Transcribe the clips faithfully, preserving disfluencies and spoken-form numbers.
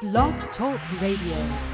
Blog Talk Radio.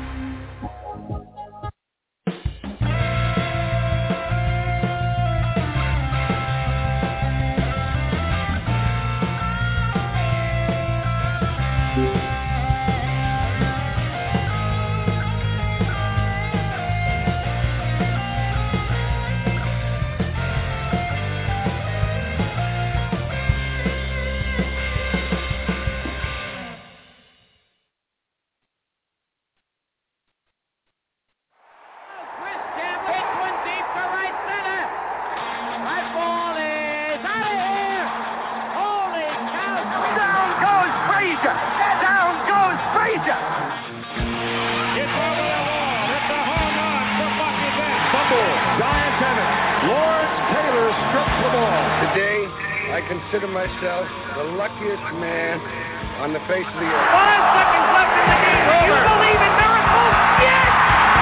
Consider myself the luckiest man on the face of the earth. Five seconds left in the game. Do you believe in miracles? Yes!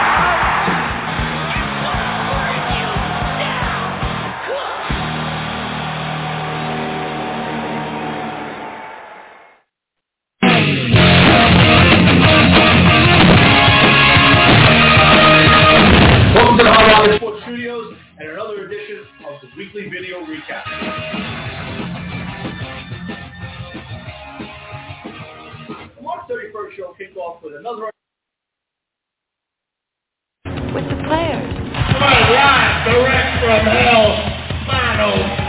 Welcome to the Hard Rock Sports Studios and another edition of the Weekly Video Recap. thirty-first show kicked off with another with the players. Live direct from hell, Final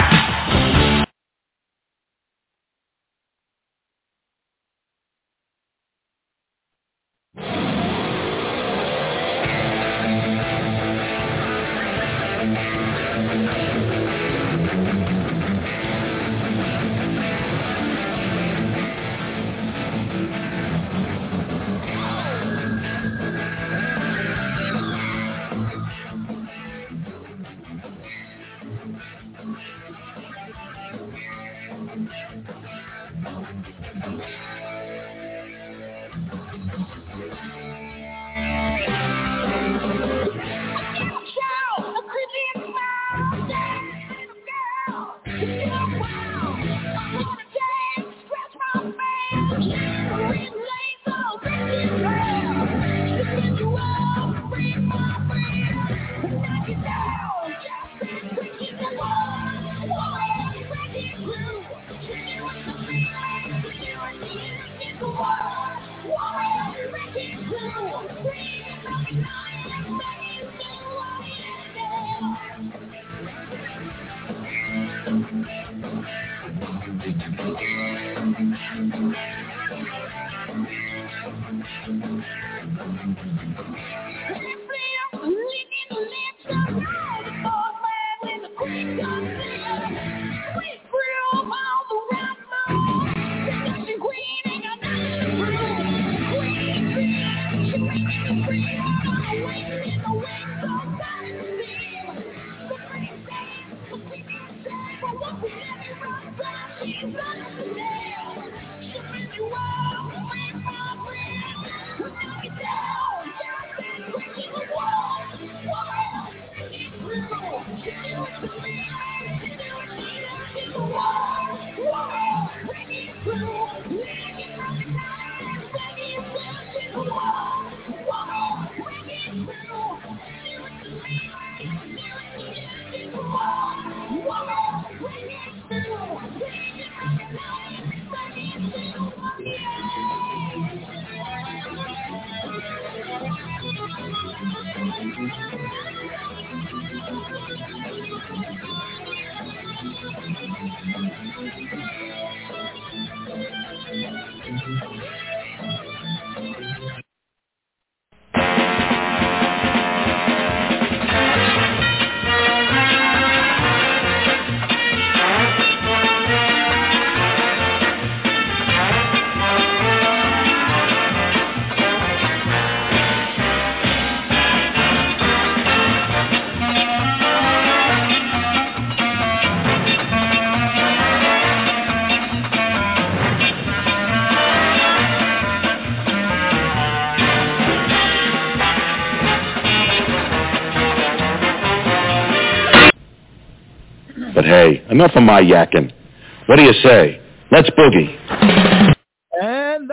But hey, enough of my yakking. What do you say? Let's boogie. And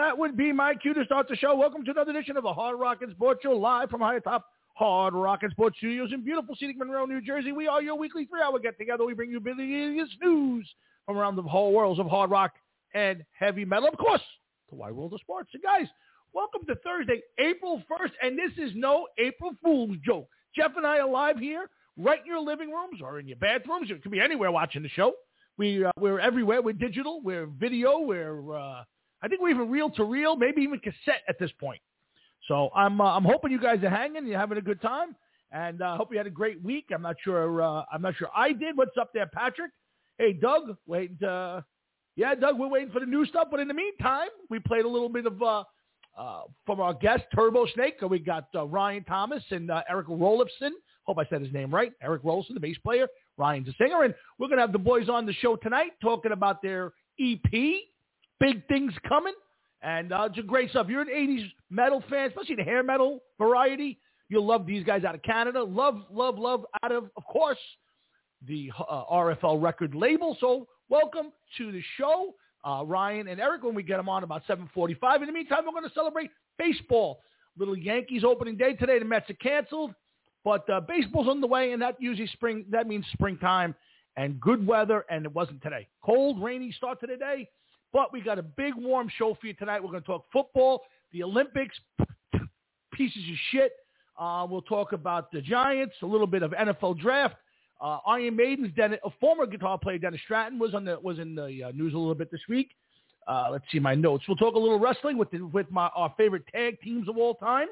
that would be my cue to start the show. Welcome to another edition of the Hard Rock and Sports Show, live from high atop Hard Rock and Sports Studios in beautiful scenic Monroe, New Jersey. We are your weekly three-hour get-together. We bring you the biggest news from around the whole worlds of hard rock and heavy metal, of course, the wide world of sports. So, guys, welcome to Thursday, April first, and this is no April Fool's joke. Jeff and I are live here, right in your living rooms or in your bathrooms. It could be anywhere watching the show. We, uh, we're everywhere. We're digital. We're video. We're, uh, I think we're even reel-to-reel, maybe even cassette at this point. So I'm uh, I'm hoping you guys are hanging. You're having a good time, and I uh, hope you had a great week. I'm not sure. Uh, I'm not sure I did. What's up there, Patrick? Hey, Doug. Wait. Uh, yeah, Doug. We're waiting for the new stuff. But in the meantime, we played a little bit of uh, uh, from our guest Turbo Snake. We got uh, Ryan Thomas and uh, Eric Rolifson. Hope I said his name right. Eric Rolifson, the bass player. Ryan's a singer, and we're gonna have the boys on the show tonight talking about their E P. Big things coming. And uh, it's a great stuff. You're an eighties metal fan, especially the hair metal variety. You'll love these guys out of Canada. Love, love, love out of, of course, the uh, R F L record label. So welcome to the show, uh, Ryan and Eric, when we get them on about seven forty-five. In the meantime, we're going to celebrate baseball. Little Yankees opening day today. The Mets are canceled. But uh, baseball's on the way, and that usually spring. That means springtime and good weather, and it wasn't today. Cold, rainy start to the day. But we got a big, warm show for you tonight. We're going to talk football, the Olympics, pieces of shit. Uh, we'll talk about the Giants, a little bit of N F L draft. Uh, Iron Maiden's Dennis, a former guitar player, Dennis Stratton, was on the was in the uh, news a little bit this week. Uh, let's see my notes. We'll talk a little wrestling with the, with my our favorite tag teams of all time.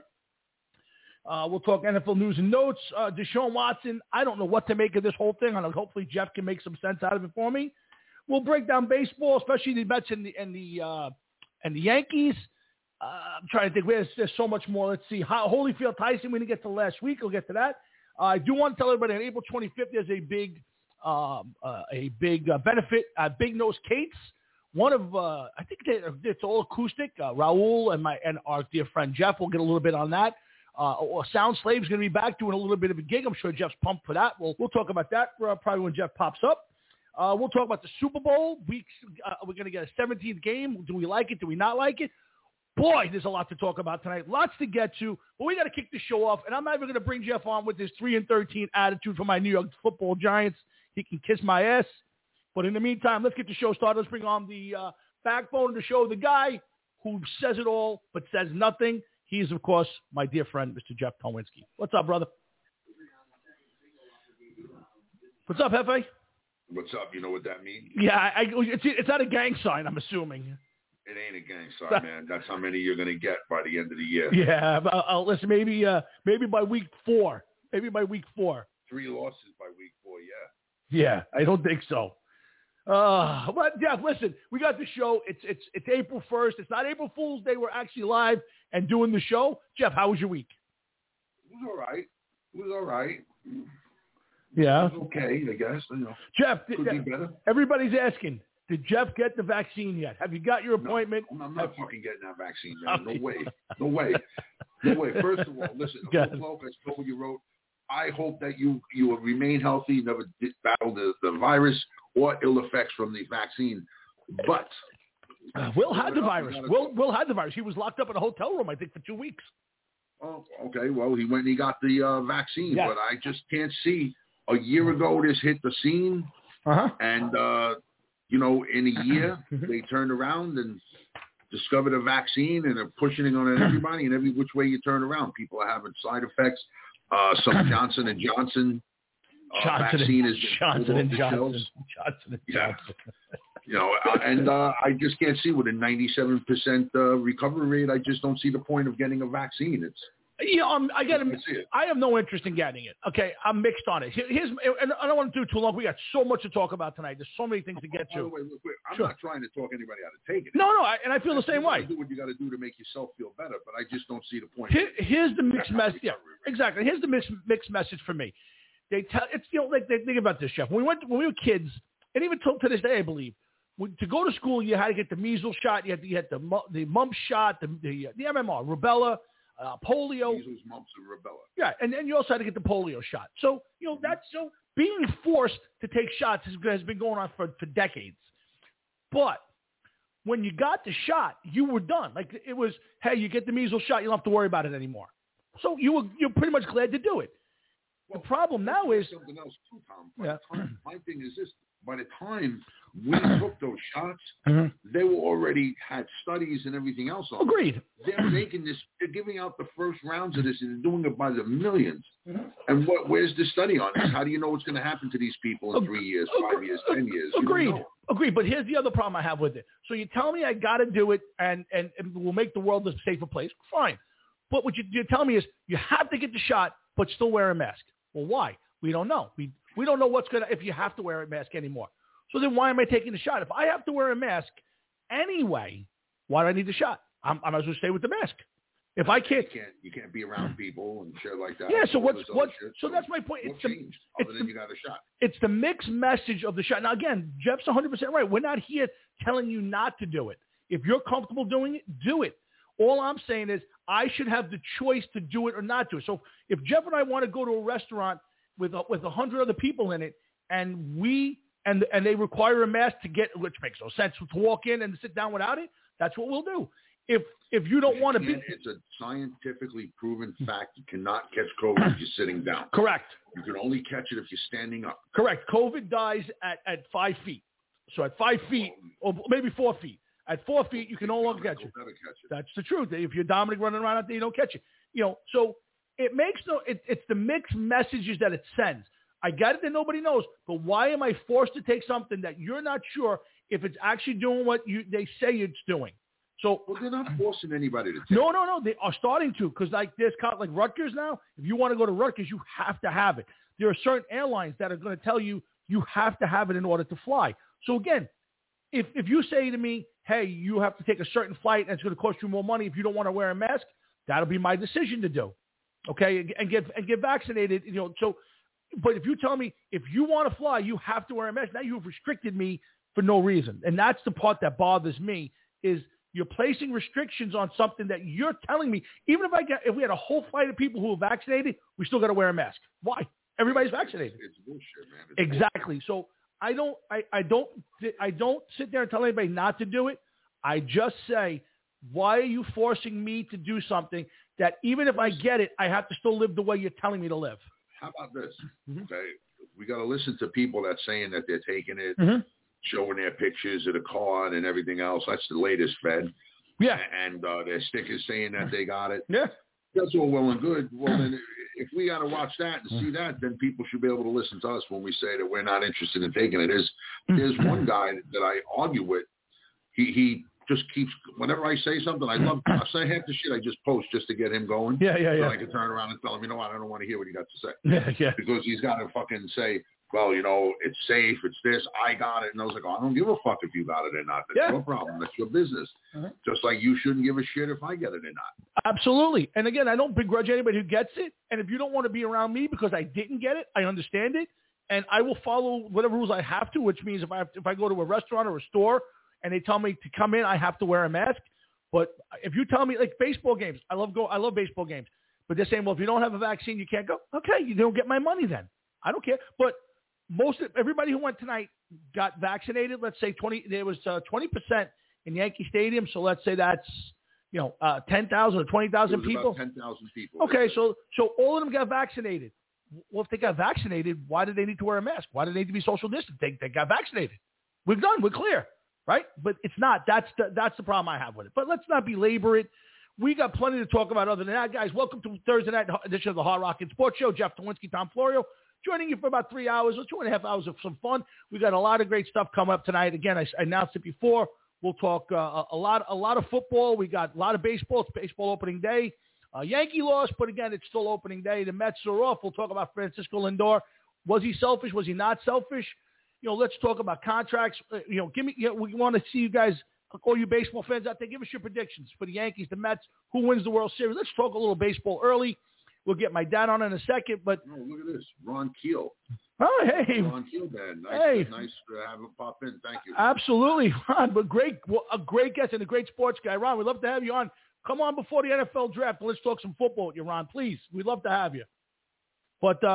Uh, we'll talk N F L news and notes. Uh, Deshaun Watson, I don't know what to make of this whole thing. I know hopefully Jeff can make some sense out of it for me. We'll break down baseball, especially the Mets and the and the uh, and the Yankees. Uh, I'm trying to think. There's, there's so much more. Let's see. How, Holyfield Tyson. We didn't get to last week. We'll get to that. Uh, I do want to tell everybody on April twenty-fifth there's a big um, uh, a big uh, benefit. Uh, Big Nose Kate's. One of uh, I think they, it's all acoustic. Uh, Raul and my and our dear friend Jeff will get a little bit on that. Uh, or Sound Slave's going to be back doing a little bit of a gig. I'm sure Jeff's pumped for that. We'll we'll talk about that uh, probably when Jeff pops up. Uh, we'll talk about the Super Bowl. We, uh, we're going to get a seventeenth game. Do we like it? Do we not like it? Boy, there's a lot to talk about tonight. Lots to get to. But we got to kick the show off. And I'm not even going to bring Jeff on with his three and thirteen attitude for my New York Football Giants. He can kiss my ass. But in the meantime, let's get the show started. Let's bring on the uh, backbone of the show, the guy who says it all but says nothing. He is, of course, my dear friend, Mister Jeff Towinski. What's up, brother? What's up, Hefe? What's up? You know what that means? Yeah, I, it's, it's not a gang sign, I'm assuming. It ain't a gang sign, man. That's how many you're going to get by the end of the year. Yeah, I'll, I'll listen, maybe uh, maybe by week four. Maybe by week four. Three losses by week four, yeah. Yeah, I don't think so. Uh, but, Jeff, listen, we got the show. It's it's it's April first. It's not April Fool's Day. We're actually live and doing the show. Jeff, how was your week? It was all right. It was all right. Yeah. It was okay, I guess. You know, Jeff, could did, be better. Everybody's asking, did Jeff get the vaccine yet? Have you got your appointment? No, I'm not fucking getting that vaccine, man. No way. No way. No way. First of all, listen, Flo, I saw what you wrote. I hope that you, you will remain healthy, never battle the, the virus or ill effects from the vaccine. But uh, Will had the virus. Will, Will had the virus. He was locked up in a hotel room, I think, for two weeks. Oh, okay. Well, he went and he got the uh, vaccine, yes. But I just can't see. A year ago, this hit the scene, uh-huh. and, uh, you know, in a year, they turned around and discovered a vaccine, and they're pushing it on everybody, and every which way you turn around, people are having side effects. Uh, some Johnson and Johnson, uh, Johnson vaccine and, is Johnson and Johnson. Johnson and yeah. Johnson. You know, uh, and uh, I just can't see with a ninety-seven percent uh, recovery rate. I just don't see the point of getting a vaccine. It's Yeah, um, I get him. I have no interest in getting it. Okay, I'm mixed on it. Here's, and I don't want to do too long. We got so much to talk about tonight. There's so many things to get to. By the way, look, I'm sure. not trying to talk anybody out of taking it. No, no, I, and I feel the same way. Do what you got to do to make yourself feel better, but I just don't see the point. Here, here's the mixed message. Yeah, exactly. Here's the mixed mixed message for me. They tell it's you know like they think about this, Chef. When we went when we were kids, and even till to this day, I believe. To go to school, you had to get the measles shot. You had to get the the mumps shot, the the, the M M R, rubella, uh, polio. Measles, mumps, and rubella. Yeah, and then you also had to get the polio shot. So you know that's so being forced to take shots has, has been going on for, for decades. But when you got the shot, you were done. Like it was, hey, you get the measles shot, you don't have to worry about it anymore. So you were you're pretty much glad to do it. Well, the problem now is something else too, Tom. By yeah. the time, my thing is this: by the time we took those shots, mm-hmm. they were already had studies and everything else on. Agreed. They're making this. They're giving out the first rounds of this, and they're doing it by the millions. Mm-hmm. And what? Where's the study on this? How do you know what's going to happen to these people in three years, five years, ten years? Agreed. Agreed. But here's the other problem I have with it. So you tell me I got to do it, and, and and we'll make the world a safer place. Fine. But what you, you're telling me is you have to get the shot, but still wear a mask. Well, why? We don't know. We we don't know what's going to if you have to wear a mask anymore. So then why am I taking the shot? If I have to wear a mask anyway, why do I need the shot? I'm, I might as well stay with the mask. If I can't, you can't, you can't be around people and shit like that. Yeah. So what's what? Shit. So that's my point. What It's the, changed it's other the, than you got a shot. It's the mixed message of the shot. Now again, Jeff's one hundred percent right. We're not here telling you not to do it. If you're comfortable doing it, do it. All I'm saying is I should have the choice to do it or not do it. So if Jeff and I want to go to a restaurant with a, with a hundred other people in it, and we and and they require a mask to get, which makes no sense to walk in and sit down without it, that's what we'll do. If if you don't want to be, it's a scientifically proven fact. You cannot catch COVID if you're sitting down. Correct. You can only catch it if you're standing up. Correct. COVID dies at, at five feet. So at five feet, or maybe four feet. At four feet, you can no longer catch it. Never catch it. That's the truth. If you're Dominic running around out there, you don't catch it. You know, so it makes no. It, it's the mixed messages that it sends. I get it that nobody knows, but why am I forced to take something that you're not sure if it's actually doing what you they say it's doing? So well, they're not forcing anybody to take No, no, no. They are starting to because like there's like Rutgers now. If you want to go to Rutgers, you have to have it. There are certain airlines that are going to tell you you have to have it in order to fly. So again, if if you say to me, hey, you have to take a certain flight and it's going to cost you more money if you don't want to wear a mask, that'll be my decision to do. Okay, and get and get vaccinated. You know, so. But if you tell me if you want to fly, you have to wear a mask. Now you've restricted me for no reason, and that's the part that bothers me. Is you're placing restrictions on something that you're telling me. Even if I get, if we had a whole flight of people who are vaccinated, we still got to wear a mask. Why? Everybody's vaccinated. It's, it's bullshit, man. It's exactly. Bullshit. So I don't, I, I don't, I don't sit there and tell anybody not to do it. I just say, why are you forcing me to do something that even if I get it, I have to still live the way you're telling me to live? How about this? Mm-hmm. Okay, we got to listen to people that's saying that they're taking it, mm-hmm. showing their pictures of the card and everything else. That's the latest Fed. Yeah. And uh, their stickers saying that they got it. Yeah. That's all well and good. Well, then if we got to watch that and see that, then people should be able to listen to us when we say that we're not interested in taking it. There's, there's one guy that I argue with. He he just keeps, whenever I say something, I love, I say half the shit I just post just to get him going. Yeah, yeah, yeah. So I can turn around and tell him, you know what, I don't want to hear what he got to say. Yeah, yeah. Because he's got to fucking say, well, you know, it's safe, it's this, I got it. And I was like, oh, I don't give a fuck if you got it or not. That's yeah. your problem. That's your business. Uh-huh. Just like you shouldn't give a shit if I get it or not. Absolutely. And again, I don't begrudge anybody who gets it. And if you don't want to be around me because I didn't get it, I understand it. And I will follow whatever rules I have to, which means if I have to, if I go to a restaurant or a store and they tell me to come in, I have to wear a mask. But if you tell me, like baseball games, I love go, I love baseball games. But they're saying, well, if you don't have a vaccine, you can't go. Okay, you don't get my money then. I don't care. But most of everybody who went tonight got vaccinated. Let's say twenty. There was uh, twenty percent in Yankee Stadium. So let's say that's you know uh, ten thousand or twenty thousand people. Ten thousand people. Okay, so so all of them got vaccinated. Well, if they got vaccinated, why did they need to wear a mask? Why did they need to be social distance? They they got vaccinated. We're done. We're clear. Right? But it's not. That's the, that's the problem I have with it. But let's not belabor it. We got plenty to talk about other than that. Guys, welcome to Thursday night edition of the Hard Rock and Sports Show. Jeff Towinski, Tom Florio, joining you for about three hours or two and a half hours of some fun. We got a lot of great stuff coming up tonight. Again, I, I announced it before. We'll talk uh, a lot a lot of football. We got a lot of baseball. It's baseball opening day. Uh, Yankee lost, but again, it's still opening day. The Mets are off. We'll talk about Francisco Lindor. Was he selfish? Was he not selfish? You know, let's talk about contracts. Uh, you know, give me. You know, we want to see you guys, all you baseball fans out there. Give us your predictions for the Yankees, the Mets. Who wins the World Series? Let's talk a little baseball early. We'll get my dad on in a second. But oh, look at this, Ron Keel. Oh, hey, Ron Keel, Dad. Nice, hey, nice to have him pop in. Thank you. Absolutely, Ron. But great, a great guest and a great sports guy, Ron. We'd love to have you on. Come on before the N F L draft and let's talk some football with you, Ron. Please, we'd love to have you. But. uh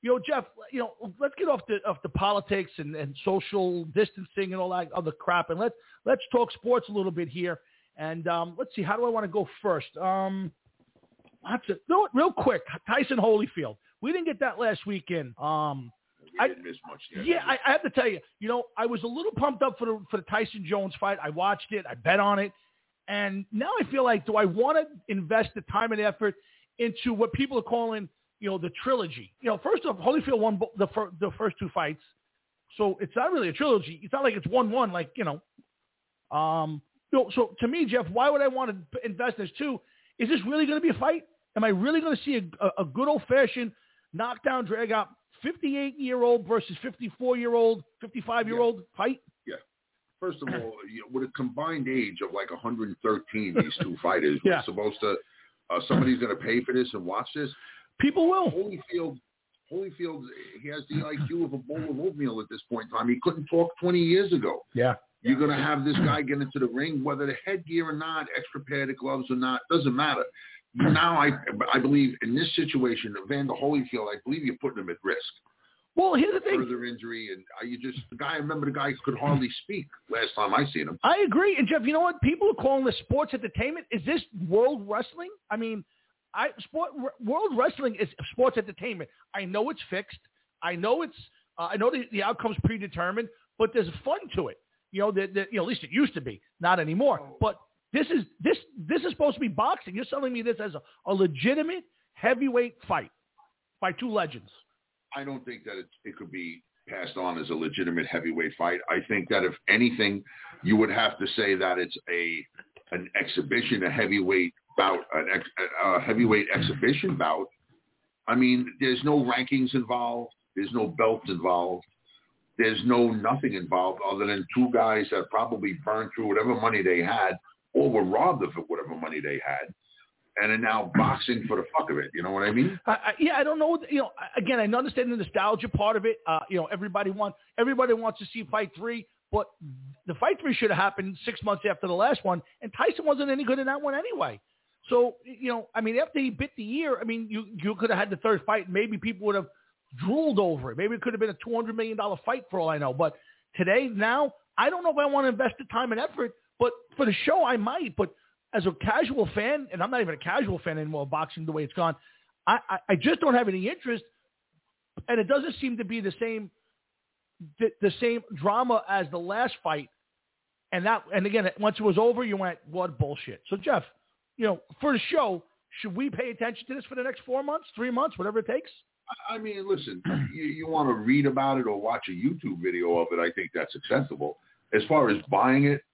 you know, Jeff, you know, let's get off the off the politics and, and social distancing and all that other crap, and let's let's talk sports a little bit here. And um, let's see, how do I want to go first? Um, Lots of, no, real quick, Tyson Holyfield. We didn't get that last weekend. Um, we I didn't miss much there. Yeah, I, I have to tell you, you know, I was a little pumped up for the for the Tyson Jones fight. I watched it, I bet on it, and now I feel like, do I want to invest the time and effort into what people are calling, you know, the trilogy? You know, first off, Holyfield won the fir- the first two fights, so it's not really a trilogy. It's not like it's one one, like you know. Um, you know, so to me, Jeff, why would I want to invest in this too? Is this really going to be a fight? Am I really going to see a, a, a good old-fashioned knockdown, drag-out, fifty-eight-year-old versus fifty-four-year-old, fifty-five-year-old yeah. fight? Yeah. First of all, you know, with a combined age of like one hundred thirteen, these two fighters, yeah. we're supposed to, uh, somebody's going to pay for this and watch this. People will. Holyfield, Holyfield, he has the I Q of a bowl of oatmeal at this point in time. He couldn't talk twenty years ago. Yeah. You're going to have this guy get into the ring, whether the headgear or not, extra pair of gloves or not, doesn't matter. Now, I I believe in this situation, Evander Holyfield, I believe you're putting him at risk. Well, here's the thing. Further injury, and uh, you just, the guy, I remember the guy could hardly speak last time I seen him. I agree. And, Jeff, you know what? People are calling this sports entertainment. Is this world wrestling? I mean, I sport world wrestling is sports entertainment. I know it's fixed. I know it's, uh, I know the, the outcome's predetermined, but there's fun to it. You know, the, the, you know, at least it used to be, not anymore. Oh. But this is this this is supposed to be boxing. You're selling me this as a, a legitimate heavyweight fight by two legends. I don't think that it, it could be passed on as a legitimate heavyweight fight. I think that if anything, you would have to say that it's a an exhibition, a heavyweight bout, an ex, a heavyweight exhibition bout. I mean, there's no rankings involved. There's no belts involved. There's no nothing involved other than two guys that probably burned through whatever money they had or were robbed of whatever money they had and are now boxing for the fuck of it. You know what I mean? I, I, yeah, I don't know. You know, again, I understand the nostalgia part of it. Uh, you know, everybody wants everybody wants to see fight three, but the fight three should have happened six months after the last one, and Tyson wasn't any good in that one anyway. So, you know, I mean, after he bit the ear, I mean, you you could have had the third fight, and maybe people would have drooled over it. Maybe it could have been a two hundred million dollars fight for all I know. But today, now, I don't know if I want to invest the time and effort, but for the show, I might. But as a casual fan, and I'm not even a casual fan anymore of boxing the way it's gone, I, I, I just don't have any interest, and it doesn't seem to be the same the, the same drama as the last fight. And that, and again, once it was over, you went, what bullshit. So, Jeff, you know, for the show, should we pay attention to this for the next four months, three months, whatever it takes? I mean, listen, you, you want to read about it or watch a YouTube video of it, I think that's acceptable. As far as buying it,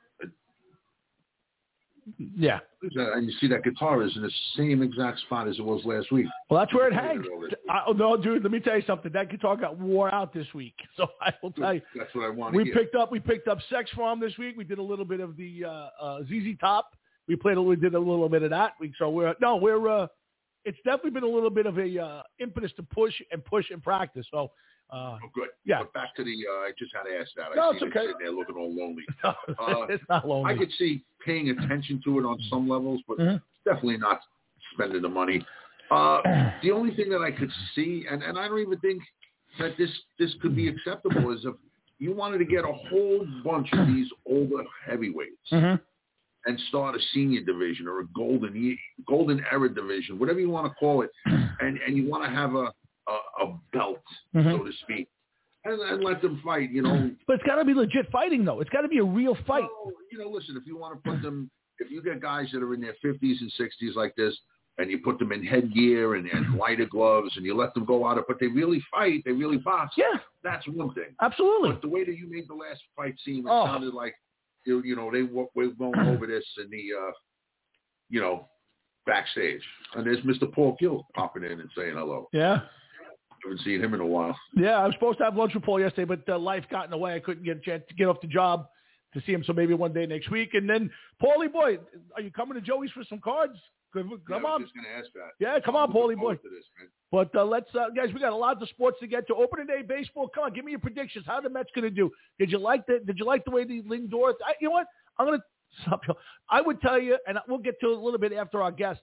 yeah. And you see that guitar is in the same exact spot as it was last week. Well, that's where it hangs. I, no, dude, let me tell you something. That guitar got wore out this week. So I will tell you. That's what I want to we hear. picked up, we picked up Sex Farm this week. We did a little bit of the uh, uh, Z Z Top. We played, a, we did a little bit of that week. So we're, no, we're, uh, it's definitely been a little bit of a uh, impetus to push and push and practice. So, uh, oh, good. Yeah. But back to the, uh, I just had to ask that. I no, see it's okay. Sitting there looking all lonely. No, uh, it's not lonely. I could see paying attention to it on some levels, but mm-hmm. definitely not spending the money. Uh, the only thing that I could see, and, and I don't even think that this, this could be acceptable, is if you wanted to get a whole bunch of these older heavyweights. Mm-hmm. And start a senior division or a golden golden era division, whatever you want to call it, and, and you want to have a a, a belt, mm-hmm. so to speak, and, and let them fight, you know. But it's got to be legit fighting, though. It's got to be a real fight. Well, you know, listen, if you want to put them, if you get guys that are in their fifties and sixties like this, and you put them in headgear and, and lighter gloves, and you let them go out, but they really fight, they really box. Yeah, that's one thing. Absolutely. But the way that you made the last fight seem, it oh. sounded like. You, you know, they were going over this in the, uh, you know, backstage. And there's Mister Paul Gill popping in and saying hello. Yeah. Haven't seen him in a while. Yeah, I was supposed to have lunch with Paul yesterday, but uh, life got in the way. I couldn't get a chance to get off the job to see him, so maybe one day next week. And then, Paulie boy, are you coming to Joey's for some cards? Come yeah, on. I was just going to ask that. Yeah, come I'm on, Paulie boy. This, but uh, let's, uh, guys, we got a lot of sports to get to. Opening day baseball. Come on, give me your predictions. How are the Mets going to do? Did you like the? Did you like the way the Lindor? I, you know what? I'm going to stop you. I would tell you, and we'll get to it a little bit after our guest,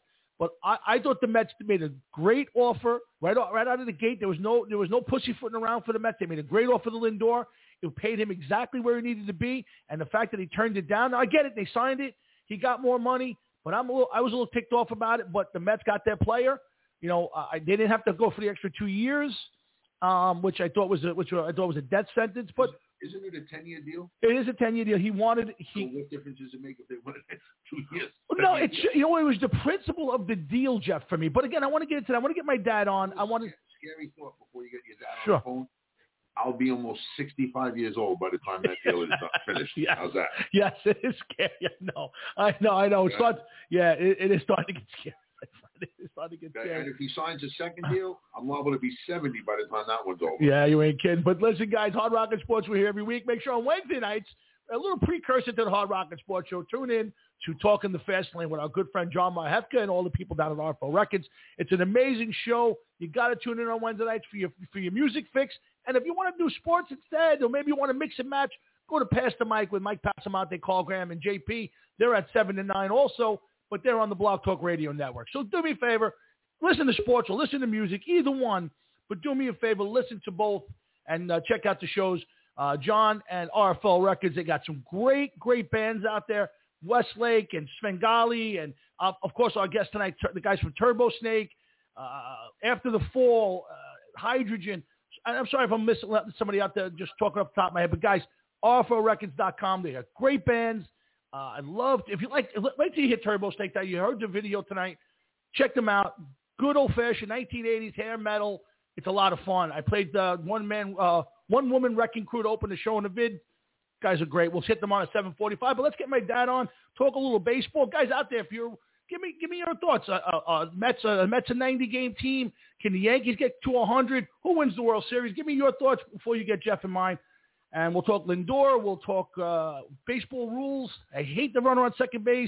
But I, I thought the Mets made a great offer right out, right out of the gate. There was no there was no pussyfooting around for the Mets. They made a great offer to Lindor. It paid him exactly where he needed to be, and the fact that he turned it down. Now, I get it. They signed it. He got more money, but I'm a little, I was a little ticked off about it. But the Mets got their player. You know, uh, they didn't have to go for the extra two years, um, which I thought was a, which I thought was a death sentence. But isn't it a ten-year deal? It is a ten-year deal. He wanted. He, so what difference does it make if they wanted two years? No, it's you know it was the principle of the deal, Jeff, for me. But again, I want to get into that. I want to get my dad on. I want to. Scary thought before you get your dad sure. on the phone. I'll be almost sixty-five years old by the time that deal is finished. Yes. How's that? Yes, it is scary. No, I know, I know. It's yeah. Not, yeah, it, it is starting to get scary. It's starting to get scary. And if he signs a second deal, I'm liable to be seventy by the time that one's over. Yeah, you ain't kidding. But listen, guys, Hard Rock and Sports, we're here every week. Make sure on Wednesday nights, a little precursor to the Hard Rock and Sports Show, tune in to Talking the Fast Lane with our good friend John Mahefka and all the people down at R F L Records. It's an amazing show. You got to tune in on Wednesday nights for your for your music fix. And if you want to do sports instead, or maybe you want to mix and match, go to Pastor Mike with Mike Passamonte, Carl Graham, and J P. They're at seven to nine also, but they're on the Blog Talk Radio Network. So do me a favor, listen to sports or listen to music, either one, but do me a favor, listen to both and uh, check out the shows. Uh, John and R F L Records, they got some great, great bands out there. Westlake and Svengali, and uh, of course our guest tonight, the guys from Turbo Snake, uh, After the Fall, uh, Hydrogen. I'm sorry if I'm missing somebody out there just talking off the top of my head, but guys, R F L records dot com, they got great bands. Uh, I love, if you like, wait till you hit Turbo Snake. That you heard the video tonight. Check them out. Good old-fashioned nineteen eighties hair metal. It's a lot of fun. I played the one-man, uh, one-woman wrecking crew to open the show in the vid. Guys are great. We'll hit them on at seven forty-five. But let's get my dad on. Talk a little baseball, guys out there. If you're, give me, give me your thoughts. Uh, uh, uh, Mets, uh, Mets a ninety game team. Can the Yankees get to one hundred? Who wins the World Series? Give me your thoughts before you get Jeff in mine. And we'll talk Lindor. We'll talk uh, baseball rules. I hate the runner on second base.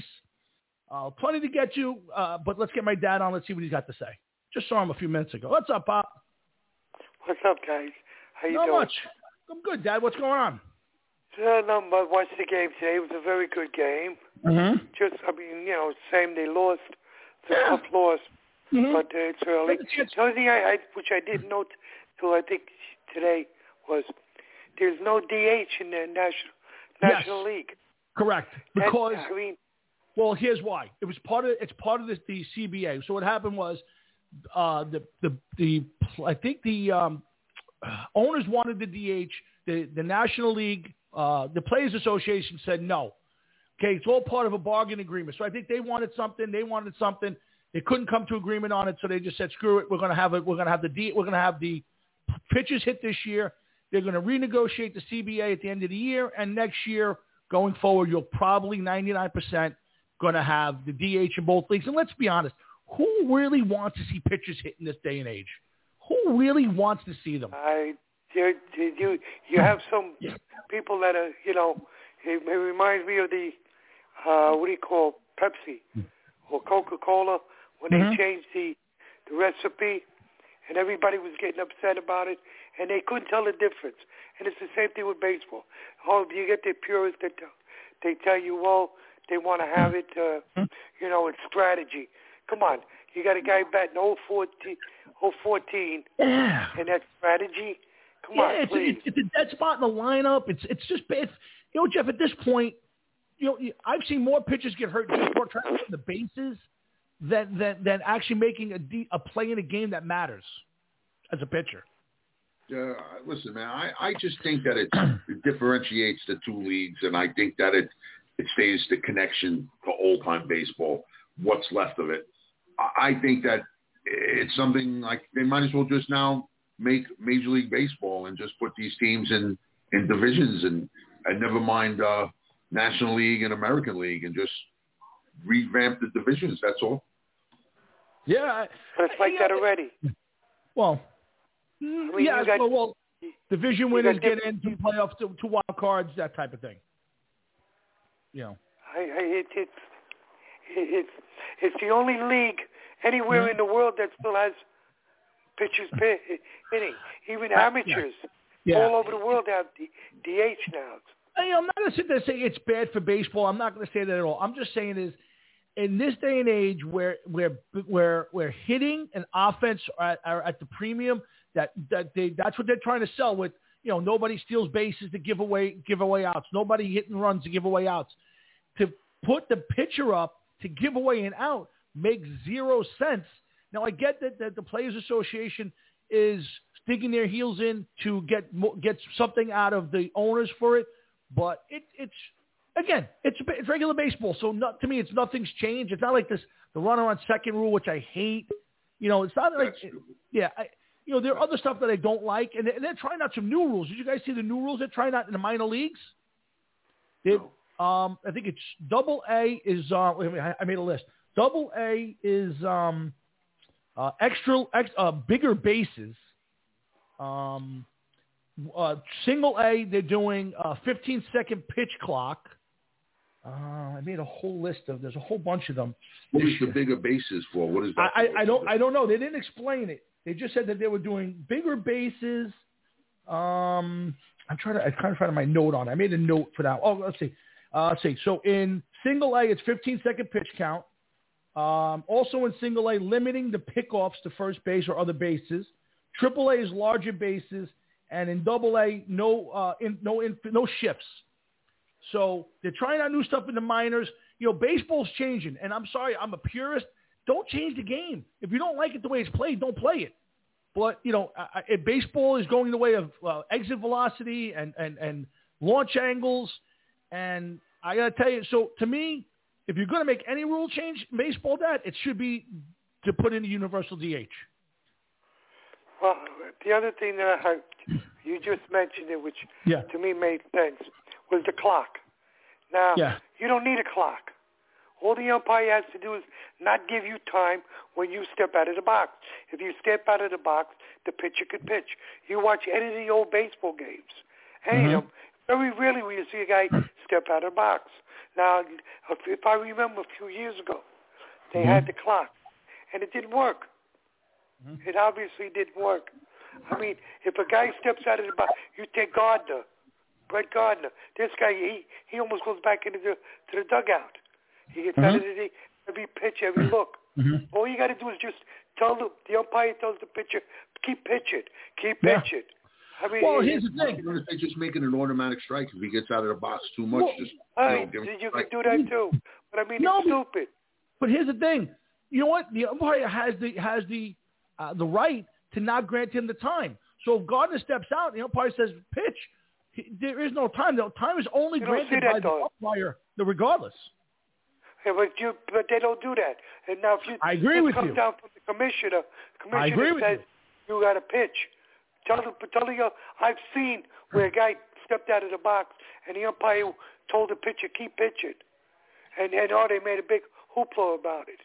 Uh, plenty to get you. Uh, but let's get my dad on. Let's see what he's got to say. Just saw him a few minutes ago. What's up, Pop? What's up, guys? How you Not doing? much. I'm good, Dad. What's going on? Uh, no, I watched the game today. It was a very good game. Mm-hmm. Just, I mean, you know, same. They lost. It's a Yeah. tough loss, Mm-hmm. but uh, it's early. The only thing I, I, which I didn't note till I think today was there's no D H in the National National Yes. League. Correct. Because That's, I mean, well, here's why. It was part of it's part of this, the C B A. So what happened was uh, the the the I think the um, owners wanted the D H. The the National League, uh, the Players Association said no. Okay, it's all part of a bargain agreement. So I think they wanted something. They wanted something. They couldn't come to agreement on it, so they just said, "Screw it. We're going to have it. We're going to have the D. We're going to have the pitchers hit this year. They're going to renegotiate the C B A at the end of the year, and next year going forward, you'll probably ninety-nine percent going to have the D H in both leagues." And let's be honest, who really wants to see pitchers hit in this day and age? Who really wants to see them? I you you you have some people that are, you know, it, it reminds me of the uh, what do you call Pepsi or Coca-Cola when Mm-hmm. they changed the the recipe, and everybody was getting upset about it, and they couldn't tell the difference. And it's the same thing with baseball. Oh, you get the purists that tell, they tell you, well, they want to have it, uh, you know, it's strategy. Come on, you got a guy batting oh fourteen, Yeah. and that's strategy. Come yeah, on, it's, please. it's, it's a dead spot in the lineup. It's it's just bad. You know, Jeff, at this point, you know, I've seen more pitchers get hurt just more traveling the bases than, than than actually making a, de- a play in a game that matters as a pitcher. Uh, listen, man, I, I just think that it, it differentiates the two leagues, and I think that it, it stays the connection to old-time baseball, what's left of it. I, I think that it's something like they might as well just now make Major League Baseball and just put these teams in, in divisions and, and never mind uh, National League and American League and just revamp the divisions. That's all. Yeah. But it's like that already. Well, I mean, yeah, you got, well, well, division winners got get into playoffs, two, two wild cards, that type of thing. You know. I, I, it, it's it's it's the only league anywhere Mm-hmm. in the world that still has pitchers pit- hitting. Even amateurs Yeah. all over the world have D- DH now. I, I'm not going to sit there and say it's bad for baseball. I'm not going to say that at all. I'm just saying is in this day and age where where where where hitting and offense are, are at the premium that that they that's what they're trying to sell with. You know, nobody steals bases to give away give away outs. Nobody hitting runs to give away outs. To put the pitcher up to give away an out makes zero sense. Now I get that, that the Players Association is digging their heels in to get get something out of the owners for it, but it, it's again it's it's regular baseball. So not, to me, it's nothing's changed. It's not like this the runner on second rule, which I hate. You know, it's not like yeah. I, you know, there are other stuff that I don't like, and they're, they're trying out some new rules. Did you guys see the new rules they're trying out in the minor leagues? They, um, I think it's Double A is. Uh, wait a minute, I made a list. Double A is um, uh, extra, ex, uh, bigger bases. Um, uh, single A, they're doing a fifteen second pitch clock. Uh, I made a whole list of. There's a whole bunch of them. What is the bigger bases for? What is that? I, I, I don't. I don't know. They didn't explain it. They just said that they were doing bigger bases. Um, I'm trying to. I'm trying to find my note on it. I made a note for that. Oh, let's see. Uh, let's see. So in single A, it's fifteen second pitch count. Um, also in single A, limiting the pickoffs to first base or other bases. Triple A is larger bases, and in Double A, no, uh, in, no, in, no shifts. So they're trying out new stuff in the minors. You know, baseball's changing, and I'm sorry, I'm a purist. Don't change the game. If you don't like it the way it's played, don't play it. But you know, I, I, baseball is going the way of uh, exit velocity and, and, and launch angles, and I gotta tell you. So to me, if you're going to make any rule change in baseball, that it should be to put in a universal D H. Well, the other thing that I, you just mentioned it, which yeah. to me made sense, was the clock. Now, yeah. you don't need a clock. All the umpire has to do is not give you time when you step out of the box. If you step out of the box, the pitcher could pitch. You watch any of the old baseball games, any mm-hmm. of them, very rarely will you see a guy step out of the box. Now, if I remember a few years ago, they mm-hmm. had the clock, and it didn't work. Mm-hmm. It obviously didn't work. I mean, if a guy steps out of the box, you take Gardner, Brett Gardner. This guy, he, he almost goes back into the to the dugout. He gets mm-hmm. out of the every pitch, every look. Mm-hmm. All you got to do is just tell the the umpire tells the pitcher, keep pitching, keep yeah. pitching. I mean, well, here's the thing. They just making an automatic strike if he gets out of the box too much. Well, just I, you, know, you, you can do that too. But I mean, no, it's stupid. But here's the thing. You know what? The umpire has the has the uh, the right to not grant him the time. So if Gardner steps out, the umpire says pitch. He, there is no time. The time is only you granted by the umpire, regardless. Yeah, but you but they don't do that. And now if you I agree with come you. down from the commissioner, the commissioner I agree with says you. you got to pitch. Tell the tell the I've seen where a guy stepped out of the box and the umpire told the pitcher keep pitching, and and oh they made a big hoopla about it.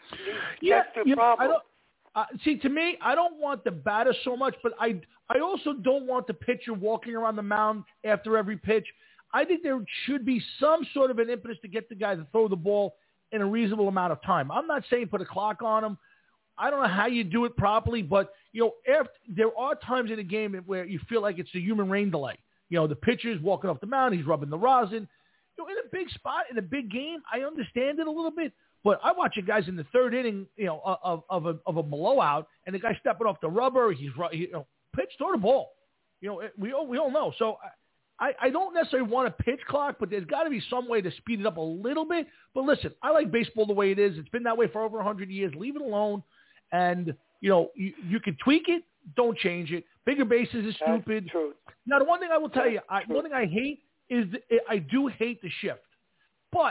Yeah, That's the yeah, problem. I don't, uh, see, to me, I don't want the batter so much, but I I also don't want the pitcher walking around the mound after every pitch. I think there should be some sort of an impetus to get the guy to throw the ball in a reasonable amount of time. I'm not saying put a clock on him. I don't know how you do it properly, but, you know, after, there are times in a game where you feel like it's a human rain delay. You know, the pitcher's walking off the mound, he's rubbing the rosin. You know, in a big spot, in a big game, I understand it a little bit, but I watch guys in the third inning, you know, of, of, a, of a blowout, and the guy stepping off the rubber, he's, you know, pitch, throw the ball. You know, we all, we all know. So I, I don't necessarily want a pitch clock, but there's got to be some way to speed it up a little bit. But listen, I like baseball the way it is. It's been that way for over one hundred years. Leave it alone. And, you know, you, you can tweak it. Don't change it. Bigger bases is stupid. That's true. Now, the one thing I will tell That's you, I, true. one thing I hate is the, I do hate the shift. But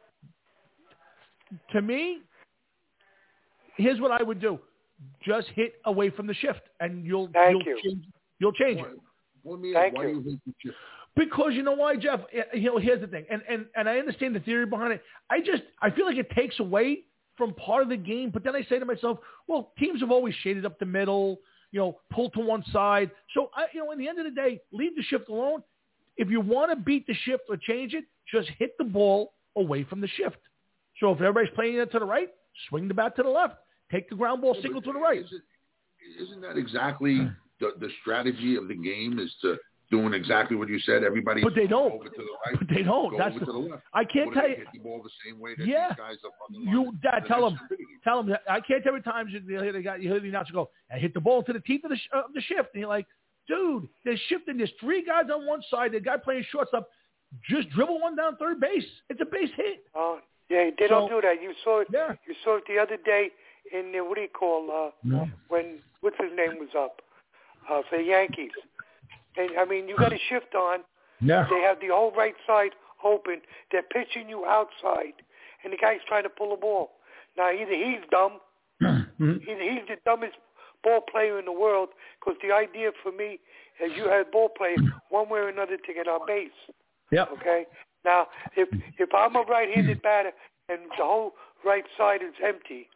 to me, here's what I would do. Just hit away from the shift, and you'll, Thank you'll you. change, you'll change it. Well, me, Thank why you. do you hate the shift? Because you know why, Jeff? You know, here's the thing, and, and, and I understand the theory behind it. I just I feel like it takes away from part of the game, but then I say to myself, well, teams have always shaded up the middle, you know, pull to one side. So, I, you know, in the end of the day, leave the shift alone. If you want to beat the shift or change it, just hit the ball away from the shift. So if everybody's playing it to the right, swing the bat to the left. Take the ground ball Yeah, single to the right. Isn't, isn't that exactly the, the strategy of the game is to doing exactly what you said. Everybody, but they don't. Over to the right, but they don't. go That's over the, to the left. I can't what tell you. Hit the ball the same way that yeah. these guys are fucking you, running. Dad, tell them. Tell them. I can't tell you times you hear the guy, you hear the announcer go, and hit the ball to the teeth of the, uh, the shift, and you're like, dude, they're shifting. There's three guys on one side. The guy playing shortstop, just dribble one down third base. It's a base hit. Oh, yeah, they so, don't do that. You saw it. Yeah. You saw it the other day in the, what do you call uh, no. when what's his name was up uh, for the Yankees. And I mean, you got a shift on. Yeah. They have the whole right side open. They're pitching you outside, and the guy's trying to pull the ball. Now, either he's dumb, either he's the dumbest ball player in the world, because the idea for me is you have ball players one way or another to get on base. Yep. Okay? Now, if if I'm a right-handed batter and the whole right side is empty,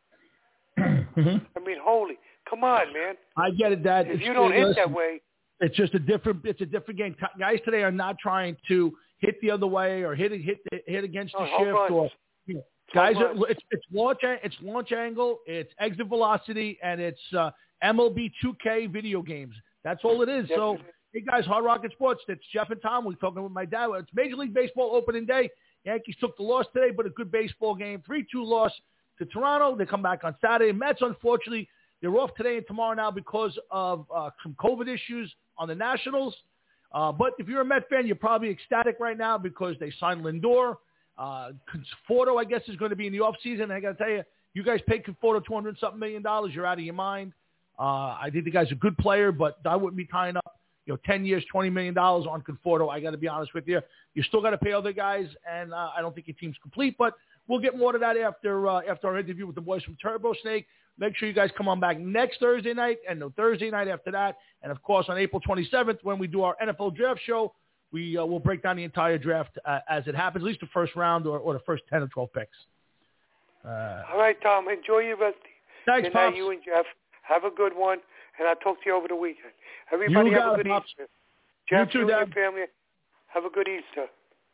mm-hmm. I mean, holy, come on, man. I get it, Dad. If it's, you don't hit listen, that way. It's just a different. It's a different game. Guys today are not trying to hit the other way or hit hit hit against the oh, shift or. You know, guys, are, it's it's launch it's launch angle, it's exit velocity, and it's uh, M L B two K video games. That's all it is. Yes, so, it is. hey guys, Hard Rocket Sports. It's Jeff and Tom. We're talking with my dad. It's Major League Baseball opening day. Yankees took the loss today, but a good baseball game. three two loss to Toronto. They come back on Saturday. Mets, unfortunately, they're off today and tomorrow now because of uh, some COVID issues on the Nationals. Uh, but if you're a Met fan, you're probably ecstatic right now because they signed Lindor. Uh, Conforto, I guess, is going to be in the offseason. I got to tell you, you guys paid Conforto two hundred something million dollars. You're out of your mind. Uh, I think the guy's a good player, but I wouldn't be tying up, you know, ten years, twenty million dollars on Conforto. I got to be honest with you. You still got to pay other guys, and uh, I don't think your team's complete. But we'll get more to that after uh, after our interview with the boys from Turbo Snake. Make sure you guys come on back next Thursday night and the Thursday night after that. And, of course, on April twenty-seventh, when we do our N F L draft show, we uh, will break down the entire draft uh, as it happens, at least the first round or, or the first ten or twelve picks. Uh, All right, Tom. Enjoy your rest. Thanks, Good night, Pops. you and Jeff. Have a good one, and I'll talk to you over the weekend. Everybody You have a got good it, Pops. Easter. Jeff, You too, you and Dad. your family, have a good Easter.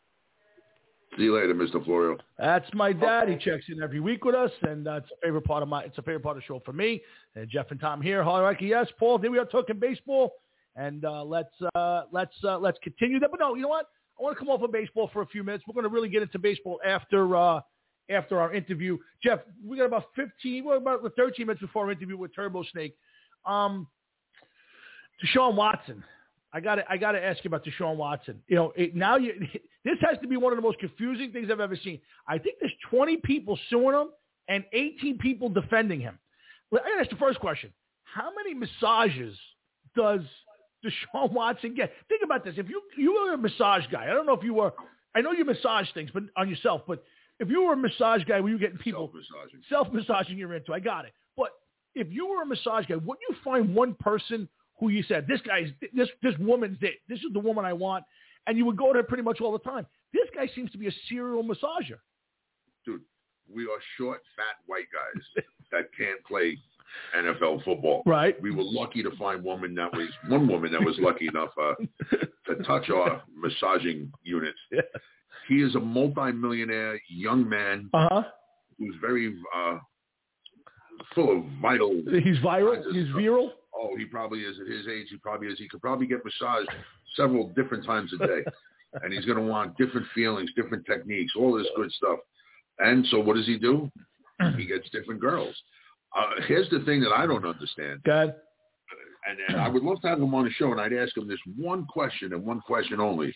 See you later, Mister Florio. That's my dad. Okay. He checks in every week with us, and uh, it's a favorite part of my. It's a favorite part of the show for me. And Jeff and Tom here. Hierarchy, yes. Paul, here we are talking baseball, and uh, let's uh, let's uh, let's continue that. But no, you know what? I want to come off of baseball for a few minutes. We're going to really get into baseball after uh, after our interview. Jeff, we got about fifteen, well, about thirteen minutes before our interview with Turbo Snake. Um, Deshaun Watson. I got to I got to ask you about Deshaun Watson. You know, it, now you this has to be one of the most confusing things I've ever seen. I think there's twenty people suing him and eighteen people defending him. Well, I got to ask the first question: how many massages does Deshaun Watson get? Think about this: if you you were a massage guy, I don't know if you were. I know you massage things, but on yourself. But if you were a massage guy, were you getting people Self-massaging. self-massaging? You're into. I got it. But if you were a massage guy, wouldn't you find one person who you said, this guy's, this this woman's it. This is the woman I want. And you would go there pretty much all the time. This guy seems to be a serial massager. Dude, we are short, fat white guys that can't play N F L football. Right. We were lucky to find woman that was one woman that was lucky enough uh, to touch our massaging units. Yeah. He is a multi-millionaire young man Uh-huh. who's very uh, full of vital. He's viral. kinds of He's stuff. viral. Oh, he probably is at his age. He probably is. He could probably get massaged several different times a day. And he's going to want different feelings, different techniques, all this good stuff. And so what does he do? He gets different girls. Uh, here's the thing that I don't understand. God. And, and I would love to have him on the show, and I'd ask him this one question and one question only.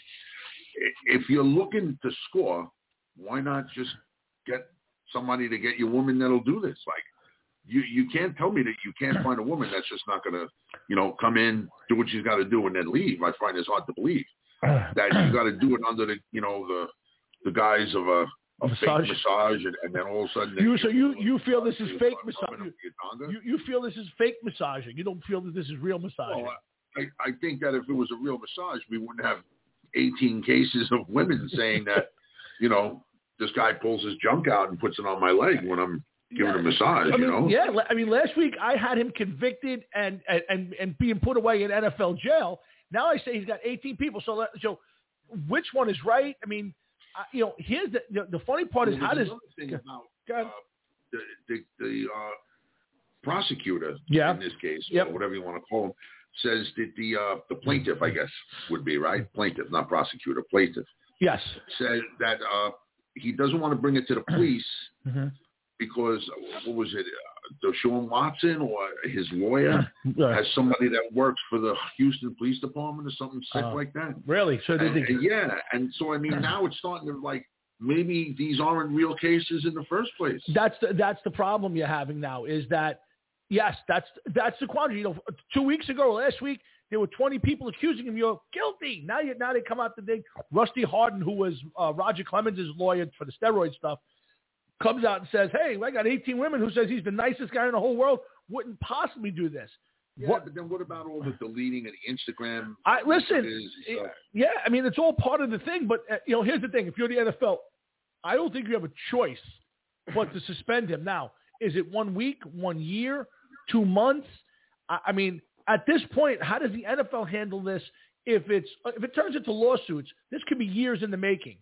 If you're looking to score, why not just get somebody to get you a woman that'll do this? Like, You you can't tell me that you can't find a woman that's just not going to, you know, come in, do what she's got to do, and then leave. I find it's hard to believe that you got to do it under the, you know, the the guise of a, a Massage. fake massage, and, and then all of a sudden. You, so you, you feel this is fake massage? massaging? You, you feel this is fake massaging? You don't feel that this is real massaging? Well, I, I think that if it was a real massage, we wouldn't have eighteen cases of women saying that, you know, this guy pulls his junk out and puts it on my leg when I'm giving Yeah. a massage, I mean, you know? Yeah, I mean, last week I had him convicted and, and, and being put away in N F L jail. Now I say he's got eighteen people. So, so which one is right? I mean, uh, you know, here's the, the, the funny part is well, how does thing about uh, uh, the the, the uh, prosecutor yeah. in this case, yep. or whatever you want to call him, says that the uh, the plaintiff, I guess, would be, right? Plaintiff, not prosecutor, plaintiff. Yes. Said that uh, he doesn't want to bring it to the police mm-hmm. because, what was it, uh, Deshaun Watson or his lawyer yeah. has somebody that works for the Houston Police Department or something sick uh, like that. Really? So and, they and yeah, and so, I mean, now it's starting to, like, maybe these aren't real cases in the first place. That's the, that's the problem you're having now is that, yes, that's that's the quandary. You know, two weeks ago, last week, there were twenty people accusing him. You're guilty. Now you now they come out today. Rusty Hardin, who was uh, Roger Clemens' lawyer for the steroid stuff, comes out and says, hey, I got eighteen women who says he's the nicest guy in the whole world. Wouldn't possibly do this. Yeah, what, but then what about all the deleting of the Instagram? I listen. It, yeah, I mean, it's all part of the thing. But, uh, you know, here's the thing. If you're the N F L, I don't think you have a choice but to suspend him. Now, is it one week, one year, two months? I, I mean, at this point, how does the N F L handle this? If it's if it turns into lawsuits, this could be years in the making.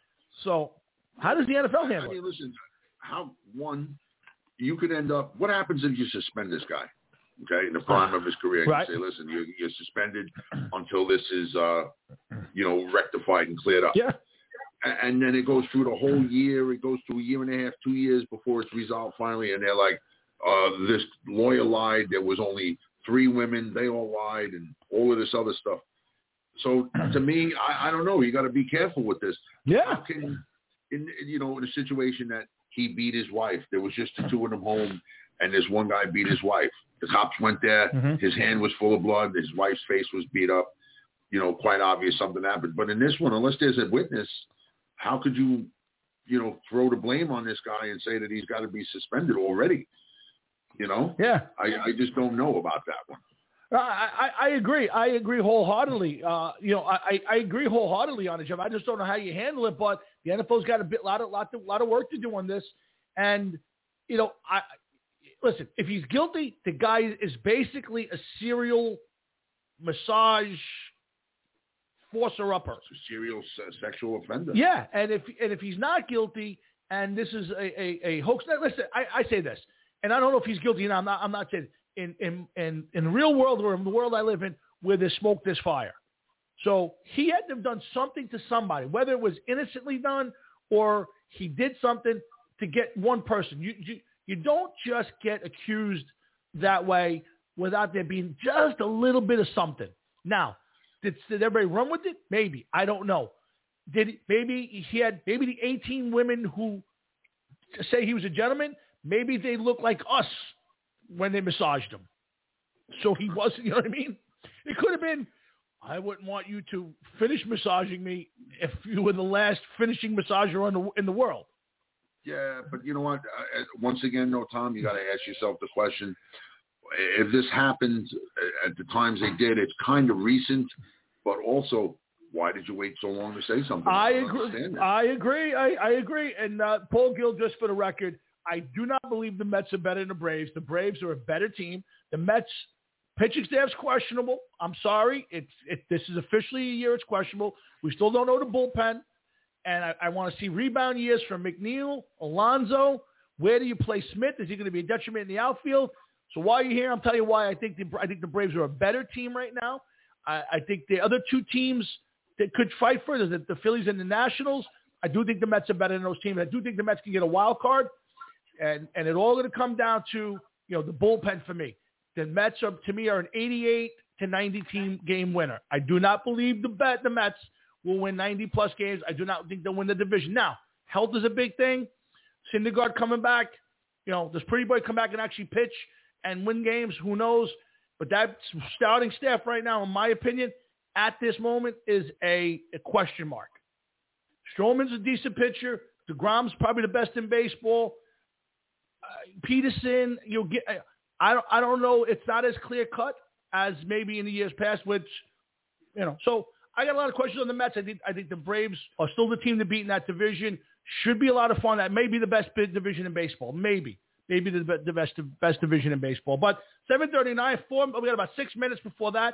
So how does the N F L handle I mean, it? Listen, how, one, you could end up – what happens if you suspend this guy? Okay, in the prime of his career, and right. you say, "Listen, you're, you're suspended until this is, uh, you know, rectified and cleared up." Yeah, and, and then it goes through the whole year. It goes through a year and a half, two years before it's resolved finally, and they're like, uh, "This lawyer lied. There was only three women. They all lied, and all of this other stuff." So to me, I, I don't know. You got to be careful with this. Yeah. How can, in you know, in a situation that he beat his wife, there was just the two of them home, and this one guy beat his wife. The cops went there. Mm-hmm. His hand was full of blood. His wife's face was beat up. You know, quite obvious something happened. But in this one, unless there's a witness, how could you, you know, throw the blame on this guy and say that he's got to be suspended already? You know? Yeah. I, I just don't know about that one. I, I, I agree. I agree wholeheartedly. Uh, you know, I, I agree wholeheartedly on it, Jeff. I just don't know how you handle it. But the N F L's got a bit, lot of, lot, of, lot of work to do on this. And, you know, I. Listen, if he's guilty, the guy is basically a serial massage forcer-upper. A serial se- sexual offender. Yeah, and if and if he's not guilty, and this is a, a, a hoax. Now, listen, I, I say this, and I don't know if he's guilty. And I'm not. I'm not saying in in in in the real world or in the world I live in, where there's smoke, there's fire. So he had to have done something to somebody, whether it was innocently done or he did something to get one person. You. you You don't just get accused that way without there being just a little bit of something. Now, did, did everybody run with it? Maybe. I don't know. Did maybe he had maybe the eighteen women who say he was a gentleman, maybe they look like us when they massaged him. So he wasn't, you know what I mean? It could have been, I wouldn't want you to finish massaging me if you were the last finishing massager in the, in the world. Yeah, but you know what? Uh, once again, no, Tom, you got to ask yourself the question: if this happened at the times they did, it's kind of recent, but also, why did you wait so long to say something? I, I agree. I agree. I, I agree. And uh, Paul Gill, just for the record, I do not believe the Mets are better than the Braves. The Braves are a better team. The Mets pitching staff's questionable. I'm sorry. It's it. This is officially a year it's questionable. We still don't know the bullpen. And I, I want to see rebound years from McNeil, Alonso. Where do you play Smith? Is he going to be a detriment in the outfield? So while you're here, I'll tell you why I think the I think the Braves are a better team right now. I, I think the other two teams that could fight for it, the, the Phillies and the Nationals. I do think the Mets are better than those teams. I do think the Mets can get a wild card, and and it all going to come down to you know the bullpen for me. The Mets are to me are an eighty-eight to ninety team game winner. I do not believe the bet the Mets will win ninety plus games. I do not think they'll win the division. Now, health is a big thing. Syndergaard coming back. You know, does Pretty Boy come back and actually pitch and win games? Who knows? But that starting staff right now, in my opinion, at this moment is a, a question mark. Stroman's a decent pitcher. DeGrom's probably the best in baseball. Uh, Peterson, you'll get. I don't. I don't know. It's not as clear cut as maybe in the years past, which you know. So. I got a lot of questions on the Mets. I think I think the Braves are still the team to beat in that division. Should be a lot of fun. That may be the best division in baseball. Maybe. Maybe the, the best best division in baseball. But seven thirty-nine, four, we got about six minutes before that.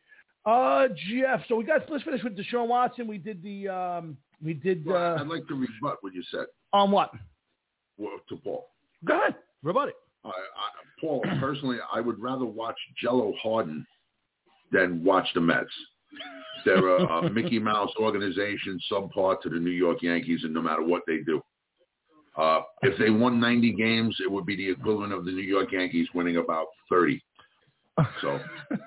Uh, Jeff, so we got, let's finish with Deshaun Watson. We did the, um, we did. Well, uh, I'd like to rebut what you said. On what? Well, to Paul. Go ahead. Rebut it. I, I, Paul, personally, I would rather watch Jello Harden then watch the Mets. They're a, a Mickey Mouse organization, subpar to the New York Yankees, and no matter what they do. Uh, if they won ninety games, it would be the equivalent of the New York Yankees winning about thirty. So,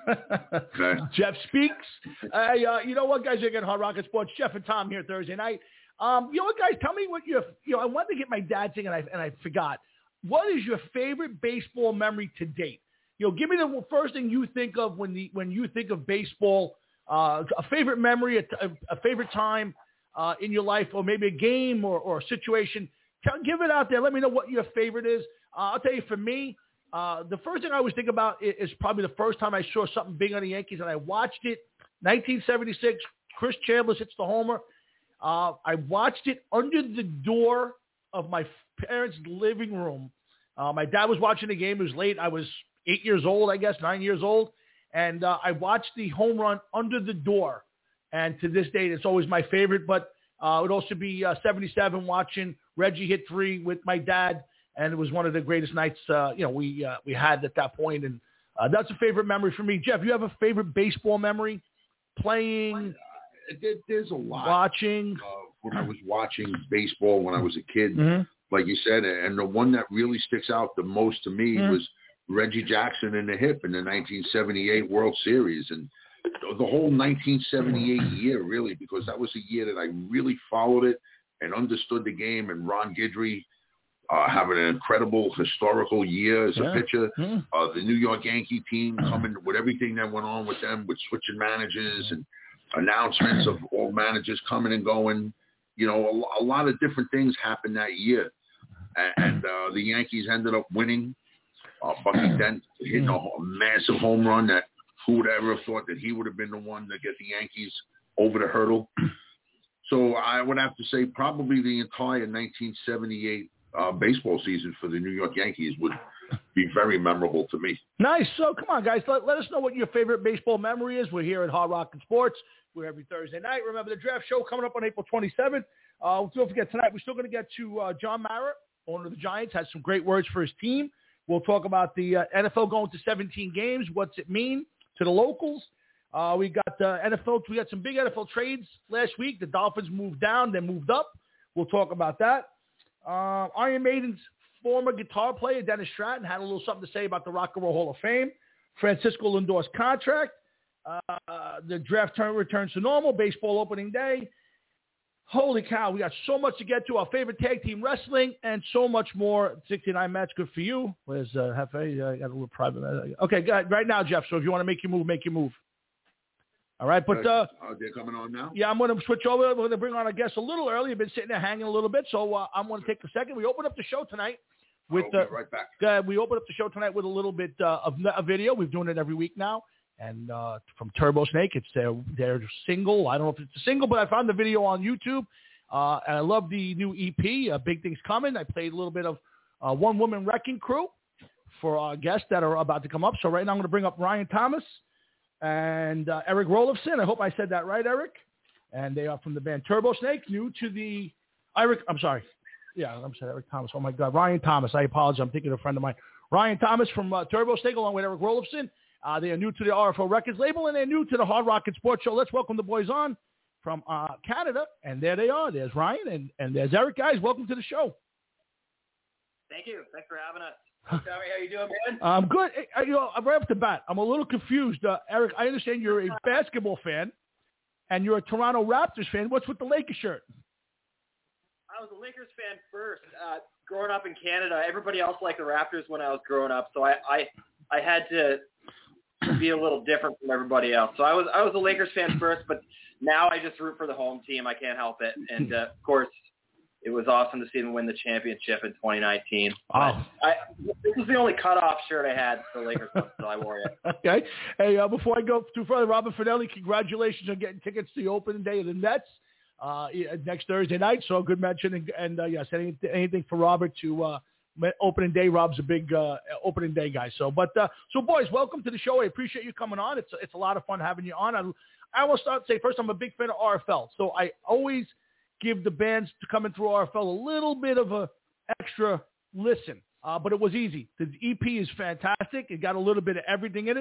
okay. Jeff speaks. Uh, uh, you know what, guys? You're getting Hard Rocket Sports. Jeff and Tom here Thursday night. Um, you know what, guys? Tell me what your, you know, I wanted to get my dad thing, and I and I forgot. What is your favorite baseball memory to date? You know, give me the first thing you think of when the when you think of baseball. Uh, a favorite memory, a, a favorite time uh, in your life, or maybe a game or, or a situation. Tell, give it out there. Let me know what your favorite is. Uh, I'll tell you, for me, uh, the first thing I always think about is, is probably the first time I saw something big on the Yankees, and I watched it. nineteen seventy-six, Chris Chandler hits the homer. Uh, I watched it under the door of my parents' living room. Uh, my dad was watching the game. It was late. I was eight years old, I guess, nine years old. And uh, I watched the home run under the door. And to this day, it's always my favorite. But uh, it would also be uh, seventy-seven watching Reggie hit three with my dad. And it was one of the greatest nights, uh, you know, we uh, we had at that point. And uh, that's a favorite memory for me. Jeff, you have a favorite baseball memory? Playing? Uh, there, there's a lot. Watching? Uh, when I was watching baseball when I was a kid, mm-hmm. like you said, and the one that really sticks out the most to me mm-hmm. was Reggie Jackson in the hip in the nineteen seventy-eight World Series. And the whole nineteen seventy-eight year, really, because that was a year that I really followed it and understood the game. And Ron Guidry uh, having an incredible historical year as yeah. a pitcher. Mm. Uh, the New York Yankee team coming with everything that went on with them, with switching managers and announcements of all managers coming and going. You know, a, a lot of different things happened that year. And, and uh, the Yankees ended up winning. Uh, Bucky Dent hitting a, a massive home run that who would ever have thought that he would have been the one to get the Yankees over the hurdle. So I would have to say probably the entire nineteen seventy-eight uh, baseball season for the New York Yankees would be very memorable to me. Nice. So come on, guys. Let, let us know what your favorite baseball memory is. We're here at Hard Rock and Sports. We're every Thursday night. Remember the draft show coming up on April twenty-seventh. Uh, don't forget tonight, we're still going to get to uh, John Mara, owner of the Giants, has some great words for his team. We'll talk about the uh, N F L going to seventeen games. What's it mean to the locals? Uh, we got uh, N F L. We got some big N F L trades last week. The Dolphins moved down, then moved up. We'll talk about that. Uh, Iron Maiden's former guitar player, Dennis Stratton, had a little something to say about the Rock and Roll Hall of Fame. Francisco Lindor's contract. Uh, the draft turn returns to normal. Baseball opening day. Holy cow, we got so much to get to. Our favorite tag team wrestling and so much more. sixty-nine match, good for you. Where's uh, Hefe? I got a little private. Okay, go ahead. Right now, Jeff. So if you want to make your move, make your move. All right, but uh, uh, they're coming on now. Yeah, I'm going to switch over. We're going to bring on a guest a little early. I've been sitting there hanging a little bit, so uh, I'm going to take a second. We open up the show tonight with. Uh, uh, right back. Uh, we open up the show tonight with a little bit uh, of a video. We're doing it every week now. And uh, from Turbo Snake, it's their, their single. I don't know if it's a single, but I found the video on YouTube. Uh, and I love the new E P, uh, Big Things Coming. I played a little bit of uh, One Woman Wrecking Crew for our guests that are about to come up. So right now I'm going to bring up Ryan Thomas and uh, Eric Rolofson. I hope I said that right, Eric. And they are from the band Turbo Snake, new to the Eric. I'm sorry. Yeah, I'm sorry, Eric Thomas. Oh, my God. Ryan Thomas. I apologize. I'm thinking of a friend of mine. Ryan Thomas from uh, Turbo Snake along with Eric Rolofson. Uh, they are new to the R F O Records label, and they're new to the Hard Rock and Sports Show. Let's welcome the boys on from uh, Canada, and there they are. There's Ryan, and, and there's Eric. Guys, welcome to the show. Thank you. Thanks for having us. Hey, Tommy, how you doing, man? I'm good. Hey, you know, right off the bat, I'm a little confused. Uh, Eric, I understand you're a basketball fan, and you're a Toronto Raptors fan. What's with the Lakers shirt? I was a Lakers fan first. Uh, growing up in Canada, everybody else liked the Raptors when I was growing up, so I, I, I had to be a little different from everybody else. So I was I was a Lakers fan first, but now I just root for the home team. I can't help it. And, uh, of course, it was awesome to see them win the championship in twenty nineteen. Oh. I, this was the only cutoff shirt I had for the Lakers, so I wore it. Okay. Hey, uh, before I go too further, Robert Finelli, congratulations on getting tickets to the opening day of the Nets uh, next Thursday night. So good mention. And, and uh, yes, anything, anything for Robert to uh, opening day. Rob's a big uh, opening day guy. So, but uh, so boys, welcome to the show. I appreciate you coming on. It's it's a lot of fun having you on. I, I will start to say first, I'm a big fan of R F L. So I always give the bands to coming through R F L a little bit of a extra listen. Uh, but it was easy. The E P is fantastic. It got a little bit of everything in it.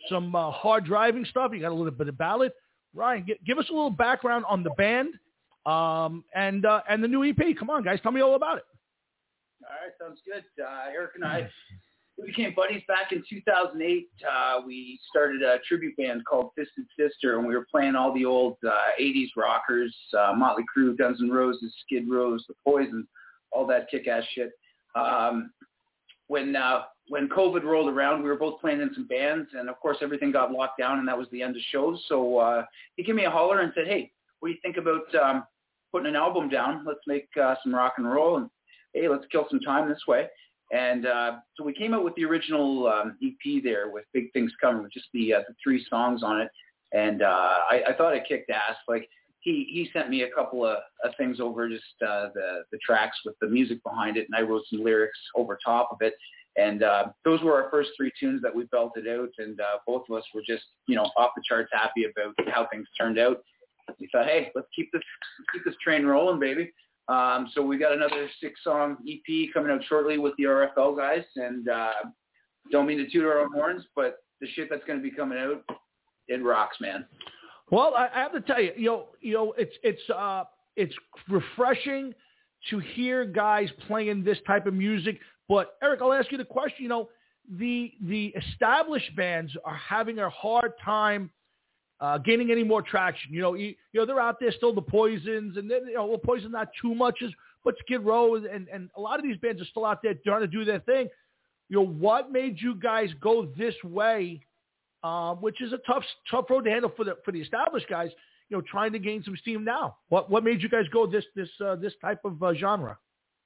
some uh, hard driving stuff. You got a little bit of ballad. Ryan, g- give us a little background on the band um, and uh, and the new E P. Come on, guys, tell me all about it. All right, sounds good. Uh, Eric and I, we became buddies back in two thousand eight. Uh, we started a tribute band called Fisted Sister, and we were playing all the old uh, eighties rockers, uh, Motley Crue, Guns N' Roses, Skid Row, The Poison, all that kick-ass shit. Um, when uh, when COVID rolled around, we were both playing in some bands, and of course everything got locked down, and that was the end of shows. So uh, he gave me a holler and said, "Hey, what do you think about um, putting an album down? Let's make uh, some rock and roll, and hey, let's kill some time this way." And uh, so we came out with the original um, E P there with Big Things Coming, with just the, uh, the three songs on it, and uh, I, I thought it kicked ass. Like he he sent me a couple of, of things over, just uh, the the tracks with the music behind it, and I wrote some lyrics over top of it. And uh, those were our first three tunes that we belted out, and uh, both of us were just, you know, off the charts happy about how things turned out. We thought, hey, let's keep this keep this train rolling, baby. Um, so we got another six-song E P coming out shortly with the R F L guys, and uh, don't mean to toot our own horns, but the shit that's going to be coming out, it rocks, man. Well, I, I have to tell you, you know, you know, it's it's uh, it's refreshing to hear guys playing this type of music. But Eric, I'll ask you the question. You know, the the established bands are having a hard time uh, gaining any more traction. You know, you, you know they're out there still, the Poisons, and then, you know, well, Poison not too much, as, but Skid Row, and and a lot of these bands are still out there trying to do their thing. You know, what made you guys go this way, um, which is a tough tough road to handle for the for the established guys? You know, trying to gain some steam now. What what made you guys go this this uh, this type of uh, genre?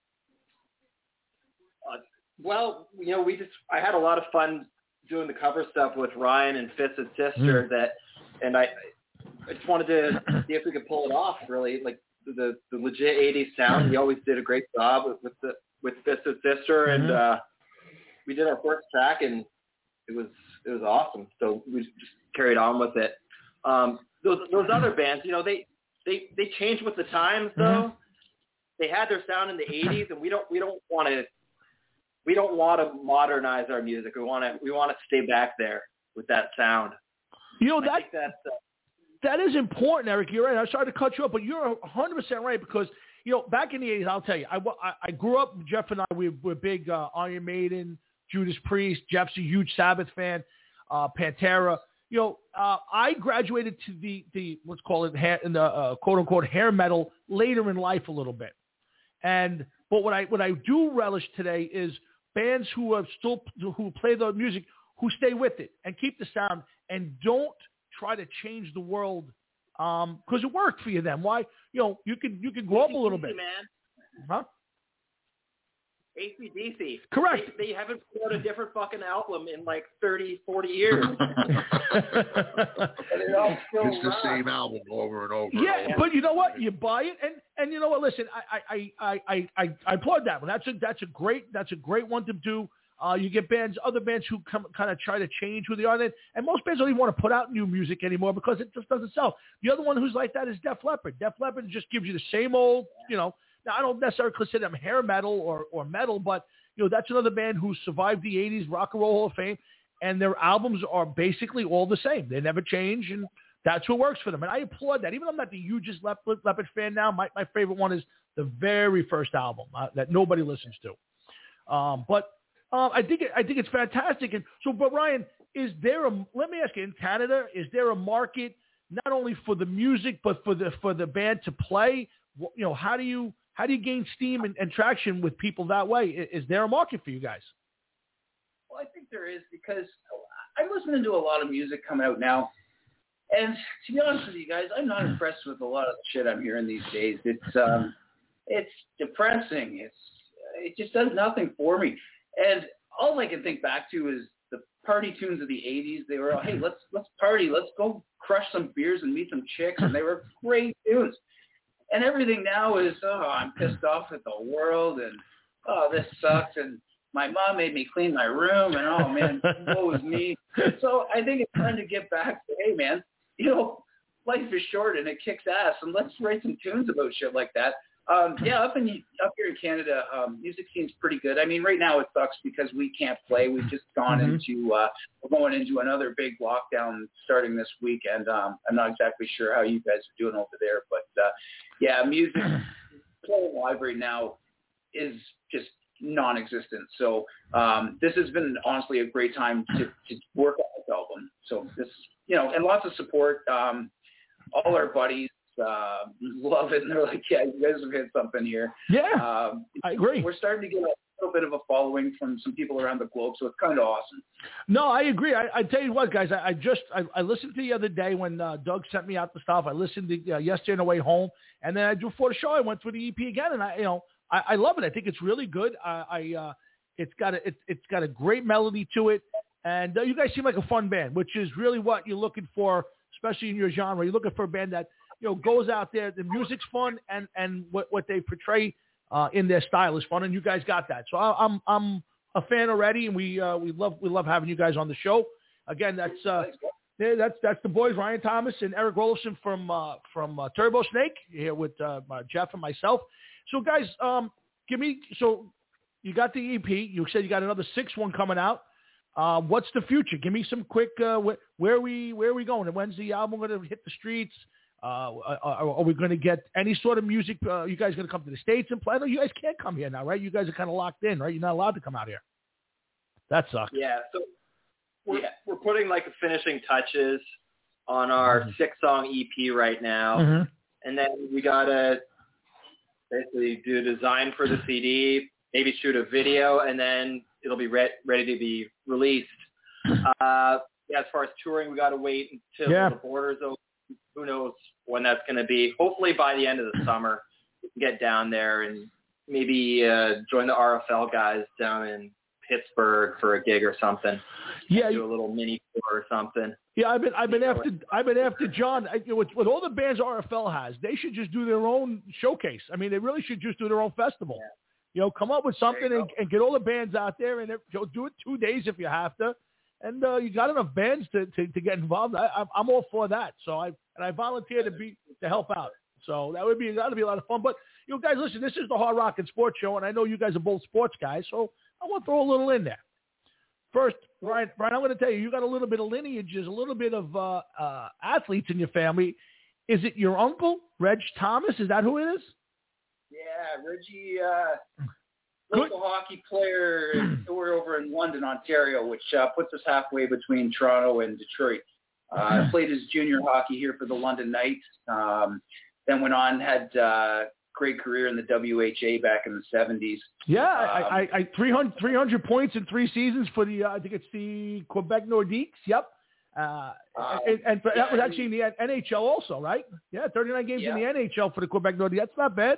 Well, you know, we just I had a lot of fun doing the cover stuff with Ryan and Fisted Sister. Mm. That, and I, I just wanted to see if we could pull it off. Really, like the the legit eighties sound. We always did a great job with, with the with Fisted Sister, mm-hmm. and uh, we did our first track, and it was it was awesome. So we just carried on with it. Um, those those other bands, you know, they they they changed with the times, though. Mm-hmm. They had their sound in the eighties, and we don't we don't want to. We don't want to modernize our music. We want to we want to stay back there with that sound. You know, that that's, uh, that is important, Eric. You're right. I'm sorry to cut you off, but you're one hundred percent right, because, you know, back in the eighties, I'll tell you, I, I, I grew up, Jeff and I, we were big uh, Iron Maiden, Judas Priest. Jeff's a huge Sabbath fan, uh, Pantera. You know, uh, I graduated to the, the let's call it, hair, in the uh, quote-unquote hair metal later in life a little bit. And but what I what I do relish today is bands who are still who play the music, who stay with it and keep the sound and don't try to change the world, um, because it worked for you then. Why? You know, you could you could grow up a little bit, man. Huh? A C D C. Correct. They, they haven't put a different fucking album in like thirty, forty years. It all still it's the same album over and over. Yeah, and over. But you know what? You buy it, and, and you know what? Listen, I I, I, I, I, I applaud that one. That's a that's a great that's a great one to do. Uh, you get bands, other bands who come kind of try to change who they are, and most bands don't even want to put out new music anymore because it just doesn't sell. The other one who's like that is Def Leppard. Def Leppard just gives you the same old, you know. Now, I don't necessarily consider them hair metal or, or metal, but, you know, that's another band who survived the eighties Rock and Roll Hall of Fame, and their albums are basically all the same. They never change, and that's what works for them. And I applaud that. Even though I'm not the hugest Leopard, Leopard fan now, my, my favorite one is the very first album uh, that nobody listens to. Um, but uh, I think it, I think it's fantastic. And so, but Ryan, is there a, let me ask you, in Canada, is there a market not only for the music, but for the for the band to play? You know, how do you how do you gain steam and, and traction with people that way? Is there a market for you guys? Well, I think there is, because I'm listening to a lot of music coming out now, and to be honest with you guys, I'm not impressed with a lot of the shit I'm hearing these days. It's um, it's depressing. It's it just does nothing for me. And all I can think back to is the party tunes of the eighties. They were, hey, let's let's party, let's go crush some beers and meet some chicks, and they were great tunes. And everything now is, oh, I'm pissed off at the world, and oh, this sucks, and my mom made me clean my room, and oh man, woe is me. So I think it's time to get back to, hey man, you know, life is short and it kicks ass, and let's write some tunes about shit like that. Um, yeah, up in up here in Canada, um, music scene's pretty good. I mean, right now it sucks because we can't play. We've just gone Mm-hmm. into uh, we're going into another big lockdown starting this weekend. Um, I'm not exactly sure how you guys are doing over there, but uh, yeah, music playing live right now is just non-existent. So um, this has been honestly a great time to, to work on this album. So this, you know, and lots of support. Um, all our buddies uh, love it, and they're like, "Yeah, you guys have hit something here." Yeah, um, I agree. We're starting to get a little bit of a following from some people around the globe, so it's kind of awesome. No, I agree. I, I tell you what, guys, I, I just I, I listened to the other day when uh, Doug sent me out the stuff. I listened to uh, yesterday on the way home, and then I, before the show, I went through the E P again, and I, you know, I, I love it. I think it's really good. I, I uh, it's got a it, it's got a great melody to it, and uh, you guys seem like a fun band, which is really what you're looking for, especially in your genre. You're looking for a band that, you know, goes out there. The music's fun, and and what what they portray uh, in their style is fun, and you guys got that. So I, I'm I'm a fan already, and we uh, we love we love having you guys on the show. Again, that's uh, yeah, that's that's the boys, Ryan Thomas and Eric Rolfson from uh, from uh, Turbo Snake, here with uh, uh, Jeff and myself. So guys, um, give me so you got the E P. You said you got another sixth one coming out. Uh, what's the future? Give me some quick. Uh, wh- where are we where are we going? And when's the album going to hit the streets? Uh, are, are we going to get any sort of music? Uh, you guys going to come to the States and play? No, you guys can't come here now, right? You guys are kind of locked in, right? You're not allowed to come out here. That sucks. Yeah, so we're, yeah. we're putting like the finishing touches on our mm-hmm. six-song E P right now. Mm-hmm. And then we got to basically do a design for the C D, maybe shoot a video, and then it'll be re- ready to be released. Uh, yeah, as far as touring, we got to wait until yeah. the borders open. Who knows when that's going to be. Hopefully by the end of the summer, we can get down there and maybe uh, join the R F L guys down in Pittsburgh for a gig or something. Yeah, do a little mini tour or something. Yeah, I've been I've been after I've been after John. I, with, with all the bands R F L has, they should just do their own showcase. I mean, they really should just do their own festival. Yeah. You know, come up with something and, and get all the bands out there, and you know, do it two days if you have to. And uh, you got enough bands to, to, to get involved. I, I'm, I'm all for that. So I and I volunteer to be to help out. So that would be that would be a lot of fun. But you know, guys, listen, this is the Hard Rock and Sports Show, and I know you guys are both sports guys, so I want to throw a little in there. First, Brian, Brian, I'm going to tell you, you got a little bit of lineages, a little bit of uh, uh, athletes in your family. Is it your uncle, Reg Thomas? Is that who it is? Yeah, Reggie. Uh... Local hockey player. We're over in London, Ontario, which uh, puts us halfway between Toronto and Detroit. Uh, played his junior hockey here for the London Knights. Um, then went on, had uh, great career in the W H A back in the seventies. Yeah, um, I, I, I three hundred, three hundred points in three seasons for the. Uh, I think it's the Quebec Nordiques. Yep. Uh, uh, and and for, yeah, that was actually in the N H L also, right? Yeah, thirty-nine games yeah. in the N H L for the Quebec Nordiques. That's not bad.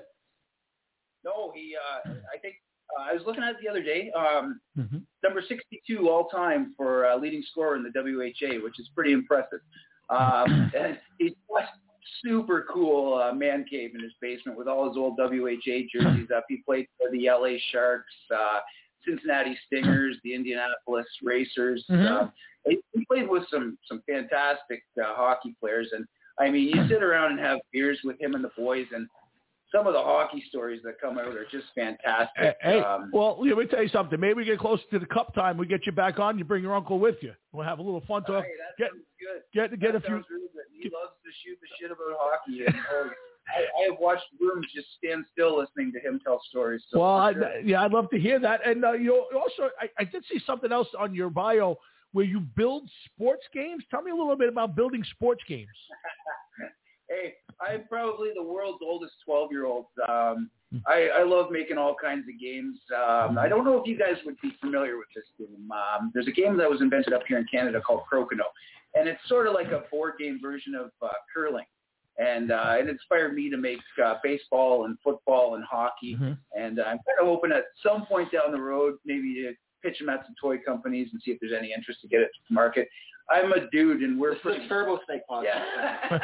No, he. Uh, I think. Uh, I was looking at it the other day. Um, mm-hmm. Number sixty-two all time for uh, leading scorer in the W H A, which is pretty impressive. Um, and he's got super cool uh, man cave in his basement with all his old W H A jerseys up. He played for the L A Sharks, uh, Cincinnati Stingers, the Indianapolis Racers. Mm-hmm. Uh, he, he played with some some fantastic uh, hockey players. And I mean, you sit around and have beers with him and the boys, and some of the hockey stories that come out are just fantastic. Hey, um, well, let me tell you something. Maybe we get closer to the Cup time. We get you back on. You bring your uncle with you. We'll have a little fun talk. Hey, that get, sounds good. Get get that a few. Sounds really good. He loves to shoot the shit about hockey. And, uh, I, I have watched rooms just stand still listening to him tell stories. So well, I, sure. yeah, I'd love to hear that. And uh, you also, I, I did see something else on your bio where you build sports games. Tell me a little bit about building sports games. Hey, I'm probably the world's oldest twelve-year-old. Um, I, I love making all kinds of games. Um, I don't know if you guys would be familiar with this game. Um, there's a game that was invented up here in Canada called Crokinole, and it's sort of like a board game version of uh, curling. And uh, it inspired me to make uh, baseball and football and hockey. Mm-hmm. And uh, I'm kind of hoping at some point down the road maybe to pitch them at some toy companies and see if there's any interest to get it to market. I'm a dude, and we're it's pretty the Turbo Snake podcast. Yeah.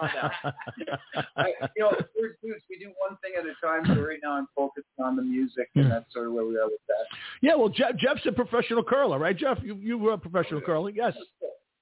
I, you know, we're dudes. We do one thing at a time. So right now, I'm focused on the music, and that's sort of where we are with that. Yeah, well, Jeff, Jeff's a professional curler, right, Jeff? You you were a professional yeah. curling, yes.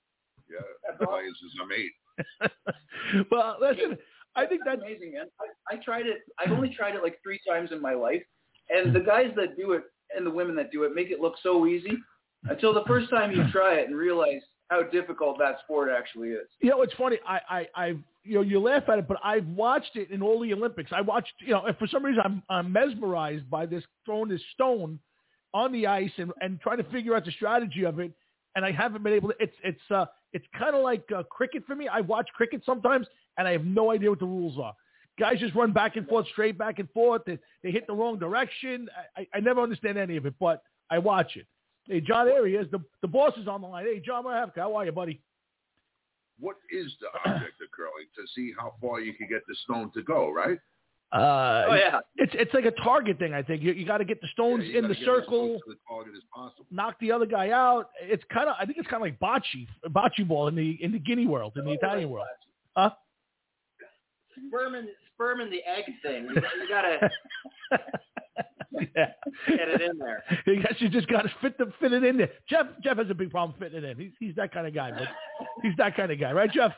Yeah, as long as I'm eight. Well, listen, I think that's amazing, man. I, I tried it. I've only tried it like three times in my life, and the guys that do it and the women that do it make it look so easy until the first time you try it and realize how difficult that sport actually is. You know, it's funny. I, I, I've, you know, you laugh at it, but I've watched it in all the Olympics. I watched, you know, and for some reason I'm, I'm mesmerized by this throwing this stone on the ice and, and trying to figure out the strategy of it. And I haven't been able to. It's, it's, uh, it's kind of like uh, cricket for me. I watch cricket sometimes, and I have no idea what the rules are. Guys just run back and forth, straight back and forth. They, they hit the wrong direction. I, I never understand any of it, but I watch it. Hey, John Arias, the the boss is on the line. Hey, John Marhefka, how are you, buddy? What is the object of curling? To see how far you can get the stone to go, right? Uh, oh yeah, it's it's like a target thing. I think you you got to get the stones yeah, in the circle, the target as possible. Knock the other guy out. It's kind of I think it's kind of like bocce bocce ball in the in the Guinea world, in the oh, Italian world. Huh? Sperm and sperm and the egg thing. You, you gotta. Yeah. Get it in there. You guys, you just got to fit the fit it in there. Jeff Jeff has a big problem fitting it in. He's he's that kind of guy, but he's that kind of guy, right, Jeff?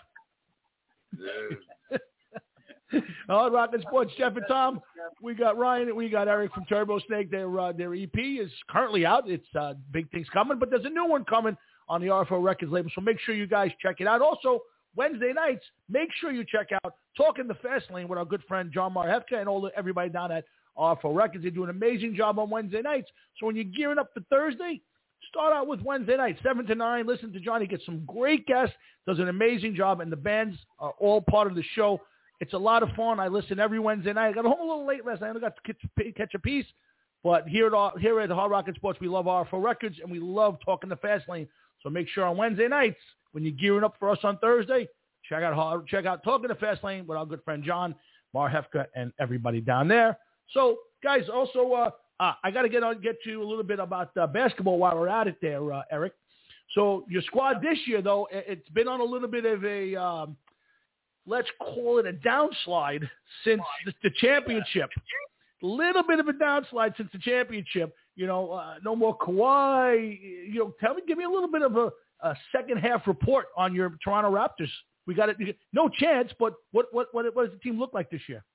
Yeah. All right, Rockin' Sports, Jeff and Tom. We got Ryan. We got Eric from Turbo Snake. Their uh, their E P is currently out. It's uh, big things coming, but there's a new one coming on the R F O Records label. So make sure you guys check it out. Also, Wednesday nights, make sure you check out Talking the Fast Lane with our good friend John Marhefka and all the, everybody down at R F O Records. They do an amazing job on Wednesday nights. So when you're gearing up for Thursday, start out with Wednesday night, seven to nine. Listen to Johnny. Get some great guests. Does an amazing job. And the bands are all part of the show. It's a lot of fun. I listen every Wednesday night. I got home a little late last night. I only got to catch, catch a piece. But here at, here at Hard Rockin' Sports, we love R F O Records, and we love Talking the Fast Lane. So make sure on Wednesday nights, when you're gearing up for us on Thursday, check out check out Talking the Fast Lane with our good friend John Marhefka and everybody down there. So, guys, also, uh, uh, I got to get on get to a little bit about uh, basketball while we're at it there, uh, Eric. So your squad this year, though, it's been on a little bit of a, um, let's call it a downslide since the, the championship. A little bit of a downslide since the championship. You know, uh, no more Kawhi. You know, tell me, give me a little bit of a, a second half report on your Toronto Raptors. We got it. No chance, but what what what, what does the team look like this year?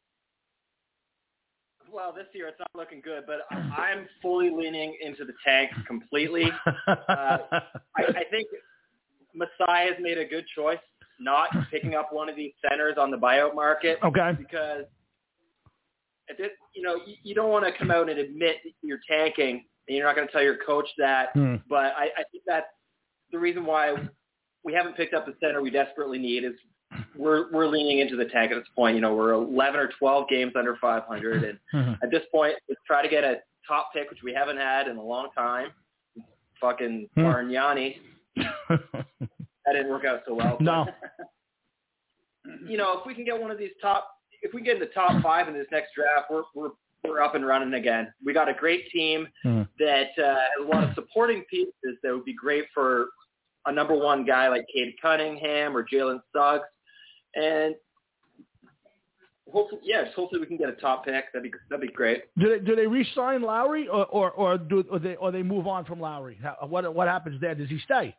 Well, this year it's not looking good, but I'm fully leaning into the tank completely. Uh, I, I think Masai has made a good choice not picking up one of these centers on the buyout market. Okay. Because, at this, you know, you, you don't want to come out and admit you're tanking, and you're not going to tell your coach that. Hmm. But I, I think that's the reason why we haven't picked up the center we desperately need is we're we're leaning into the tank at this point. You know, we're eleven or twelve games under five hundred, and mm-hmm. at this point, let's try to get a top pick, which we haven't had in a long time. Fucking hmm. Bargnani. That didn't work out so well. No. You know, if we can get one of these top, if we get in the top five in this next draft, we're we're we're up and running again. We got a great team hmm. that uh, has a lot of supporting pieces that would be great for a number one guy like Cade Cunningham or Jalen Suggs. And hopefully, yes, hopefully we can get a top pick. That'd be that'd be great. Do they do they re-sign Lowry or or or do or they or they move on from Lowry? How, what what happens there? Does he stay?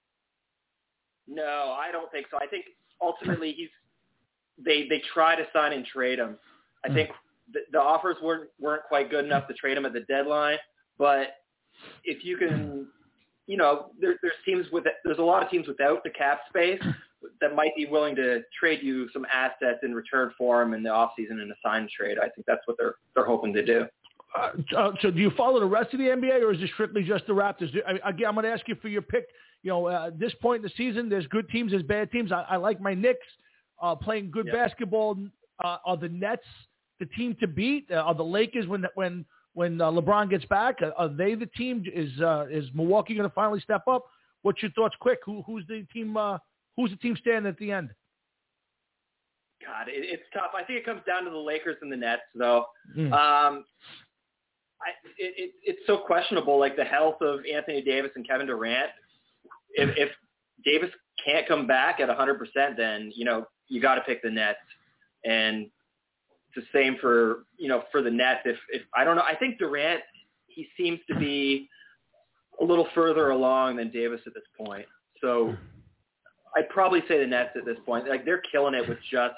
No, I don't think so. I think ultimately he's they they try to sign and trade him. I think the, the offers weren't weren't quite good enough to trade him at the deadline. But if you can, you know, there, there's teams with there's a lot of teams without the cap space that might be willing to trade you some assets in return for him in the offseason in a sign trade. I think that's what they're they're hoping to do. Uh, uh, so do you follow the rest of the N B A, or is it strictly just the Raptors? I, again, I'm going to ask you for your pick. You know, uh, at this point in the season, there's good teams, there's bad teams. I, I like my Knicks uh, playing good yep. basketball. Uh, are the Nets the team to beat? Uh, are the Lakers when when when uh, LeBron gets back? Are, are they the team? Is uh, is Milwaukee going to finally step up? What's your thoughts? Quick, who who's the team? Uh, Who's the team standing at the end? God, it, it's tough. I think it comes down to the Lakers and the Nets, though. Mm. Um, I, it, it, it's so questionable, like the health of Anthony Davis and Kevin Durant. If, if Davis can't come back at one hundred percent, then, you know, you got to pick the Nets. And it's the same for, you know, for the Nets. If, if I don't know, I think Durant, he seems to be a little further along than Davis at this point. So I'd probably say the Nets at this point. Like, they're killing it with just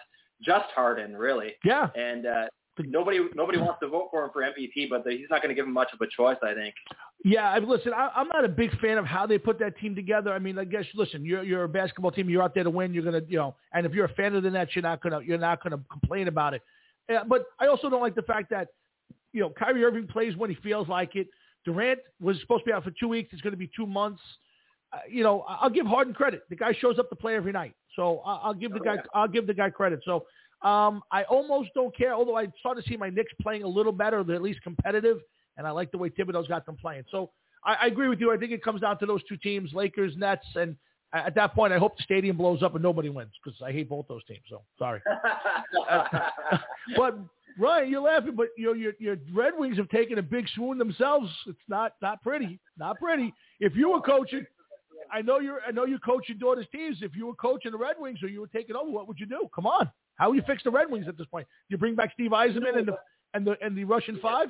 just Harden, really. Yeah. And uh, nobody nobody wants to vote for him for M V P, but the, he's not going to give him much of a choice, I think. Yeah, I, listen, I, I'm not a big fan of how they put that team together. I mean, I guess, listen, you're you're a basketball team. You're out there to win. You're gonna, you know, and if you're a fan of the Nets, you're not gonna you're not gonna complain about it. Uh, but I also don't like the fact that, you know, Kyrie Irving plays when he feels like it. Durant was supposed to be out for two weeks. It's going to be two months. Uh, you know, I'll give Harden credit. The guy shows up to play every night, so I'll, I'll give the guy I'll give the guy credit. So um, I almost don't care. Although I started to see my Knicks playing a little better, they're at least competitive, and I like the way Thibodeau's got them playing. So I, I agree with you. I think it comes down to those two teams, Lakers, Nets, and at that point, I hope the stadium blows up and nobody wins because I hate both those teams. So sorry, uh, but. Ryan, you're laughing, but your your your Red Wings have taken a big swoon themselves. It's not not pretty, not pretty. If you were coaching, I know you're I know you coach your daughter's teams. If you were coaching the Red Wings or you were taking over, what would you do? Come on, how would you fix the Red Wings at this point? You bring back Steve Yzerman and the and the and the Russian Five.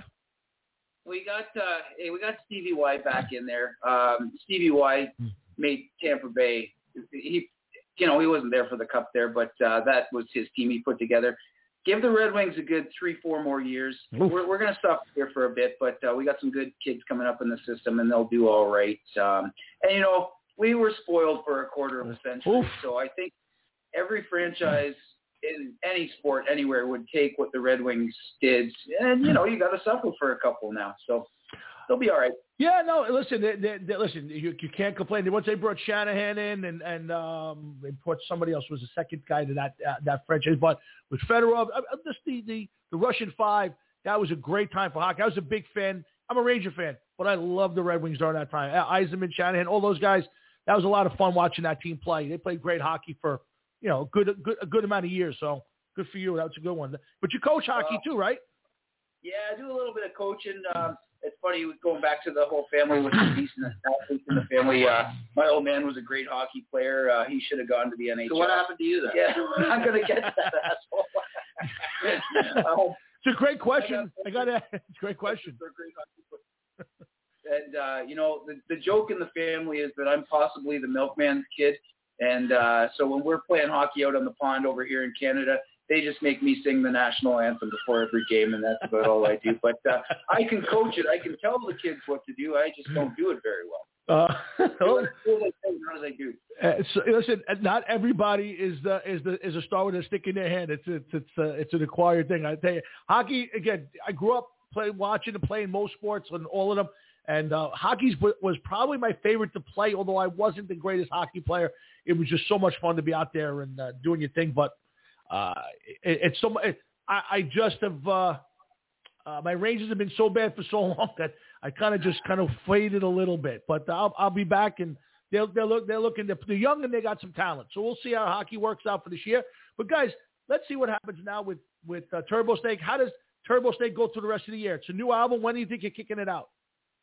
We got uh, hey, we got Stevie Y back in there. Um, Stevie Y made Tampa Bay. He, you know, he wasn't there for the cup there, but uh, that was his team he put together. Give the Red Wings a good three, four more years. Oof. We're we're going to stop here for a bit, but uh, we got some good kids coming up in the system, and they'll do all right. Um, and, you know, we were spoiled for a quarter of a century, Oof. so I think every franchise in any sport anywhere would take what the Red Wings did. And, you know, you got to suffer for a couple now, so they'll be all right. Yeah, no, listen, they, they, they, listen, you, you can't complain. Once they brought Shanahan in and, and um, they brought somebody else who was the second guy to that uh, that franchise. But with Fedorov, uh, just the, the, the Russian Five, that was a great time for hockey. I was a big fan. I'm a Ranger fan, but I loved the Red Wings during that time. Uh, Yzerman, Shanahan, all those guys, that was a lot of fun watching that team play. They played great hockey for, you know, a good, a good, a good amount of years. So good for you. That was a good one. But you coach hockey too, right? Yeah, I do a little bit of coaching. Um, It's funny going back to the whole family with the decent athletes in the family. Uh, my old man was a great hockey player. Uh, he should have gone to the N H L. So what happened to you then? Yeah, I'm going to get to that asshole. um, it's a great question. I got to. It's a great question. They're great hockey players. And uh, you know, the, the joke in the family is that I'm possibly the milkman's kid. And uh, so when we're playing hockey out on the pond over here in Canada, they just make me sing the national anthem before every game, and that's about all I do. But uh, I can coach it. I can tell the kids what to do. I just don't do it very well. Uh, well, not as I do. Uh, so, listen, not everybody is the is the is a star with a stick in their hand. It's it's it's a, it's an acquired thing. I tell you, hockey again. I grew up playing, watching, and playing most sports and all of them. And uh, hockey was probably my favorite to play. Although I wasn't the greatest hockey player, it was just so much fun to be out there and uh, doing your thing. But Uh, it, it's so. It, I, I just have. Uh, uh, my Rangers have been so bad for so long that I kind of just kind of faded a little bit. But I'll I'll be back, and they'll they're look they're looking. They're, they're young and they got some talent. So we'll see how hockey works out for this year. But guys, let's see what happens now with with uh, Turbo Snake. How does Turbo Snake go through the rest of the year? It's a new album. When do you think you're kicking it out?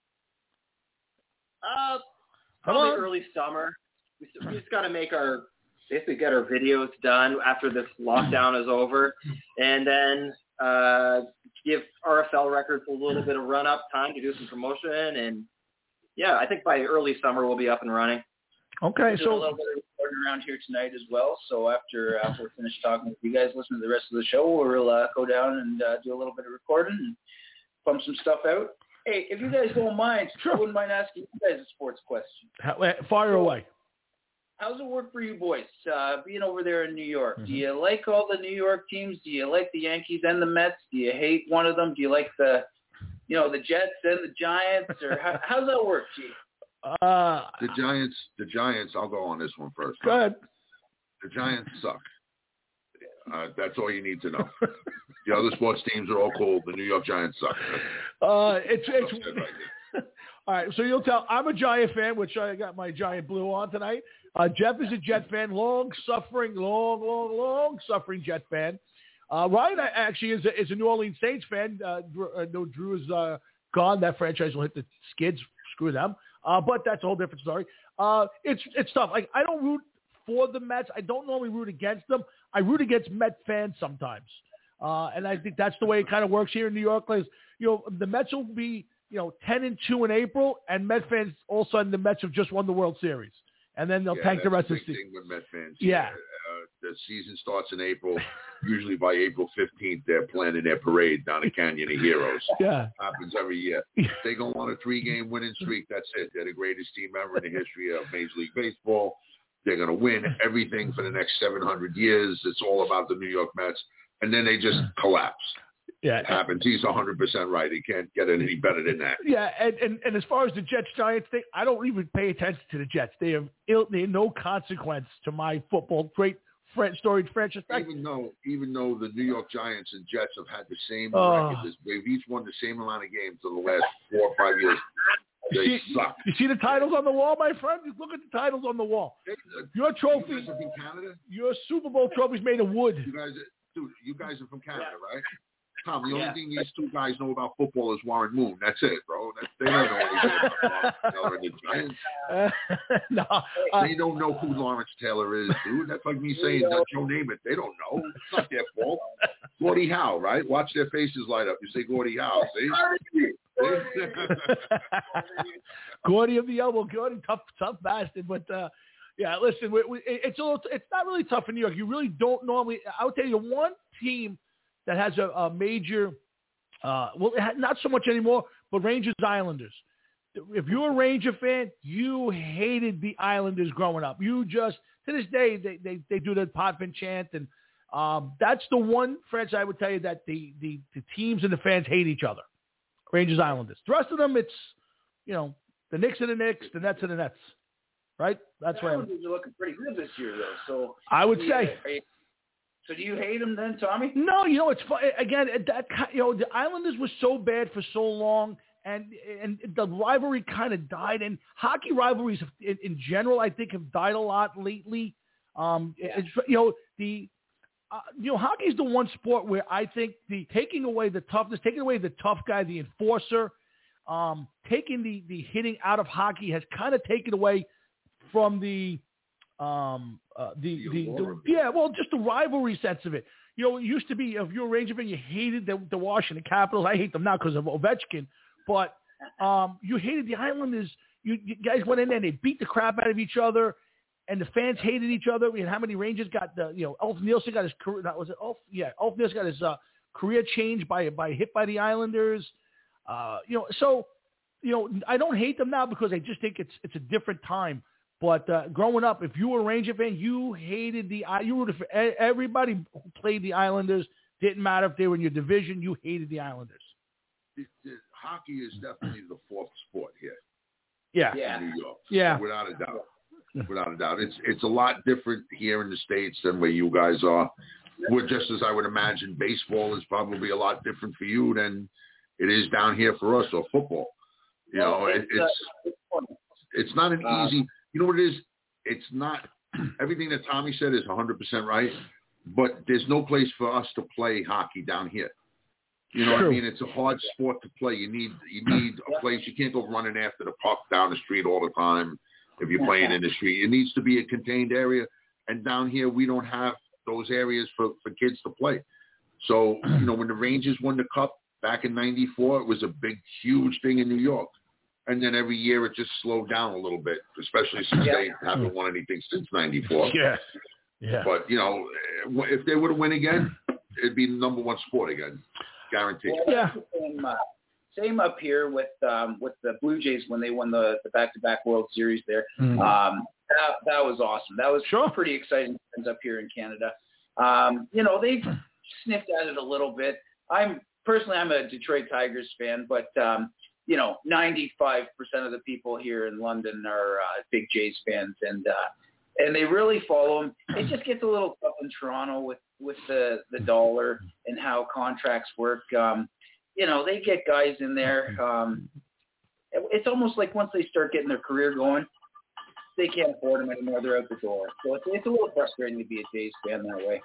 Uh, probably early summer. We, we just got to make our. Basically get our videos done after this lockdown is over, and then uh, give R F L Records a little bit of run-up time to do some promotion. And, yeah, I think by early summer we'll be up and running. Okay, so so a little bit of recording around here tonight as well. So after uh, we're finished talking with you guys, listen to the rest of the show, we'll uh, go down and uh, do a little bit of recording and pump some stuff out. Hey, if you guys don't mind, sure. I wouldn't mind asking you guys a sports question. Fire away. How's it work for you boys, uh, being over there in New York? Mm-hmm. Do you like all the New York teams? Do you like the Yankees and the Mets? Do you hate one of them? Do you like the, you know, the Jets and the Giants? Or how, how's that work, G? Uh, the Giants, the Giants, I'll go on this one first. Go ahead. The Giants suck. Uh, that's all you need to know. The other sports teams are all cool. The New York Giants suck. Uh, it's it's. All right, so you'll tell. I'm a Giant fan, which I got my Giant blue on tonight. Uh, Jeff is a Jet fan, long-suffering, long, long, long-suffering Jet fan. Uh, Ryan actually is a, is a New Orleans Saints fan. Uh, I know Drew is uh, gone. That franchise will hit the skids. Screw them. Uh, but that's a whole different story. Uh, it's it's tough. Like I don't root for the Mets. I don't normally root against them. I root against Met fans sometimes. Uh, and I think that's the way it kind of works here in New York. Because, you know, the Mets will be, you know, ten and two in April, and Met fans, all of a sudden, the Mets have just won the World Series. And then they'll yeah, tank the rest of the season. With Met fans. Yeah. Uh, the season starts in April. Usually by April fifteenth, they're planning their parade down at Canyon of Heroes. Yeah. Happens every year. They go on a three-game winning streak. That's it. They're the greatest team ever in the history of Major League Baseball. They're going to win everything for the next seven hundred years. It's all about the New York Mets. And then they just collapse. Yeah, it happens. He's one hundred percent right. He can't get any better than that. Yeah, and, and, and as far as the Jets-Giants thing, I don't even pay attention to the Jets. They have, ill, they have no consequence to my football, great French storied franchise. Even though, even though the New York Giants and Jets have had the same uh, record, they've each won the same amount of games in the last four or five years. They you see, suck. You see the titles on the wall, my friend? Look at the titles on the wall. Your trophy, you guys are from Canada? Your Super Bowl trophy's made of wood. You guys, are, dude, you guys are from Canada, yeah. right? Tom, the only yeah. thing these two guys know about football is Warren Moon. That's it, bro. That's, they don't know anything about Taylor and the Giants. Uh, no, uh, they don't know who Lawrence Taylor is, dude. That's like me saying that Joe Namath. They don't know. It's not their fault. Gordie Howe, right? Watch their faces light up. You say Gordie Howe, see? Gordie of the elbow, Gordie, tough, tough bastard. But uh, yeah, listen, we, we, it's a little, it's not really tough in New York. You really don't normally. I would tell you one team that has a, a major, uh, well, not so much anymore, but Rangers Islanders. If you're a Ranger fan, you hated the Islanders growing up. You just, to this day, they they, they do the Potvin chant, and um, that's the one franchise I would tell you that the, the, the teams and the fans hate each other. Rangers Islanders. The rest of them, it's, you know, the Knicks are the Knicks, the Nets are the Nets. Right? That's the why Islanders are looking pretty good this year, though. So I would you, say. You, so do you hate them then, Tommy? No, you know, it's fun. Again, that, you know, the Islanders were so bad for so long, and and the rivalry kind of died. And hockey rivalries in, in general, I think, have died a lot lately. Um, yeah. it's, you know, the uh, you know, hockey is the one sport where I think the taking away the toughness, taking away the tough guy, the enforcer, um, taking the, the hitting out of hockey has kind of taken away from the um, uh, the, the, the yeah, well, just the rivalry sense of it. You know, it used to be if you're a Ranger fan, you hated the, the Washington Capitals. I hate them now because of Ovechkin, but um, you hated the Islanders. You, you guys went in there and they beat the crap out of each other. And the fans hated each other. And how many Rangers got the, you know, Ulf Nielsen got his career, that was it, Ulf? Yeah, Ulf Nielsen got his uh, career changed by, by hit by the Islanders. Uh, you know, so, you know, I don't hate them now because I just think it's it's a different time. But uh, growing up, if you were a Ranger fan, you hated the, you rooted for everybody who played the Islanders. Didn't matter if they were in your division, you hated the Islanders. It, it, hockey is definitely the fourth sport here. Yeah. Yeah. In New York. Yeah. Without a doubt. Without a doubt. It's it's a lot different here in the States than where you guys are. We're just as I would imagine baseball is probably a lot different for you than it is down here for us, or football. You know, it, it's it's not an easy, you know what it is? It's not, everything that Tommy said is one hundred percent right, but there's no place for us to play hockey down here. You know what I mean? It's a hard sport to play. You need you need a place. You can't go running after the puck down the street all the time. If you're playing in the street, it needs to be a contained area. And down here, we don't have those areas for, for kids to play. So, you know, when the Rangers won the Cup back in ninety-four, it was a big, huge thing in New York. And then every year it just slowed down a little bit, especially since yeah. they haven't won anything since ninety-four. Yeah. Yeah. But, you know, if they were to win again, it'd be the number one sport again. Guaranteed. Well, yeah. Same, uh, same up here with um, with the Blue Jays when they won the, the back-to-back World Series there. Mm-hmm. Um, that, that was awesome. That was sure. pretty exciting things up here in Canada. Um, you know, they've sniffed at it a little bit. I'm personally, I'm a Detroit Tigers fan, but, um, you know, ninety-five percent of the people here in London are uh, big Jays fans, and uh, and they really follow them. It just gets a little tough in Toronto with, with the, the dollar and how contracts work. Um, you know, they get guys in there. Um, it's almost like once they start getting their career going, they can't afford them anymore. They're out the door. So it's, it's a little frustrating to be a Jays fan that way.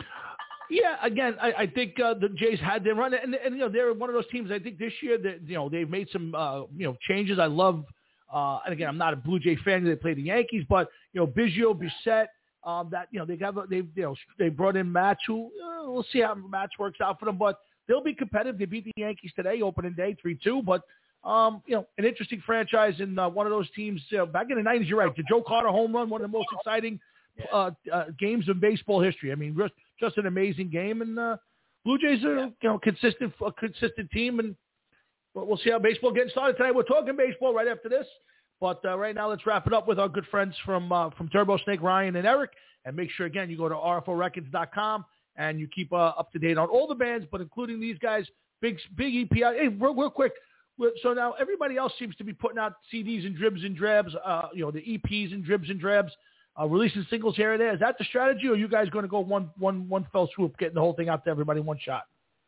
Yeah, again, I, I think uh, the Jays had their run, and, and you know they're one of those teams. I think this year that you know they've made some uh, you know changes. I love, uh, and again, I'm not a Blue Jay fan. They play the Yankees, but you know Biggio, Bissett, um, that you know they got they you know they brought in Match. Who uh, we'll see how Match works out for them, but they'll be competitive. They beat the Yankees today, opening day, three two. But um, you know, an interesting franchise in uh, one of those teams. You know, back in the nineties, you're right. The Joe Carter home run, one of the most exciting uh, uh, games in baseball history. I mean, just, just an amazing game. And uh, Blue Jays are, yeah. you know, consistent, a consistent team. And we'll see how baseball gets started tonight. We're talking baseball right after this. But uh, right now, let's wrap it up with our good friends from uh, from Turbo Snake, Ryan and Eric. And make sure, again, you go to R F O records dot com and you keep uh, up to date on all the bands, but including these guys, big big E P I. Hey, real, real quick. So now everybody else seems to be putting out C Ds and dribs and drabs, uh, you know, the E Ps and dribs and drabs, uh, releasing singles here and there. Is that the strategy, or are you guys going to go one one one fell swoop, getting the whole thing out to everybody in one shot?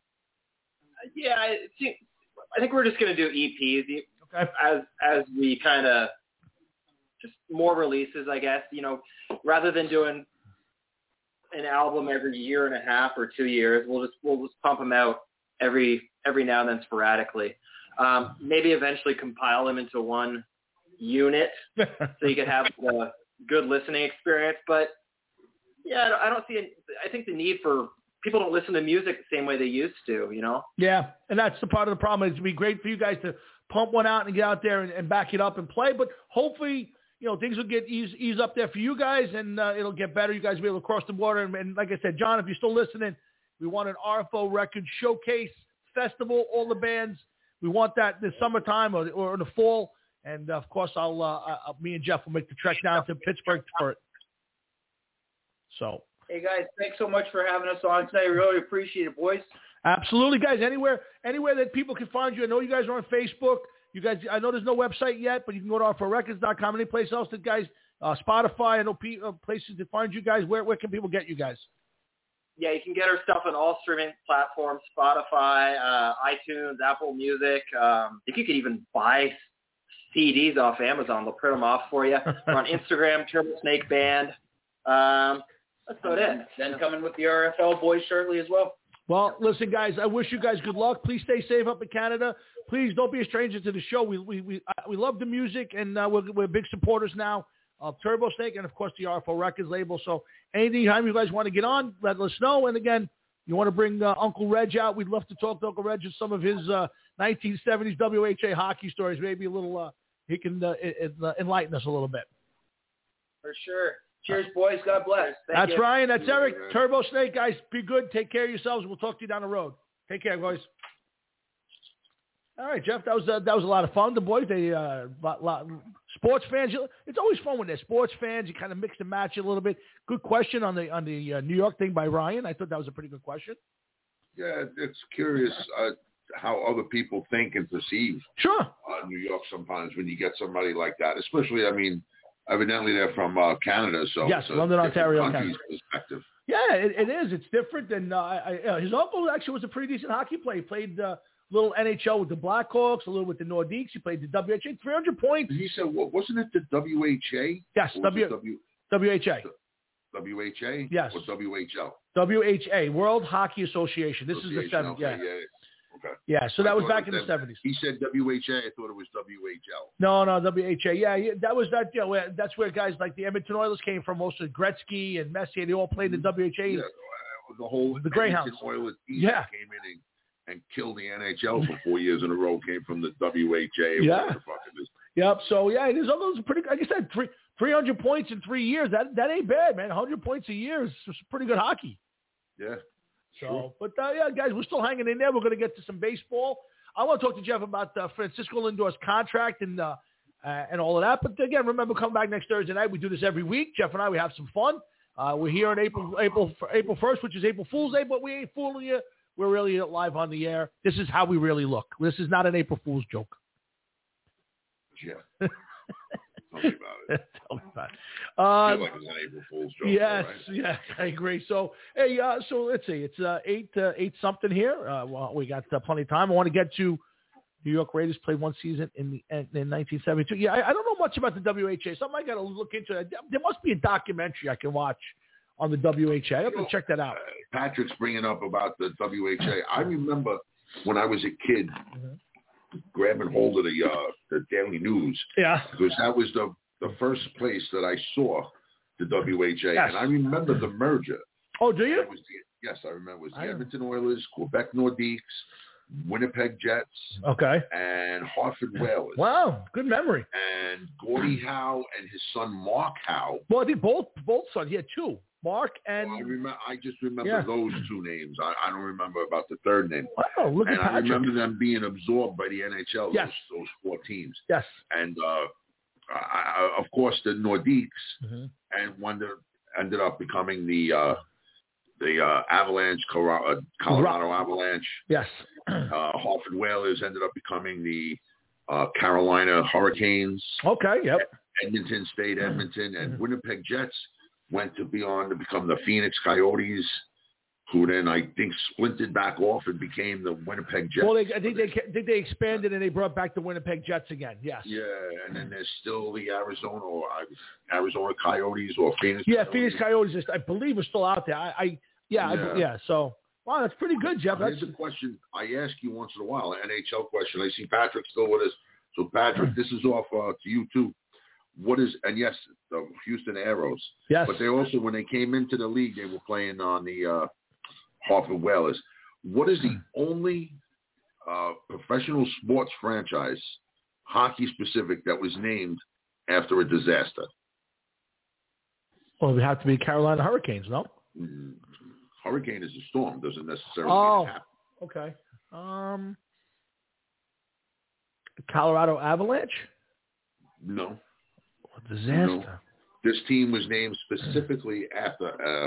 Yeah, I think, I think we're just going to do E Ps. Okay. As as we kind of just more releases, I guess, you know, rather than doing an album every year and a half or two years, we'll just we'll just pump them out every every now and then sporadically. Um, maybe eventually compile them into one unit so you can have a good listening experience. But yeah, I don't see. It. I think the need for people don't listen to music the same way they used to. You know. Yeah, and that's the part of the problem. It'd be great for you guys to pump one out and get out there and, and back it up and play. But hopefully, you know, things will get ease, ease up there for you guys, and uh, it'll get better. You guys will be able to cross the border. And, and like I said, John, if you're still listening, we want an R F O Records showcase festival, all the bands. We want that this summertime or, or in the fall. And, uh, of course, I'll, uh, I, me and Jeff will make the trek down to Pittsburgh for it. So. Hey, guys, thanks so much for having us on tonight. We really appreciate it, boys. Absolutely, guys. Anywhere anywhere that people can find you. I know you guys are on Facebook. You guys, I know there's no website yet, but you can go to R F O records dot com. Any place else that guys, uh, Spotify, I know pe- uh, places to find you guys. Where where can people get you guys? Yeah, you can get our stuff on all streaming platforms, Spotify, uh, iTunes, Apple Music. Um, I think you can even buy C Ds off Amazon. They'll print them off for you. We're on Instagram, Turbo Snake Band. Um, that's about it. Then coming with the R F L boys shortly as well. Well, listen, guys, I wish you guys good luck. Please stay safe up in Canada. Please don't be a stranger to the show. We we we, we love the music, and uh, we're, we're big supporters now of Turbo Snake and, of course, the R F O Records label. So anytime you guys want to get on, let us know. And, again, you want to bring uh, Uncle Reg out, we'd love to talk to Uncle Reg and some of his uh, nineteen seventies W H A hockey stories. Maybe a little uh, he can uh, it, uh, enlighten us a little bit. For sure. Cheers, boys. God bless. Thank that's you. Ryan. That's Eric. Yeah, Turbo Snake, guys. Be good. Take care of yourselves. We'll talk to you down the road. Take care, boys. All right, Jeff. That was uh, that was a lot of fun. The boys, they uh, lot, lot, sports fans. It's always fun when they're sports fans. You kind of mix and match it a little bit. Good question on the on the uh, New York thing by Ryan. I thought that was a pretty good question. Yeah, it's curious uh, how other people think and perceive. Sure. Uh, New York sometimes when you get somebody like that, especially. I mean. Evidently, they're from uh, Canada, so yes, London, Ontario, Canada. Perspective. Yeah, it, it is. It's different than uh, I, uh, his uncle. Actually, was a pretty decent hockey player. He played a uh, little N H L with the Blackhawks, a little with the Nordiques. He played the W H A, three hundred points. He said, well, wasn't it the W H A? Yes, w, w, W H A. W H A. Yes. Or W H L. W H A, World Hockey Association. This Association, is the seventh. Okay, yeah. yeah. Okay. Yeah, so that I was back in was the seventies. He said W H A. I thought it was W H L. No, no, W H A. Yeah, yeah, that was that. You know, that's where guys like the Edmonton Oilers came from. Most of Gretzky and Messier, they all played in the W H A. Yeah, the whole the Greyhounds. Oilers yeah. came in and, and killed the N H L for four years in a row. Came from the W H A. Yeah. Yep. So yeah, his uncle's pretty. Like I said, three three hundred points in three years. That that ain't bad, man. Hundred points a year is pretty good hockey. Yeah. So, sure. but uh, yeah, guys, we're still hanging in there. We're going to get to some baseball. I want to talk to Jeff about uh, Francisco Lindor's contract and uh, uh, and all of that. But again, remember, come back next Thursday night. We do this every week. Jeff and I, we have some fun. Uh, we're here on April April April first, which is April Fool's Day, but we ain't fooling you. We're really live on the air. This is how we really look. This is not an April Fool's joke. Yeah. Tell me about it. Tell me about it. Uh, I feel like it's an April Fool's joke. Yes, right? yeah, I agree. So, hey, uh, so let's see. It's uh, eight, uh, eight something here. Uh, well, we got uh, plenty of time. I want to get to New York Raiders played one season in the in nineteen seventy-two. Yeah, I, I don't know much about the W H A. Something I got to look into. There must be a documentary I can watch on the W H A. I have to check that out. Uh, Patrick's bringing up about the W H A. I remember when I was a kid. Mm-hmm. grabbing hold of the uh, the Daily News. Yeah. Because that was the, the first place that I saw the W H A. Yes. And I remember the merger. Oh, do you? It was the, yes, I remember. It was the Edmonton Oilers, Quebec Nordiques, Winnipeg Jets, okay, and Hartford Whalers. Wow, good memory. And Gordie Howe and his son Mark Howe. Well, I think both both sons. He had two, Mark and. Well, I remember. I just remember yeah. those two names. I, I don't remember about the third name. Wow, look and at I Patrick. remember them being absorbed by the N H L. Yes. Those, those four teams. Yes. And uh, I, I, of course the Nordiques, mm-hmm. and one that ended up becoming the. Uh, The uh, Avalanche, Colorado, Colorado Avalanche. Yes. Uh, Hartford Whalers ended up becoming the uh, Carolina Hurricanes. Okay, yep. Edmonton stayed Edmonton, and Winnipeg Jets went to be on to become the Phoenix Coyotes, who then I think splintered back off and became the Winnipeg Jets. Well, they, I think they I think they expanded and they brought back the Winnipeg Jets again. Yes. Yeah, and then there's still the Arizona or Arizona Coyotes or Phoenix. Yeah, Coyotes. Phoenix Coyotes, is, I believe, are still out there. I, I yeah, yeah, I, yeah. So, wow, that's pretty good, Jeff. Here's That's a question I ask you once in a while, an N H L question. I see Patrick still with us. So, Patrick, this is off uh, to you too. What is and yes, the Houston Aeros. Yes. But they also, when they came into the league, they were playing on the uh, Hartford Whalers. What is the only uh, professional sports franchise, hockey specific, that was named after a disaster? Well, it would have to be Carolina Hurricanes, no? Mm, hurricane is a storm, doesn't necessarily oh, happen. Okay. Um, Colorado Avalanche? No. A disaster. No. This team was named specifically after. Uh,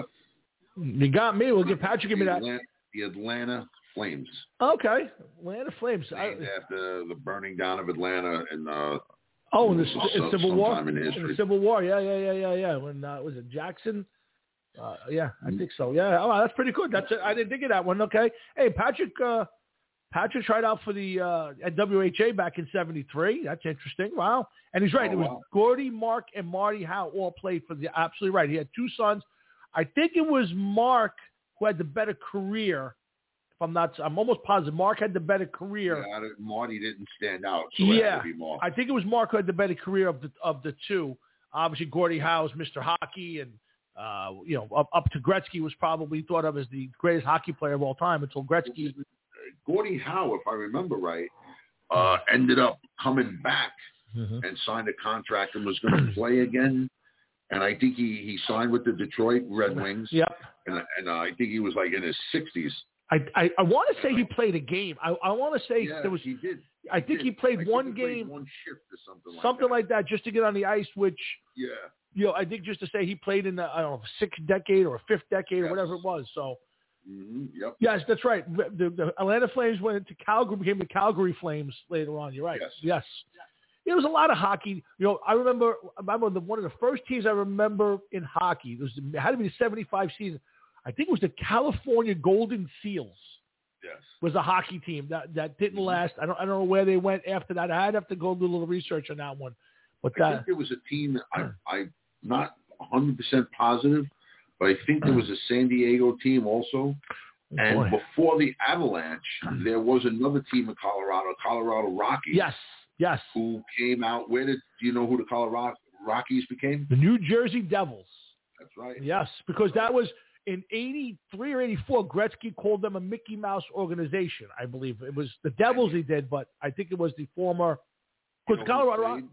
you got me. We'll get Patrick. Give me that. Atlanta, the Atlanta Flames. Okay, Atlanta Flames. Named I, after the burning down of Atlanta in. Uh, oh, in the, in some, Civil War. In, in the Civil War. Yeah, yeah, yeah, yeah, yeah. When uh, was it Jackson? Uh, yeah, I think so. Yeah. Oh, that's pretty good. That's I didn't think of that one. Okay. Hey, Patrick. Uh, Patrick tried out for the uh, at W H A back in seventy-three. That's interesting. Wow. And he's right. Oh, it was wow. Gordie, Mark, and Marty Howe all played for the – absolutely right. He had two sons. I think it was Mark who had the better career. If I'm not – I'm almost positive. Mark had the better career. Yeah, Marty didn't stand out, so yeah. it had to be Mark. I think it was Mark who had the better career of the of the two. Obviously, Gordie Howe's Mister Hockey and, uh, you know, up, up to Gretzky was probably thought of as the greatest hockey player of all time until Gretzky – Gordie Howe, if I remember right, uh, ended up coming back mm-hmm. and signed a contract and was going to play again. And I think he, he signed with the Detroit Red Wings. Yep. And, and uh, I think he was like in his sixties. I I, I want to say he played a game. I, I want to say yeah, there was. he did. I think he, he played I one he game, played one shift or something like something that. like that, just to get on the ice. Which yeah, you know, I think just to say he played in the I don't know sixth decade or fifth decade yes. or whatever it was. So. Mm-hmm. Yep. Yes, that's right. The, the Atlanta Flames went into Calgary, became the Calgary Flames later on. You're right. Yes. Yes. There was a lot of hockey. You know, I remember. I remember the, one of the first teams I remember in hockey. It was it had to be the seventy-five season. I think it was the California Golden Seals. Yes. Was a hockey team that that didn't last. I don't I don't know where they went after that. I'd have to go do a little research on that one. But I that, think there was a team. I I'm not one hundred percent positive. But I think there was a San Diego team also. Oh, and boy. before the Avalanche, there was another team in Colorado, Colorado Rockies. Yes, yes. Who came out. Where did do you know who the Colorado Rockies became? The New Jersey Devils. That's right. Yes, because that was in eighty-three or eighty-four. Gretzky called them a Mickey Mouse organization, I believe. It was the Devils he did, but I think it was the former. Because Colorado Rockies.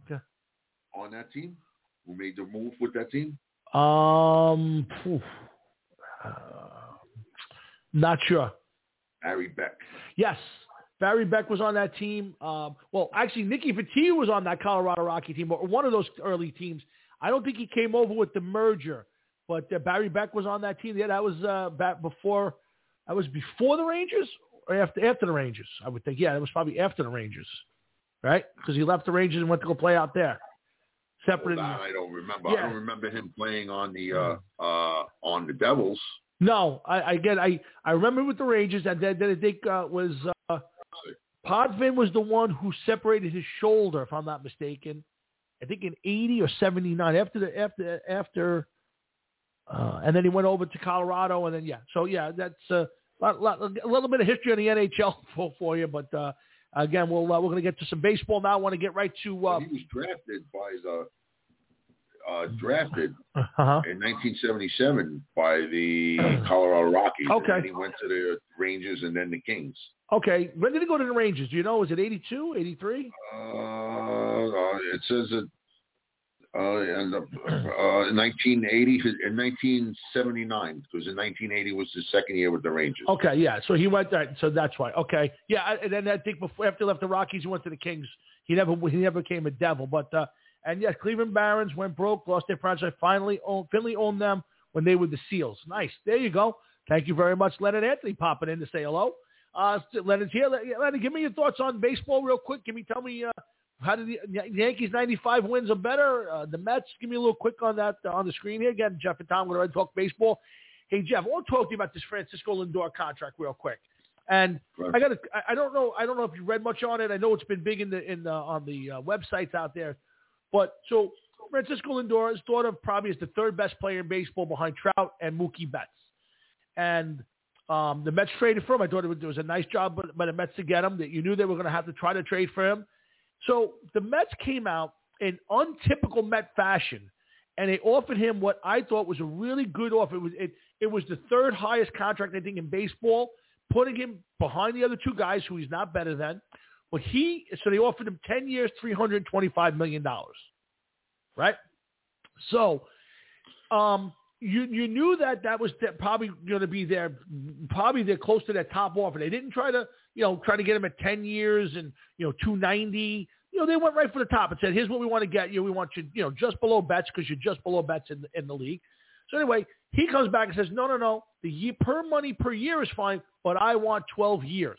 On that team? Who made the move with that team? Um, uh, not sure. Barry Beck. Yes, Barry Beck was on that team. Um, well, actually, Nicky Fatih was on that Colorado Rocky team, or one of those early teams. I don't think he came over with the merger, but uh, Barry Beck was on that team. Yeah, that was uh, back before. That was before the Rangers or after after the Rangers. I would think. Yeah, it was probably after the Rangers, right? Because he left the Rangers and went to go play out there. Separate. Well, that I don't remember. Yeah. I don't remember him playing on the uh, uh, on the Devils. No, I again I, I remember with the Rangers, and then, then I think uh, was uh, Potvin was the one who separated his shoulder, if I'm not mistaken. I think in eighty or seventy-nine after the after after, uh, and then he went over to Colorado, and then yeah, so yeah, that's uh, a, lot, a little bit of history on the N H L for, for you, but. Uh, Again, we'll, uh, we're going to get to some baseball now. I want to get right to... Uh, he was drafted by the... Uh, drafted uh-huh. in nineteen seventy-seven by the Colorado Rockies. Okay. And then he went to the Rangers and then the Kings. Okay. When did he go to the Rangers? Do you know? Was it eighty-two, eighty-three? Uh, it says it uh, in the, uh, nineteen eighty, in nineteen seventy-nine, because in nineteen eighty was his second year with the Rangers. Okay, yeah. So he went there. So that's why. Okay, yeah. And then I think before after he left the Rockies, he went to the Kings. He never he never became a Devil. But uh, and yes, Cleveland Barons went broke, lost their franchise. Finally, owned, Finley owned them when they were the Seals. Nice. There you go. Thank you very much, Leonard Anthony, popping in to say hello. Uh, Leonard's here. Leonard, give me your thoughts on baseball real quick. Give me, tell me, uh, how did the Yankees ninety-five wins are better? Uh, the Mets, give me a little quick on that uh, on the screen here. Again, Jeff and Tom, we're going to talk baseball. Hey, Jeff, I want to talk to you about this Francisco Lindor contract real quick. And right. I got to, I don't know, I don't know if you read much on it. I know it's been big in the, in the, on the uh, websites out there. But so Francisco Lindor is thought of probably as the third best player in baseball behind Trout and Mookie Betts. And um, the Mets traded for him. I thought it was, it was a nice job by, by the Mets to get him. That you knew they were going to have to try to trade for him. So the Mets came out in untypical Met fashion, and they offered him what I thought was a really good offer. It was it, it was the third highest contract I think in baseball, putting him behind the other two guys who he's not better than. But he so they offered him ten years, three hundred twenty-five million dollars, right? So. Um, You you knew that that was probably going to be there, probably they're close to that top offer. They didn't try to, you know, try to get him at ten years and, you know, two ninety. You know, they went right for the top and said, here's what we want to get you. We want you, you know, just below Betts because you're just below Betts in, in the league. So anyway, he comes back and says, no, no, no. The year, per money per year is fine, but I want twelve years.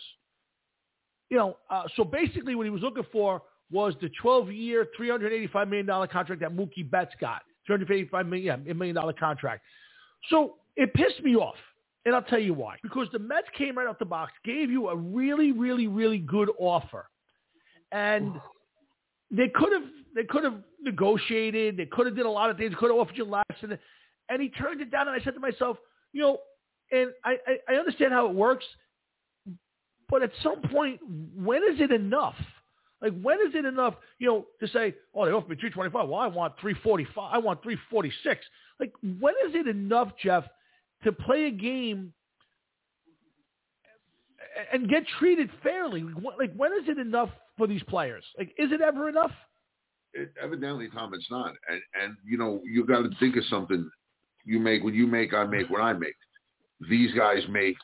You know, uh, so basically what he was looking for was the twelve-year, three hundred eighty-five million dollars contract that Mookie Betts got. two hundred eighty-five million dollars, yeah, a million dollar contract. So it pissed me off, and I'll tell you why. Because the Mets came right out the box, gave you a really, really, really good offer, and they could have they could have negotiated. They could have did a lot of things. They could have offered you less, and and he turned it down. And I said to myself, you know, and I, I, I understand how it works, but at some point, when is it enough? Like, when is it enough, you know, to say, oh, they offered me three twenty-five. Well, I want three forty-five. I want three forty-six. Like, when is it enough, Jeff, to play a game and get treated fairly? Like, when is it enough for these players? Like, is it ever enough? It, evidently, Tom, it's not. And, and you know, you got to think of something. You make what you make, I make what I make. These guys make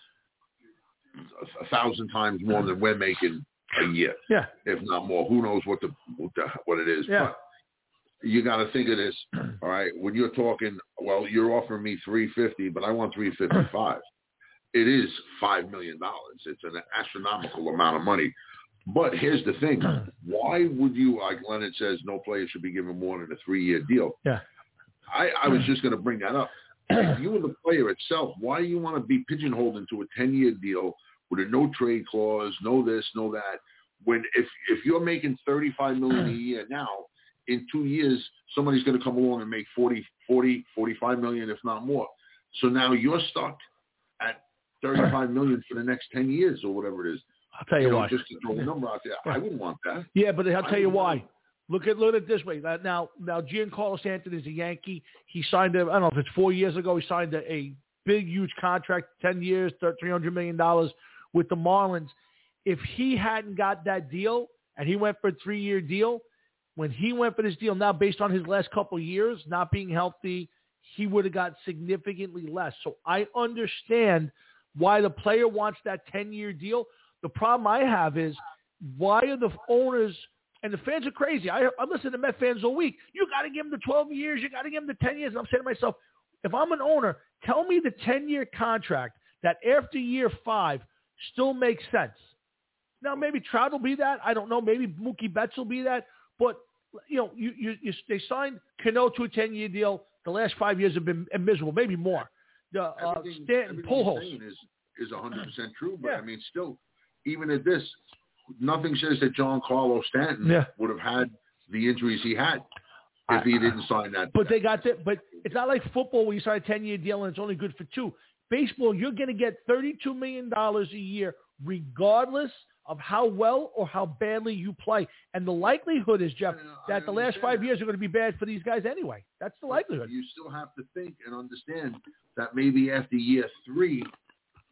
a, a thousand times more than we're making a year, yeah, if not more. Who knows what the what, the, what it is? Yeah. But you got to think of this. All right, when you're talking, well, you're offering me three fifty, but I want three fifty five. It is five million dollars. It's an astronomical amount of money. But here's the thing: why would you, like Leonard says, no player should be given more than a three year deal? Yeah, I, I was just going to bring that up. If you were the player itself, why do you want to be pigeonholed into a ten year deal with a no trade clause, no this, no that? When if if you're making thirty-five million dollars a year now, in two years somebody's going to come along and make forty, forty, forty-five million, if not more. So now you're stuck at thirty-five million for the next ten years or whatever it is. I'll tell you, you know, why. Just to throw a number out there, I wouldn't want that. Yeah, but I'll tell you why. Want... Look at look at it this way. Now now Giancarlo Stanton is a Yankee. He signed a I don't know if it's four years ago. He signed a, a big huge contract, ten years, three hundred million dollars with the Marlins. If he hadn't got that deal and he went for a three-year deal, when he went for this deal now based on his last couple of years, not being healthy, he would have got significantly less. So I understand why the player wants that ten-year deal. The problem I have is why are the owners and the fans are crazy. I, I listen to Met fans all week. You got to give them the twelve years. You got to give them the ten years. And I'm saying to myself, if I'm an owner, tell me the ten-year contract that after year five still makes sense. Now, maybe Trout will be that. I don't know. Maybe Mookie Betts will be that. But, you know, you, you, you they signed Cano to a ten-year deal. The last five years have been miserable, maybe more. The uh, everything, Stanton, everything Pujols is is one hundred percent true. But, yeah. I mean, still, even at this, nothing says that Giancarlo Stanton yeah. would have had the injuries he had if he didn't sign that. But they got that. But it's not like football where you sign a ten-year deal and it's only good for two. Baseball, you're going to get thirty-two million dollars a year regardless of how well or how badly you play. And the likelihood is, Jeff, I, I that the last five that. years are going to be bad for these guys anyway. That's the likelihood. You still have to think and understand that maybe after year three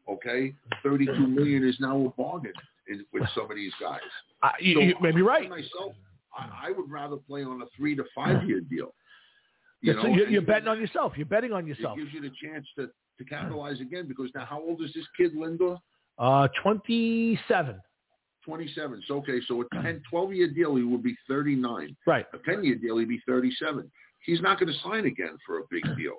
okay, thirty-two million is now a bargain in, with some of these guys. Uh, you, so you may be right. Myself, I, I would rather play on a three to five year deal. You yeah, know, so you're, you're betting on yourself. You're betting on yourself. It gives you the chance to, to capitalize again because now how old is this kid, Lindor? Uh, twenty-seven. twenty-seven. So, okay, so a ten, twelve-year deal, he would be thirty-nine. Right. A ten-year deal, he'd be thirty-seven. He's not going to sign again for a big deal.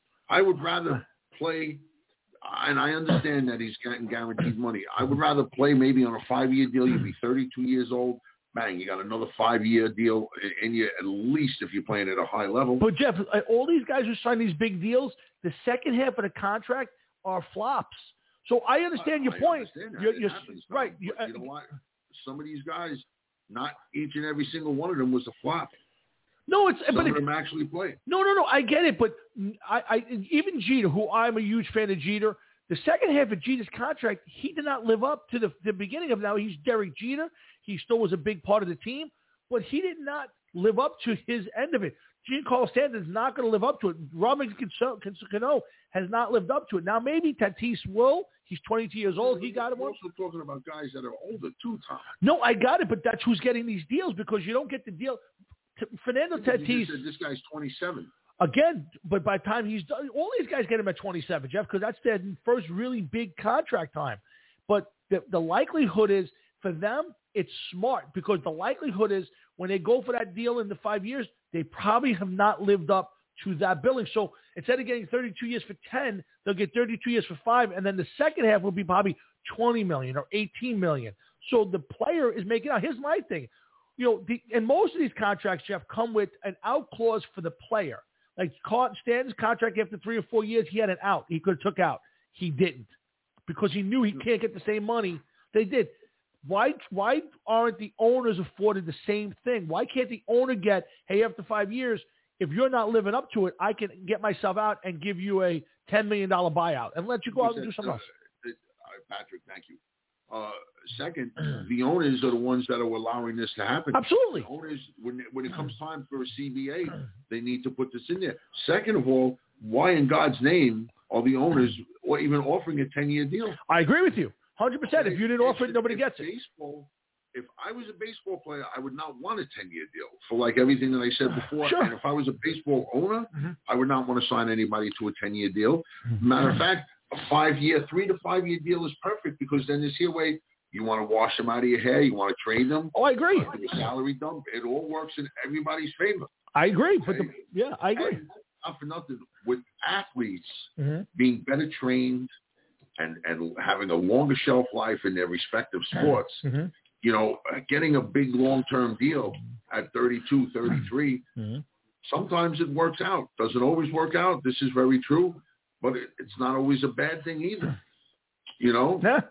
I would rather play, and I understand that he's getting guaranteed money. I would rather play maybe on a five-year deal. You'd be thirty-two years old. Bang, you got another five-year deal in you, at least if you're playing at a high level. But, Jeff, all these guys who sign these big deals, the second half of the contract are flops. So I understand your I point. Understand that. You're, It you're, happens, right. You, you know what? Some of these guys, not each and every single one of them was a flop. No, it's Some but of it, them actually played. No, no, no. I get it, but I, I even Jeter, who I'm a huge fan of Jeter, the second half of Jeter's contract, he did not live up to the, the beginning of now. He's Derek Jeter. He still was a big part of the team, but he did not live up to his end of it. Giancarlo Stanton is not going to live up to it. Robinson Cano has not lived up to it. Now, maybe Tatis will. He's twenty-two years old. He got it. We're also talking about guys that are older, too, Tom. No, I got it, but that's who's getting these deals because you don't get the deal. Fernando Tatis. This guy's twenty-seven. Again, but by the time he's done, all these guys get him at twenty-seven, Jeff, because that's their first really big contract time. But the, the likelihood is for them, it's smart because the likelihood is when they go for that deal in the five years, they probably have not lived up to that billing. So instead of getting thirty-two years for ten, they'll get thirty-two years for five, and then the second half will be probably twenty million dollars or eighteen million dollars. So the player is making out. Here's my thing. You know, the, and most of these contracts, Jeff, come with an out clause for the player. Like Stanton's contract after three or four years, he had an out. He could have took out. He didn't because he knew he can't get the same money. They did. Why why aren't the owners afforded the same thing? Why can't the owner get, hey, after five years, if you're not living up to it, I can get myself out and give you a ten million dollars buyout and let you go out and do something uh, else? Uh, Patrick, thank you. Uh, second, the owners are the ones that are allowing this to happen. Absolutely. The owners, when, when it comes time for a C B A, they need to put this in there. Second of all, why in God's name are the owners or even offering a ten-year deal? I agree with you. one hundred percent. If you didn't offer it, nobody gets it. Baseball, if I was a baseball player, I would not want a ten-year deal for like everything that I said before. Sure. And if I was a baseball owner, mm-hmm. I would not want to sign anybody to a ten-year deal. Matter of fact, a five-year, three to five-year deal is perfect because then this here way, you want to wash them out of your hair, you want to trade them. Oh, I agree. Do a salary dump. It all works in everybody's favor. I agree. But Okay? the, yeah, I agree. And not for nothing, with athletes mm-hmm. being better trained and, and having a longer shelf life in their respective sports, mm-hmm. you know, getting a big long-term deal at thirty-two, thirty-three, mm-hmm. sometimes it works out. Doesn't always work out. This is very true, but it, it's not always a bad thing either. You know? Yeah.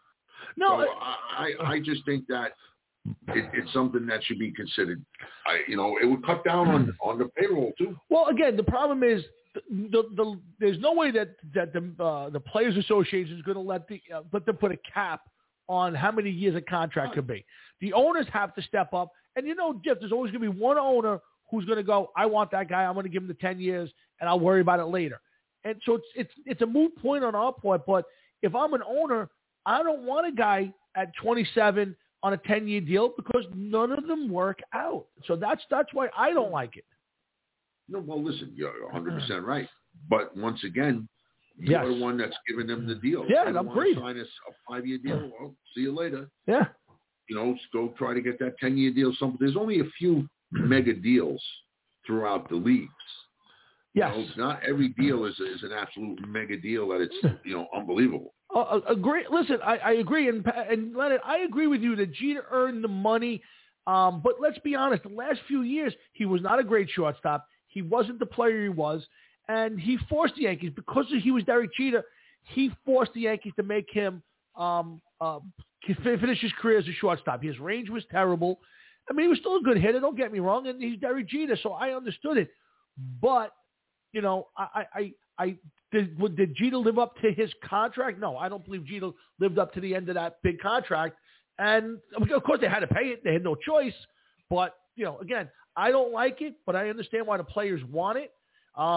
No, so I, I, I just think that it, it's something that should be considered. I, you know, it would cut down on, on the payroll too. Well, again, the problem is the, the, there's no way that that the uh, the Players Association is going to let the uh, let them put a cap on how many years a contract could be. The owners have to step up, and you know, Jeff, there's always going to be one owner who's going to go, I want that guy. I'm going to give him the ten years, and I'll worry about it later. And so it's it's it's a moot point on our part. But if I'm an owner, I don't want a guy at twenty-seven on a ten-year deal because none of them work out. So that's that's why I don't like it. No, well, listen, you're one hundred percent right. But once again, you're yes. the one that's giving them the deal. Yeah, they I'm want agreed. to sign a, a five-year deal. Well, see you later. Yeah. You know, go try to get that ten-year deal. Some, there's only a few mega deals throughout the leagues. Yes. You know, not every deal is, is an absolute mega deal that it's, you know, unbelievable. Uh, agree. Listen, I, I agree. And, and Leonard, I agree with you that Jeter earned the money. Um, but let's be honest, the last few years, he was not a great shortstop. He wasn't the player he was. And he forced the Yankees, because he was Derek Jeter, he forced the Yankees to make him um, uh, finish his career as a shortstop. His range was terrible. I mean, he was still a good hitter, don't get me wrong, and he's Derek Jeter, so I understood it. But, you know, I, I, I did, did Jeter live up to his contract? No, I don't believe Jeter lived up to the end of that big contract. And, of course, they had to pay it. They had no choice. But, you know, again, I don't like it, but I understand why the players want it. Um,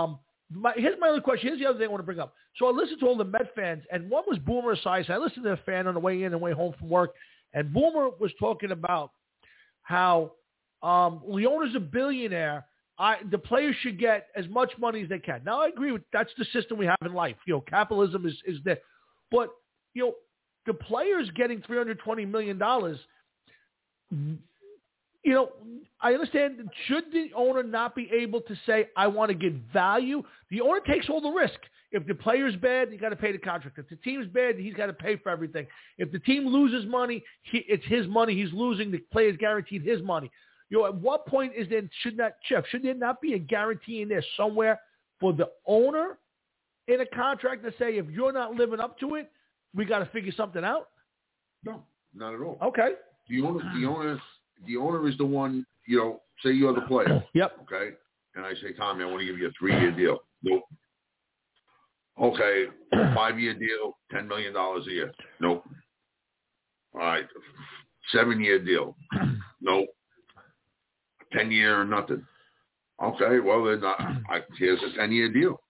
my, here's my other question. Here's the other thing I want to bring up. So I listened to all the Met fans, and one was Boomer Esiason. I listened to a fan on the way in and way home from work, and Boomer was talking about how um, Leona's a billionaire. I, the players should get as much money as they can. Now, I agree with that's the system we have in life. You know, capitalism is, is there. But, you know, the players getting three hundred twenty million dollars, you know, I understand, should the owner not be able to say, I want to get value? The owner takes all the risk. If the player's bad, you got to pay the contract. If the team's bad, he's got to pay for everything. If the team loses money, he, it's his money. He's losing. The player's guaranteed his money. You know, at what point is there, should not, Jeff, should there not be a guarantee in there somewhere for the owner in a contract to say, if you're not living up to it, we got to figure something out? No, not at all. Okay. The owner, the owner, the owner is the one, you know, say you're the player. Yep. Okay. And I say, Tommy, I want to give you a three-year deal. Nope. Okay. Five-year deal, ten million dollars a year. Nope. All right. Seven-year deal. Nope. ten-year or nothing. Okay, well, then uh, I, here's a ten-year deal.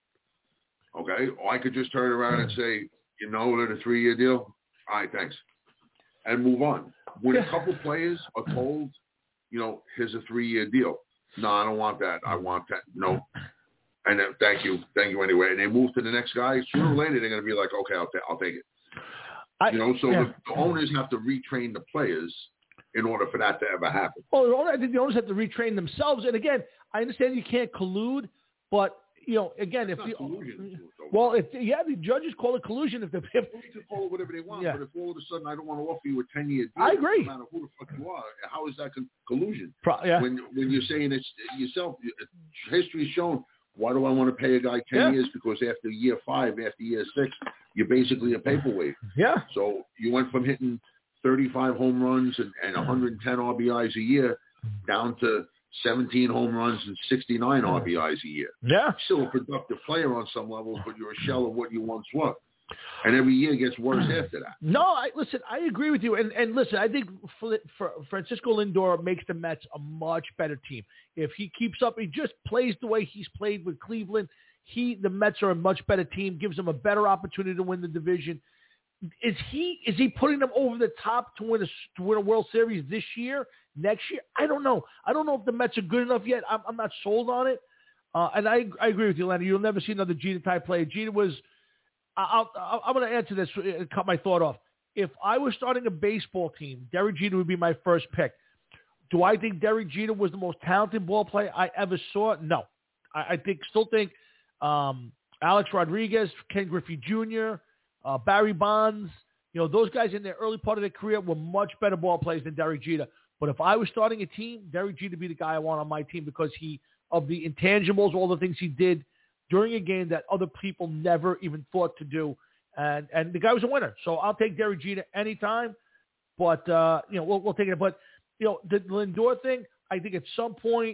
Okay, or I could just turn around and say, you know, that a three-year deal? All right, thanks. And move on. When a couple players are told, you know, here's a three-year deal. No, I don't want that. I want that. No. And then, thank you. Thank you anyway. And they move to the next guy. Sooner or later, they're going to be like, okay, I'll, ta- I'll take it. I, you know, so yeah. the, the owners have to retrain the players in order for that to ever happen. Well, I think the owners have to retrain themselves. And again, I understand you can't collude, but you know, again, it's if the collusion, well, if yeah, the judges call it collusion. If the if, they can call it whatever they want, yeah. but if all of a sudden I don't want to offer you a ten-year deal, I agree. No matter who the fuck you are, how is that con- collusion? Pro- yeah. When when you're saying it's yourself, history's shown. Why do I want to pay a guy ten yeah. years? Because after year five, after year six, you're basically a paperweight. Yeah. So you went from hitting thirty-five home runs and, and one hundred ten R B Is a year down to seventeen home runs and sixty-nine R B Is a year. Yeah. Still a productive player on some levels, but you're a shell of what you once were. And every year gets worse after that. No, I listen, I agree with you. And and listen, I think for, for Francisco Lindor makes the Mets a much better team. If he keeps up, he just plays the way he's played with Cleveland, he the Mets are a much better team, gives them a better opportunity to win the division. Is he is he putting them over the top to win a to win a World Series this year, next year? I don't know. I don't know if the Mets are good enough yet. I'm, I'm not sold on it. Uh, and I I agree with you, Lenny. You'll never see another Jeter type player. Jeter was. I'll, I'll, I'm going to answer this and cut my thought off. If I was starting a baseball team, Derek Jeter would be my first pick. Do I think Derek Jeter was the most talented ball player I ever saw? No. I, I think still think um, Alex Rodriguez, Ken Griffey Junior, uh, Barry Bonds, you know, those guys in their early part of their career were much better ball players than Derek Jeter. But if I was starting a team, Derek Jeter would be the guy I want on my team because he of the intangibles, all the things he did during a game that other people never even thought to do. And and the guy was a winner. So I'll take Derek Jeter anytime. But, uh, you know, we'll, we'll take it. But, you know, the Lindor thing, I think at some point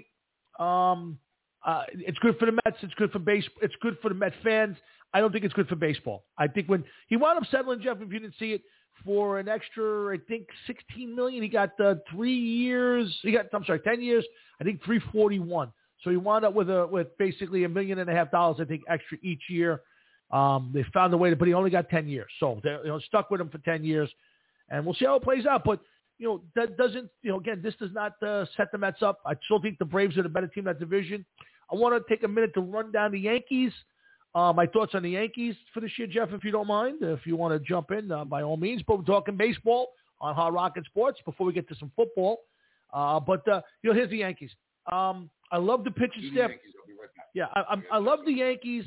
um, uh, it's good for the Mets. It's good for base. It's good for the Mets fans. I don't think it's good for baseball. I think when he wound up settling, Jeff, if you didn't see it, for an extra, I think, sixteen million dollars. He got uh, three years. He got, I'm sorry, ten years. I think three forty-one. So he wound up with a with basically a million and a half dollars, I think, extra each year. Um, they found a way to, but he only got ten years. So they you know stuck with him for ten years, and we'll see how it plays out. But you know that doesn't you know again this does not uh, set the Mets up. I still think the Braves are the better team in that division. I want to take a minute to run down the Yankees. Uh, my thoughts on the Yankees for this year, Jeff, if you don't mind. If you want to jump in, uh, by all means. But we're talking baseball on Hard Rocket Sports before we get to some football. Uh, but uh, you know, here's the Yankees. Um, I love the pitching staff. Yeah, I, I, I love the Yankees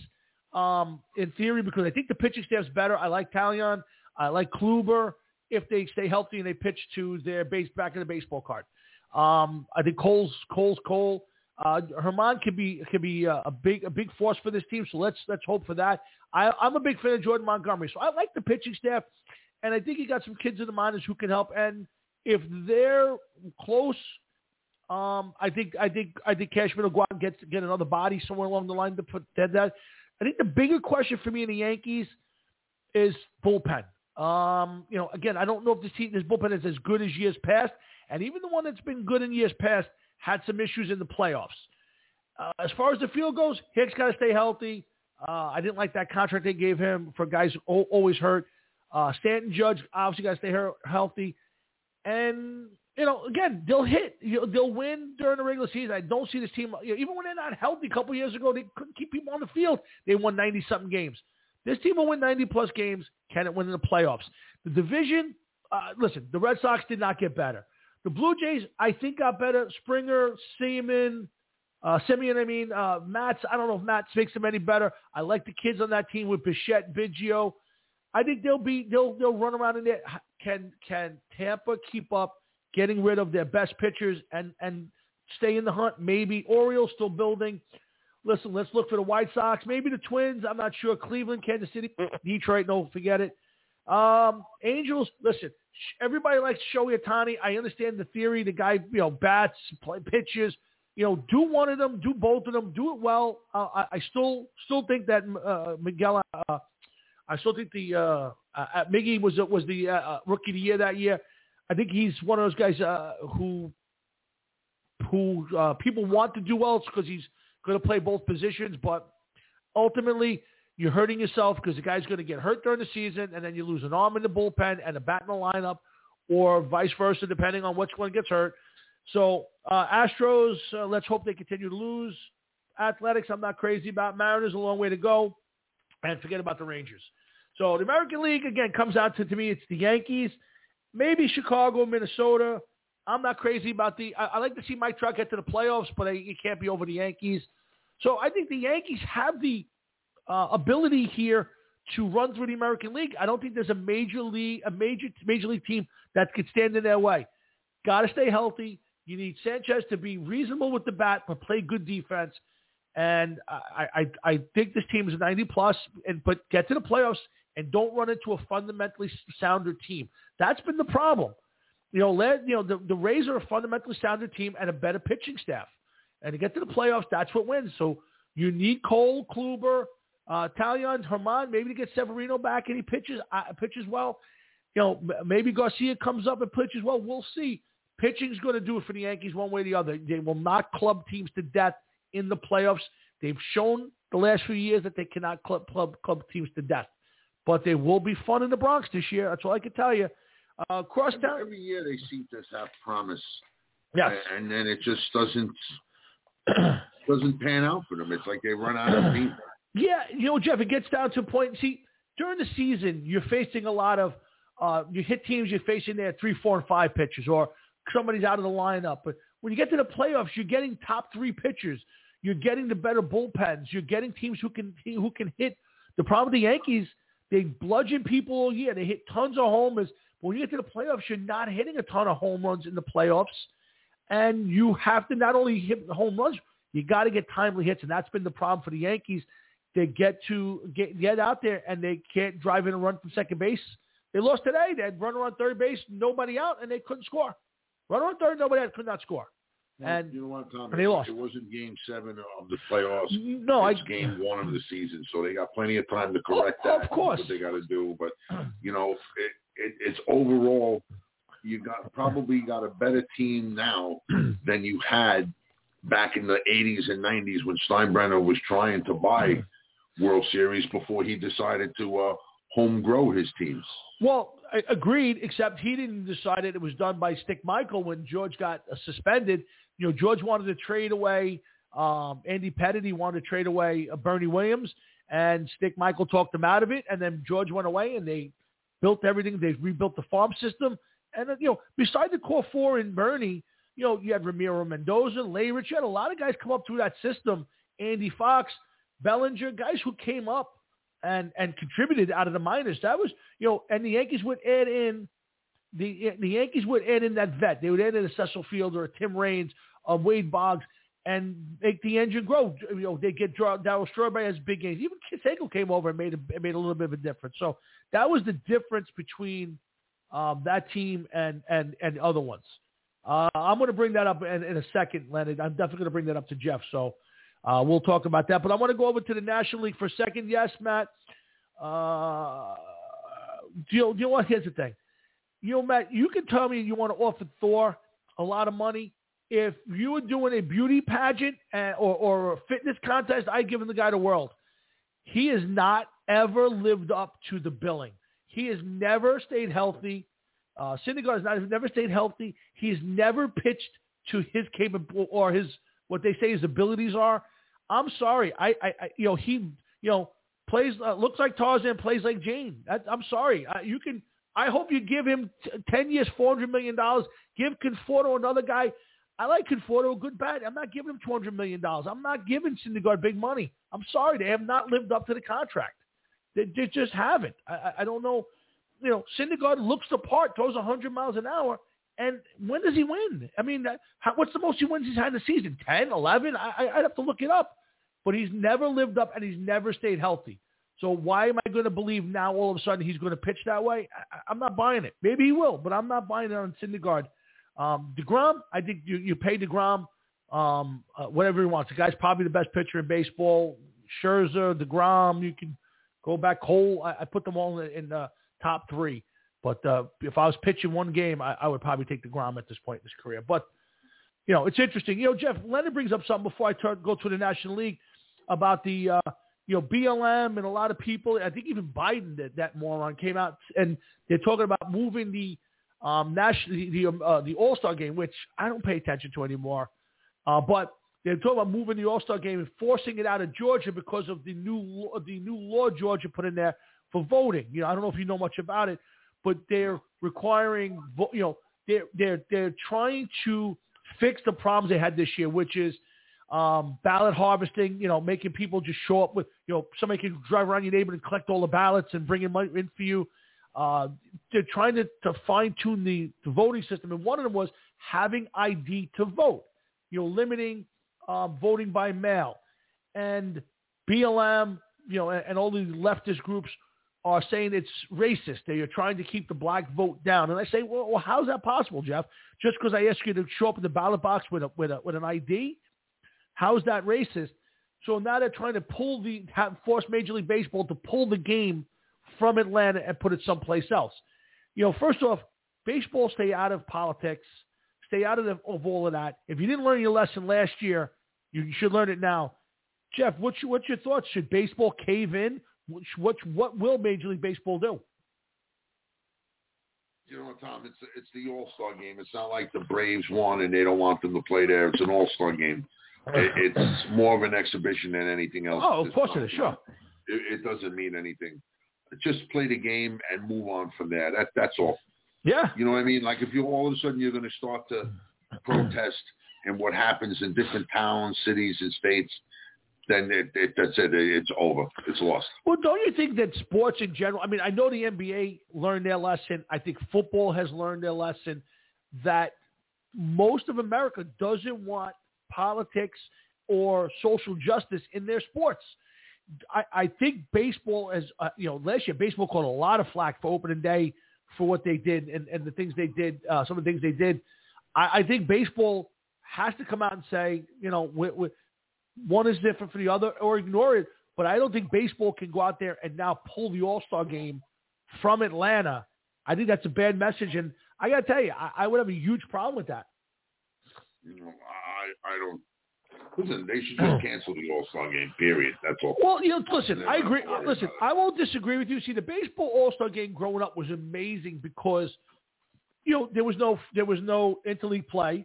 um, in theory because I think the pitching staff's better. I like Talion. I like Kluber if they stay healthy and they pitch to their base back of the baseball card. Um, I think Cole's Cole's Cole. Uh, Herman could be could be a, a big a big force for this team. So let's let's hope for that. I, I'm a big fan of Jordan Montgomery, so I like the pitching staff, and I think he got some kids in the minors who can help. And if they're close. Um, I think I think I think Cashman will go out and get get another body somewhere along the line to put that. that. I think the bigger question for me in the Yankees is bullpen. Um, you know, again, I don't know if this team, this bullpen is as good as years past, and even the one that's been good in years past had some issues in the playoffs. Uh, as far as the field goes, Hicks got to stay healthy. Uh, I didn't like that contract they gave him for guys who always hurt. Uh, Stanton, Judge, obviously got to stay her- healthy. And, you know, again, they'll hit. You know, they'll win during the regular season. I don't see this team, you know, even when they're not healthy a couple years ago, they couldn't keep people on the field. They won ninety-something games. This team will win ninety-plus games. Can it win in the playoffs? The division, uh, listen, the Red Sox did not get better. The Blue Jays, I think, got better. Springer, Seaman, uh, Simeon, I mean, uh, Matz. I don't know if Matz makes them any better. I like the kids on that team with Bichette, Biggio. I think they'll be they'll they'll run around in there. Can can Tampa keep up getting rid of their best pitchers and and stay in the hunt? Maybe. Orioles still building. Listen, let's look for the White Sox. Maybe the Twins. I'm not sure. Cleveland, Kansas City, Detroit. No, forget it. Um, Angels. Listen, everybody likes Shohei Ohtani. I understand the theory. The guy, you know, bats, play pitches. You know, do one of them, do both of them, do it well. Uh, I, I still still think that uh, Miguel. Uh, I still think the uh, uh, Miggy was was the uh, rookie of the year that year. I think he's one of those guys uh, who who uh, people want to do well because he's going to play both positions. But ultimately, you're hurting yourself because the guy's going to get hurt during the season, and then you lose an arm in the bullpen and a bat in the lineup, or vice versa, depending on which one gets hurt. So uh, Astros, uh, let's hope they continue to lose. Athletics, I'm not crazy about. Mariners, a long way to go. And forget about the Rangers. So the American League, again, comes out to, to me, it's the Yankees, maybe Chicago, Minnesota. I'm not crazy about the – I like to see Mike Trout get to the playoffs, but I, it can't be over the Yankees. So I think the Yankees have the uh, ability here to run through the American League. I don't think there's a major league, a major major league team that could stand in their way. Got to stay healthy. You need Sanchez to be reasonable with the bat, but play good defense. And I, I, I think this team is ninety plus, and but get to the playoffs and don't run into a fundamentally sounder team. That's been the problem. You know, let, you know the, the Rays are a fundamentally sounder team and a better pitching staff. And to get to the playoffs, that's what wins. So you need Cole, Kluber, uh, Talion, Herman, maybe to get Severino back and he pitches uh, pitches well. You know, maybe Garcia comes up and pitches well. We'll see. Pitching's going to do it for the Yankees one way or the other. They will not club teams to death in the playoffs. They've shown the last few years that they cannot club, club, club teams to death. But they will be fun in the Bronx this year. That's all I can tell you. Uh, Crosstown. Every year they seem to have promise. Yes. And then it just doesn't doesn't pan out for them. It's like they run out of steam. Yeah, you know, Jeff, it gets down to a point. See, during the season, you're facing a lot of uh, – you hit teams, you're facing their three, four, and five pitchers, or somebody's out of the lineup. But when you get to the playoffs, you're getting top three pitchers. You're getting the better bullpens. You're getting teams who can who can hit. The problem with the Yankees, they bludgeon people all year. They hit tons of homers. But when you get to the playoffs, you're not hitting a ton of home runs in the playoffs. And you have to not only hit the home runs, you got to get timely hits. And that's been the problem for the Yankees. They get to get, get out there, and they can't drive in a run from second base. They lost today. They had runner on third base, nobody out, and they couldn't score. Runner on third, nobody out, could not score. And you know what, Tom? they lost. It wasn't game seven of the playoffs. No, it's I, game one of the season, so they got plenty of time to correct oh, that. Of course, what they got to do. But you know, it, it, it's overall, you got probably got a better team now than you had back in the eighties and nineties when Steinbrenner was trying to buy World Series before he decided to uh, home grow his teams. Well, I agreed, except he didn't decide it. It was done by Stick Michael when George got uh, suspended. You know, George wanted to trade away um, Andy Pettitte. He wanted to trade away uh, Bernie Williams, and Stick Michael talked him out of it. And then George went away, and they built everything. They rebuilt the farm system. And, uh, you know, beside the core four in Bernie, you know, you had Ramiro Mendoza, Layrich. You had a lot of guys come up through that system. Andy Fox, Bellinger, guys who came up and and contributed out of the minors. That was, you know, and the Yankees would add in the the Yankees would add in that vet. They would add in a Cecil Fielder, a Tim Raines, a Wade Boggs, and make the engine grow. You know, they get Darryl Strawberry has big games. Even Canseco came over and made a made a little bit of a difference. So that was the difference between um, that team and and and other ones. Uh, I'm going to bring that up in, in a second, Leonard. I'm definitely going to bring that up to Jeff. So. Uh, we'll talk about that. But I want to go over to the National League for a second. Yes, Matt. Uh, do, you, do you know what? Here's the thing. You know, Matt, you can tell me you want to offer Thor a lot of money. If you were doing a beauty pageant and, or, or a fitness contest, I'd give him the guy the world. he has not ever lived up to the billing. He has never stayed healthy. Uh, Syndergaard has not, never stayed healthy. He's never pitched to his capable or his what they say his abilities are. I'm sorry. I, I, I you know, he, you know, plays uh, looks like Tarzan, plays like Jane. That, I'm sorry. I, you can. I hope you give him t- ten years, four hundred million dollars. Give Conforto another guy. I like Conforto, a good bat. I'm not giving him two hundred million dollars. I'm not giving Syndergaard big money. I'm sorry. They have not lived up to the contract. They, they just haven't. I, I don't know. You know, Syndergaard looks the part, throws one hundred miles an hour, and when does he win? I mean, how, what's the most he wins he's had in the season? ten, eleven? I, I'd have to look it up. But he's never lived up, and he's never stayed healthy. So why am I going to believe now all of a sudden he's going to pitch that way? I, I'm not buying it. Maybe he will, but I'm not buying it on Syndergaard. Um, DeGrom, I think you, you pay DeGrom um, uh, whatever he wants. The guy's probably the best pitcher in baseball. Scherzer, DeGrom, you can go back. Cole, I, I put them all in, in the top three. But uh, if I was pitching one game, I, I would probably take DeGrom at this point in his career. But, you know, it's interesting. You know, Jeff, Leonard brings up something before I turn, go to the National League about the, uh, you know, B L M and a lot of people. I think even Biden, that, that moron, came out and they're talking about moving the um, national, the the, um, uh, the All-Star game, which I don't pay attention to anymore. Uh, but they're talking about moving the All-Star game and forcing it out of Georgia because of the new law, the new law Georgia put in there for voting. You know, I don't know if you know much about it, but they're requiring, you know, they're they're they're trying to fix the problems they had this year, which is um, ballot harvesting. You know, making people just show up with, you know, somebody can drive around your neighborhood and collect all the ballots and bring them in for you. Uh, they're trying to, to fine tune the, the voting system, and one of them was having I D to vote. You know, limiting uh, voting by mail, and B L M, you know, and, and all the leftist groups are saying it's racist. They are trying to keep the black vote down. And I say, well, well how's that possible, Jeff? Just because I ask you to show up in the ballot box with a, with a, with an I D? How is that racist? So now they're trying to pull the, have, force Major League Baseball to pull the game from Atlanta and put it someplace else. You know, first off, baseball, stay out of politics, stay out of, the, of all of that. If you didn't learn your lesson last year, you should learn it now. Jeff, what's your, what's your thoughts? Should baseball cave in? What, what, what will Major League Baseball do? You know what, Tom? It's it's the All-Star game. It's not like the Braves won and they don't want them to play there. It's an All-Star game. It, it's more of an exhibition than anything else. Oh, of course it is, sure. It, it doesn't mean anything. Just play the game and move on from there. That That's all. Yeah. You know what I mean? Like if you all of a sudden you're going to start to protest and what happens in different towns, cities, and states, then it, it, that's it. It's over. It's lost. Well, don't you think that sports in general, I mean, I know the N B A learned their lesson. I think football has learned their lesson that most of America doesn't want politics or social justice in their sports. I, I think baseball, as uh, you know, last year, baseball caught a lot of flack for opening day for what they did and, and the things they did, uh, some of the things they did. I, I think baseball has to come out and say, you know, we, we, one is different for the other or ignore it. But I don't think baseball can go out there and now pull the All-Star game from Atlanta. I think that's a bad message. And I got to tell you, I, I would have a huge problem with that. You know, I, I don't. Listen, they should just cancel the All-Star game, period. That's all. Well, you know, listen, I agree. Listen, I won't disagree with you. See, the baseball All-Star game growing up was amazing because, you know, there was no there was no interleague play.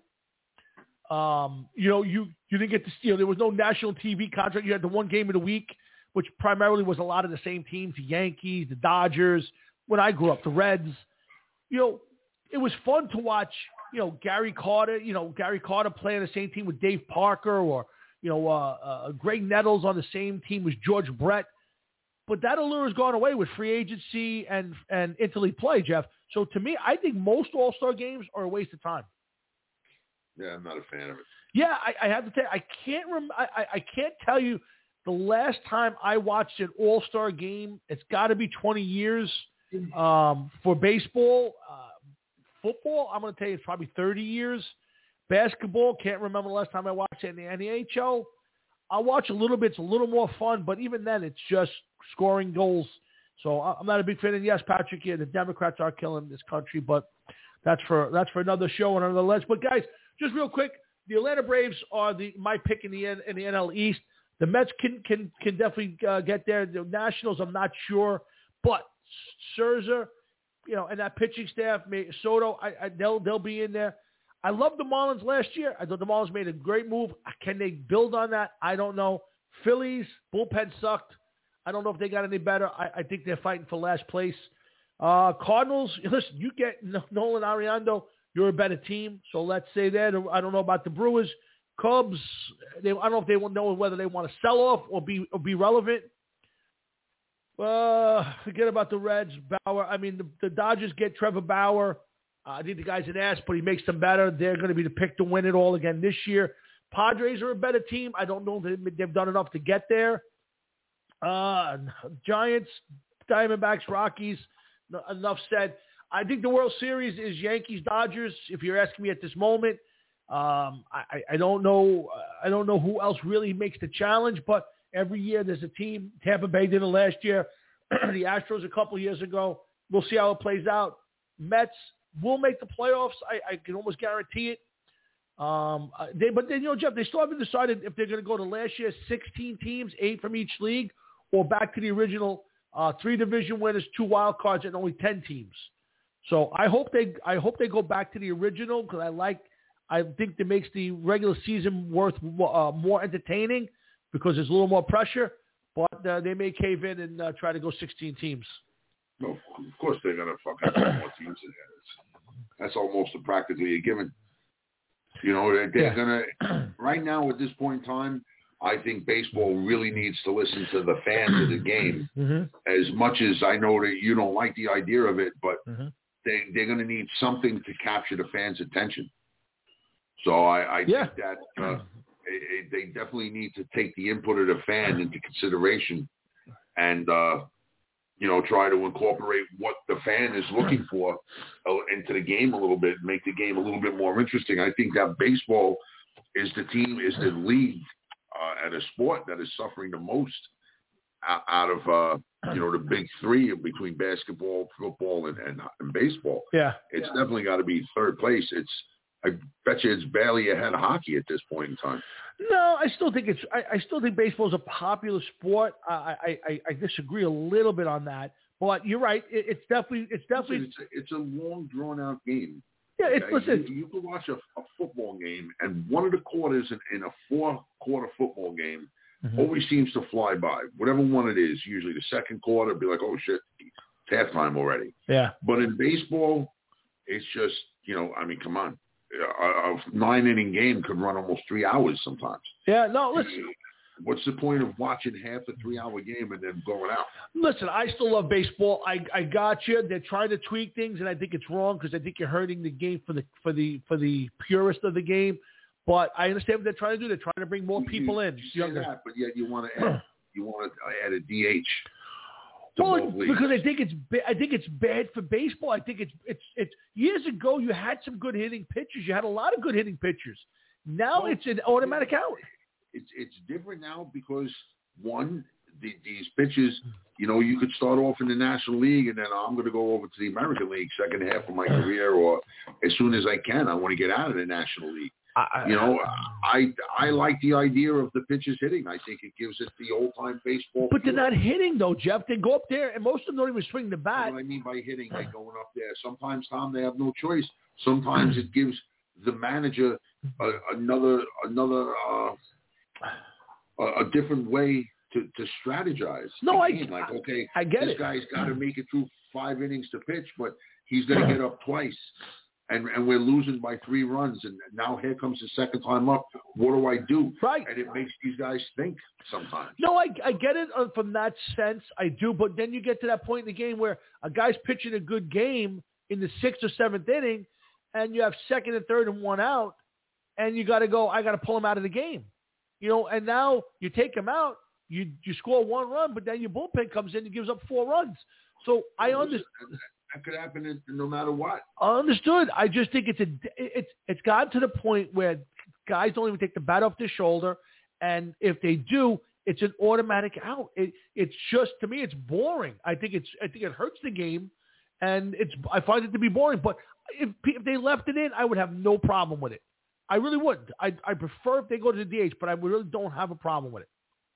Um, you know, you, you didn't get to, you know, there was no national T V contract. You had the one game of the week, which primarily was a lot of the same teams, the Yankees, the Dodgers. When I grew up, the Reds. You know, it was fun to watch, you know, Gary Carter, you know, Gary Carter playing the same team with Dave Parker, or, you know, uh, uh, Greg Nettles on the same team with George Brett. But that allure has gone away with free agency and, and interleague play, Jeff. So to me, I think most All-Star games are a waste of time. Yeah, I'm not a fan of it. Yeah, I, I have to tell you, I can't rem- I, I can't tell you the last time I watched an All-Star game. It's got to be twenty years um, for baseball. Uh, football, I'm going to tell you, it's probably thirty years. Basketball, can't remember the last time I watched it in the N H L. I'll watch a little bit. It's a little more fun, but even then, it's just scoring goals. So I'm not a big fan. And yes, Patrick, yeah, the Democrats are killing this country, but that's for that's for another show and another list. But guys, just real quick, the Atlanta Braves are the my pick in the in the N L East. The Mets can can can definitely uh, get there. The Nationals, I'm not sure, but Scherzer, you know, and that pitching staff, Soto, I, I, they'll they'll be in there. I loved the Marlins last year. I thought the Marlins made a great move. Can they build on that? I don't know. Phillies bullpen sucked. I don't know if they got any better. I, I think they're fighting for last place. Uh, Cardinals, listen, you get Nolan Arenado, you're a better team. So let's say that. I don't know about the Brewers. Cubs, they, I don't know if they will know whether they want to sell off or be or be relevant. Uh, forget about the Reds. Bauer. I mean, the, the Dodgers get Trevor Bauer. Uh, I think the guy's an ass, but he makes them better. They're going to be the pick to win it all again this year. Padres are a better team. I don't know if they've done enough to get there. Uh, Giants, Diamondbacks, Rockies. No, enough said. I think the World Series is Yankees, Dodgers. If you're asking me at this moment, um, I, I don't know. I don't know who else really makes the challenge. But every year there's a team. Tampa Bay did it last year. The Astros a couple years ago. We'll see how it plays out. Mets will make the playoffs. I, I can almost guarantee it. Um, they, but then, you know, Jeff, they still haven't decided if they're going to go to last year's sixteen teams, eight from each league, or back to the original uh, three division winners, two wild cards, and only ten teams. So I hope they, I hope they go back to the original because I like, I think that makes the regular season worth uh, more entertaining because there's a little more pressure. But uh, they may cave in and uh, try to go sixteen teams. No, of course they're going to fucking have more teams in there. That's almost a practically a given. You know, they're, they're yeah. going to, right now at this point in time, I think baseball really needs to listen to the fans of the game mm-hmm. as much as I know that you don't like the idea of it, but mm-hmm. they, they're going to need something to capture the fans' attention. So I, I yeah. think that uh, it, they definitely need to take the input of the fan into consideration and, uh, you know, try to incorporate what the fan is looking for uh, into the game a little bit, make the game a little bit more interesting. I think that baseball is the team, is the league uh, at a sport that is suffering the most out of, uh, you know, the big three between basketball, football, and, and, and baseball. Yeah. It's yeah. definitely got to be third place. It's, I bet you it's barely ahead of hockey at this point in time. No, I still think it's. I, I still think baseball is a popular sport. I, I, I disagree a little bit on that, but you're right. It, it's definitely. It's definitely. It's a, it's a long, drawn out game. Yeah, it's okay? listen. You, you can watch a, a football game, and one of the quarters in, in a four-quarter football game mm-hmm. always seems to fly by. Whatever one it is, usually the second quarter, be like, oh shit, it's halftime already. Yeah. But in baseball, it's just, you know, I mean, come on. A, a nine-inning game could run almost three hours sometimes. Yeah, no, listen. What's the point of watching half a three-hour game and then going out? Listen, I still love baseball. I, I got you. They're trying to tweak things, and I think it's wrong because I think you're hurting the game for the for the for the purist of the game. But I understand what they're trying to do. They're trying to bring more people you, in. You say that, but yet you want to add you want to add a D H. Well, because I think it's I think it's bad for baseball. I think it's it's it's years ago you had some good hitting pitchers. You had a lot of good hitting pitchers. Now well, it's an automatic out. It's it's different now because one, the, these pitchers, you know, you could start off in the National League and then oh, I'm going to go over to the American League second half of my career, or as soon as I can, I want to get out of the National League. I, you know, I I like the idea of the pitchers hitting. I think it gives it the old time baseball. But feel. they're not hitting though, Jeff. They go up there, and most of them don't even swing the bat. What I mean by hitting, they're going up there. Sometimes, Tom, they have no choice. Sometimes it gives the manager a, another another uh, a, a different way to, to strategize. No, I like okay, I get this it. guy's got to make it through five innings to pitch, but he's going to get up twice. And and we're losing by three runs, and now here comes the second time up. What do I do? Right. And it makes these guys think sometimes. No, I, I get it from that sense. I do. But then you get to that point in the game where a guy's pitching a good game in the sixth or seventh inning, and you have second and third and one out, and you got to go, I got to pull him out of the game. You know, and now you take him out, you you score one run, but then your bullpen comes in and gives up four runs. So I understand. That could happen no matter what. Understood. I just think it's a it's it's gotten to the point where guys don't even take the bat off their shoulder, and if they do, it's an automatic out. It it's just to me, it's boring. I think it's I think it hurts the game, and it's I find it to be boring. But if if they left it in, I would have no problem with it. I really would. I I prefer if they go to the D H, but I really don't have a problem with it.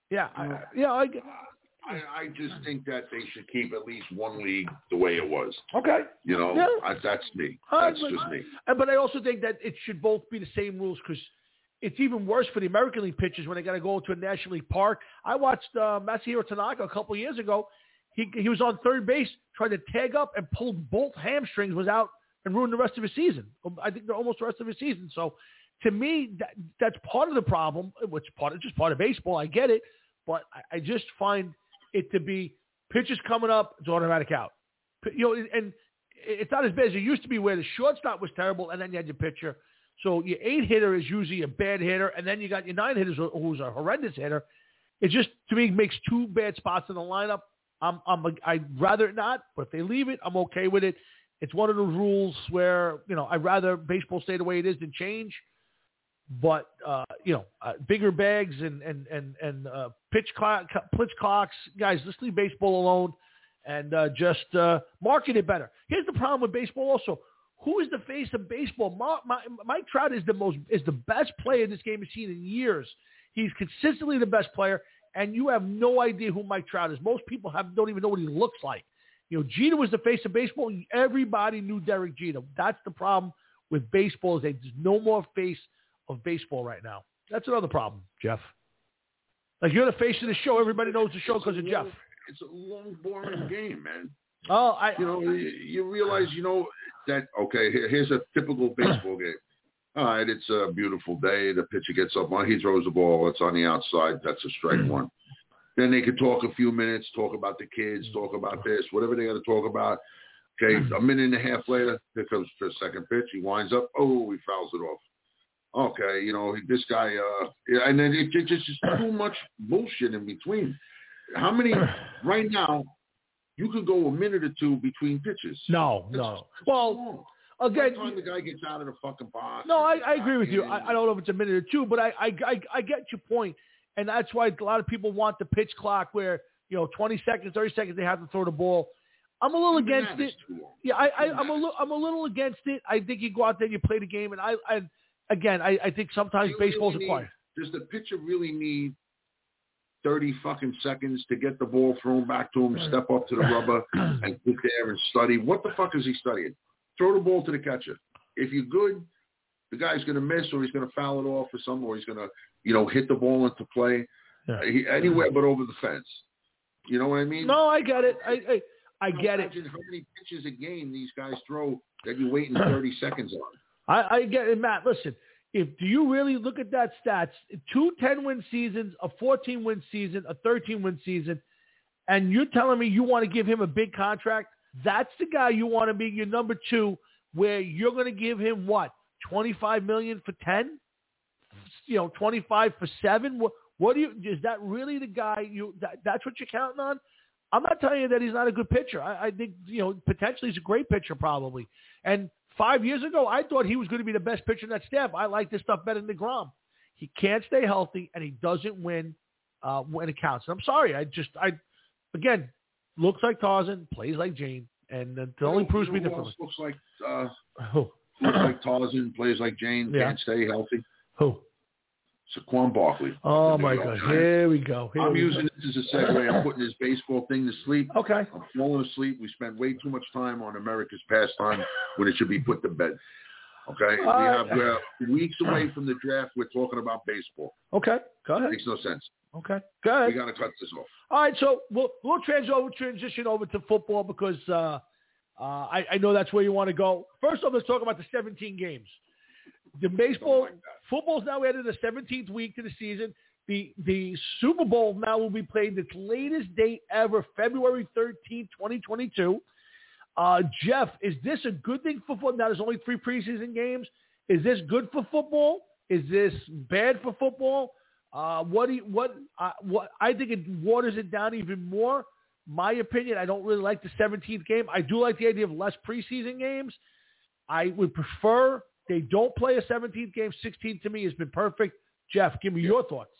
Yeah, you know, I, yeah, I, I, I just think that they should keep at least one league the way it was. Okay. You know, yeah. I, that's me. That's uh, just me. But I also think that it should both be the same rules because it's even worse for the American League pitchers when they got to go to a National League park. I watched uh, Masahiro Tanaka a couple of years ago. He he was on third base, tried to tag up and pulled both hamstrings, was out and ruined the rest of his season. I think they're almost the rest of his season. So to me, that, that's part of the problem, which part of just part of baseball. I get it, but I, I just find it to be pitches coming up, it's automatic out. You know, and it's not as bad as it used to be where the shortstop was terrible and then you had your pitcher. So your eight hitter is usually a bad hitter, and then you got your nine hitters who's a horrendous hitter. It just, to me, makes two bad spots in the lineup. I'm, I'm, I'd rather it not, but if they leave it, I'm okay with it. It's one of those rules where, you know, I'd rather baseball stay the way it is than change. But, uh, you know, uh, bigger bags and, and, and, and uh, pitch, clock, pitch clocks, guys, let's leave baseball alone and uh, just uh, market it better. Here's the problem with baseball also. Who is the face of baseball? Ma- Ma- Mike Trout is the most is the best player this game has seen in years. He's consistently the best player, and you have no idea who Mike Trout is. Most people have don't even know what he looks like. You know, Jeter was the face of baseball. Everybody knew Derek Jeter. That's the problem with baseball is that there's no more face of baseball right now. That's another problem, Jeff. Like you're the face of the show. Everybody knows the show because of Jeff. It's a long, boring game, man. Oh, I you know you, you realize you know that okay. Here, here's a typical baseball game. All right, it's a beautiful day. The pitcher gets up on, he throws the ball. It's on the outside. That's a strike one. Then they could talk a few minutes, talk about the kids, talk about this, whatever they got to talk about. Okay, a minute and a half later, here comes the second pitch. He winds up. Oh, he fouls it off. Okay, you know, this guy, uh, and then it, it just is too much bullshit in between. How many, right now, you could go a minute or two between pitches. No, That's, no. Well, again, time the guy gets out of the fucking box. No, I, I agree with you. I, I don't know if it's a minute or two, but I, I, I, I get your point. And that's why a lot of people want the pitch clock where, you know, twenty seconds, thirty seconds, they have to throw the ball. I'm a little Even against it. Yeah, I, I, I'm a little, I'm a little against it. I think you go out there and you play the game. And I, I again, I, I think sometimes baseball's really required. Does the pitcher really need thirty fucking seconds to get the ball thrown back to him, step up to the rubber, and sit there and study? What the fuck is he studying? Throw the ball to the catcher. If you're good, the guy's going to miss or he's going to foul it off or something, or he's going to, you know, hit the ball into play. Yeah. He, anywhere but over the fence. You know what I mean? No, I get it. I I, I get imagine it. How many pitches a game these guys throw that you're waiting thirty seconds on? I, I get it, Matt. Listen, if do you really look at that stats? Two ten-win seasons, a fourteen-win season, a thirteen-win season, and you're telling me you want to give him a big contract? That's the guy you want to be your number two, where you're going to give him what, twenty-five million dollars for ten? You know, twenty-five for seven? What, what do you? Is that really the guy you? That, that's what you're counting on? I'm not telling you that he's not a good pitcher. I, I think you know potentially he's a great pitcher probably. And five years ago, I thought he was going to be the best pitcher in that staff. I like this stuff better than DeGrom. He can't stay healthy, and he doesn't win uh, when it counts. And I'm sorry. I just I again. Looks like Tarzan, plays like Jane, and it only proves you me know differently. Looks like uh, who? Looks like Tarzan, plays like Jane, Yeah. can't stay healthy. Who? Saquon Barkley. Oh my God! Here we go. Here I'm we using go. this as a segue. I'm putting this baseball thing to sleep. Okay. I'm falling asleep. We spent way too much time on America's pastime when it should be put to bed. Okay. All we right. have uh, weeks away from the draft. We're talking about baseball. Okay. Go ahead. Makes no sense. Okay. Go ahead. We got to cut this off. All right, so we'll we'll trans over, transition over to football because uh, uh, I, I know that's where you want to go. First off, let's talk about the seventeen games. The baseball, like football's now added the seventeenth week to the season. The the Super Bowl now will be played its latest date ever, February thirteenth, twenty twenty-two. Uh, Jeff, is this a good thing for football? Now, there's only three preseason games. Is this good for football? Is this bad for football? Uh, what do you, what, uh, what, I think it waters it down even more. My opinion, I don't really like the seventeenth game. I do like the idea of less preseason games. I would prefer they don't play a seventeenth game. sixteen to me has been perfect. Jeff, give me your thoughts.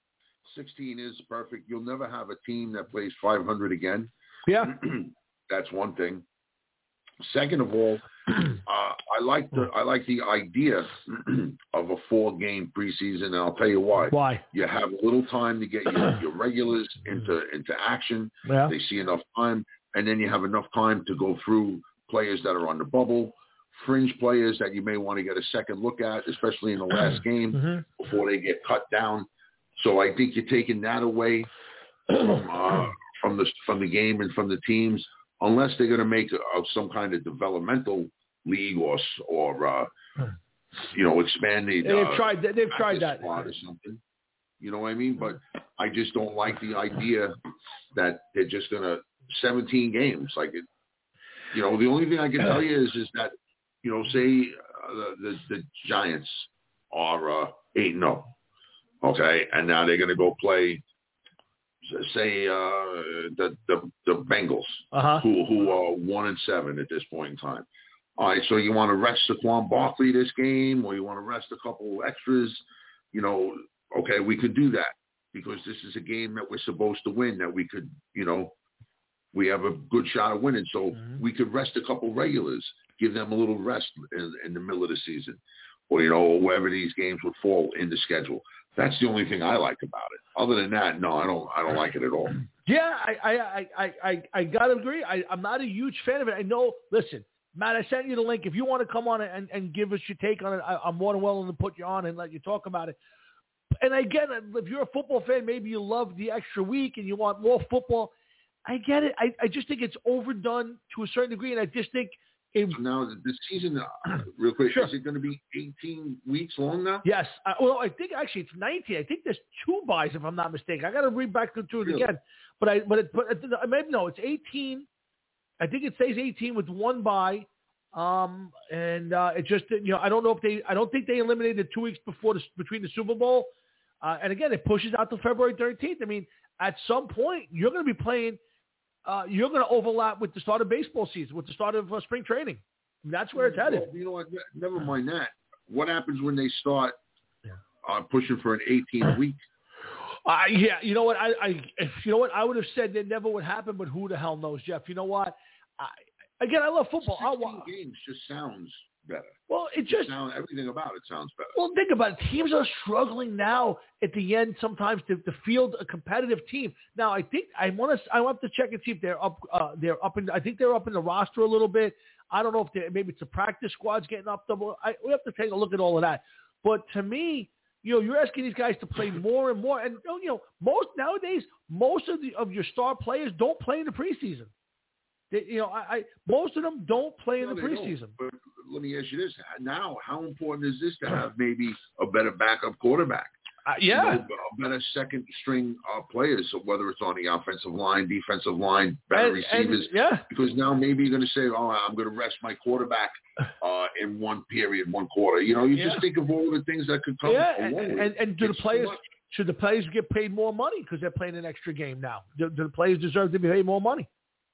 sixteen is perfect. You'll never have a team that plays five hundred again. Yeah. That's one thing. Second of all, Uh, I like the I like the idea of a four-game preseason, and I'll tell you why. Why? You have a little time to get your, your regulars into into action. Yeah. They see enough time, and then you have enough time to go through players that are on the bubble, fringe players that you may want to get a second look at, especially in the last game mm-hmm. before they get cut down. So I think you're taking that away from, uh, from the from the game and from the teams, unless they're going to make a, a, some kind of developmental league or or uh, you know expand the they've uh, tried they've tried that squad or something. You know what I mean? But I just don't like the idea that they're just going to seventeen games. Like it, you know, the only thing I can tell you is is that you know, say uh, the, the the Giants are uh, eight and zero, okay, and now they're going to go play. Say uh, the the the Bengals, uh-huh. who who are one and seven at this point in time. All right, so you want to rest Saquon Barkley this game, or you want to rest a couple extras? You know, okay, we could do that because this is a game that we're supposed to win. That we could, you know, we have a good shot of winning, so mm-hmm. we could rest a couple regulars, give them a little rest in, in the middle of the season, or you know, wherever these games would fall in the schedule. That's the only thing I like about it. Other than that, no, I don't. I don't like it at all. Yeah, I, I, I, I, I gotta agree. I, I'm not a huge fan of it. I know. Listen, Matt, I sent you the link. If you want to come on and, and give us your take on it, I, I'm more than willing to put you on and let you talk about it. And again, if you're a football fan, maybe you love the extra week and you want more football. I get it. I, I just think it's overdone to a certain degree, and I just think. It, so now the season, uh, real quick, sure. is it going to be eighteen weeks long now? Yes. I, well, I think actually it's nineteen. I think there's two buys, if I'm not mistaken. I got to read back to it really? again, but I but it, but it, maybe no, it's eighteen. I think it says eighteen with one buy, um, and uh, it just you know I don't know if they I don't think they eliminated two weeks before the between the Super Bowl, uh, and again it pushes out to February thirteenth. I mean, at some point you're going to be playing. Uh, you're going to overlap with the start of baseball season, with the start of uh, spring training. That's where it's headed. Well, you know what? Never mind that. What happens when they start uh, pushing for an eighteen week? Uh, yeah, you know what? I, I, if, you know what? I would have said that never would happen, but who the hell knows, Jeff? You know what? I, again, I love football. sixteen games just sounds better. Well, it just sound, everything about it sounds better. Well, think about it. Teams are struggling now at the end sometimes to, to field a competitive team. Now, I think I want to I want to check and see if they're up. Uh, they're up in. I think they're up in the roster a little bit. I don't know if they maybe it's the practice squads getting up. Double. I, we have to take a look at all of that. But to me, you know, you're asking these guys to play more and more, and you know, most nowadays, most of the of your star players don't play in the preseason. They, you know, I, I most of them don't play no, in the preseason. But let me ask you this: now, how important is this to have maybe a better backup quarterback? Uh, yeah, you know, better second string uh, players, so whether it's on the offensive line, defensive line, better and, receivers. And, yeah, because now maybe you're going to say, "Oh, I'm going to rest my quarterback uh, in one period, one quarter." You know, you yeah. just think of all the things that could come. Yeah, and, and, and, and do the it's players should the players get paid more money because they're playing an extra game now? Do, do the players deserve to be paid more money?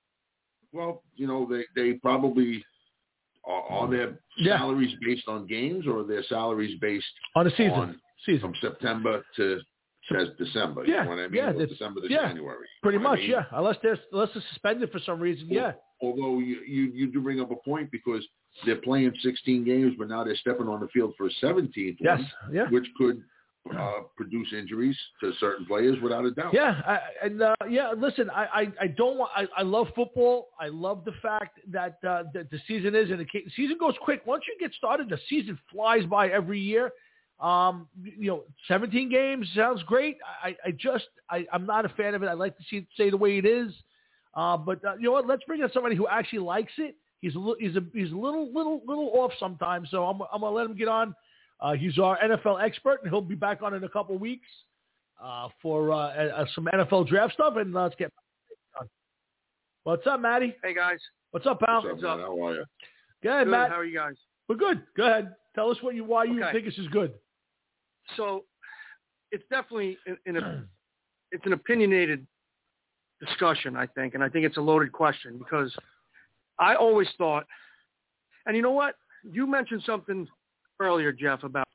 Well, you know, they they probably are, are their yeah. salaries based on games, or are their salaries based on the season, on, season from September to says December. Yeah, you know what I mean? yeah, or December to yeah, January. Pretty you know much, I mean? yeah. Unless they're unless they're suspended for some reason, well, yeah. Although you, you you do bring up a point because they're playing sixteen games, but now they're stepping on the field for a seventeenth yes, one, yeah. which could uh, produce injuries to certain players without a doubt. Yeah, I, and uh, yeah. Listen, I, I, I don't want. I, I love football. I love the fact that uh, that the season is, and the season goes quick. Once you get started, the season flies by every year. Um, you know, seventeen games sounds great. I, I just, I, I'm not a fan of it. I like to see it stay the way it is. Uh, but uh, you know what? Let's bring in somebody who actually likes it. He's a little, he's a, he's a little, little, little off sometimes. So I'm, I'm gonna let him get on. Uh, he's our N F L expert, and he'll be back on in a couple weeks uh, for uh, uh, some N F L draft stuff. And let's get on. What's up, Matty? Hey guys. What's up, pal? What's up, man? How are you? Go ahead, Good. Matt. How are you guys? We're good. Go ahead. Tell us what you why you okay. think this is good. So, it's definitely in a, it's an opinionated discussion, I think, and I think it's a loaded question because I always thought, and you know what? You mentioned something earlier, Jeff, about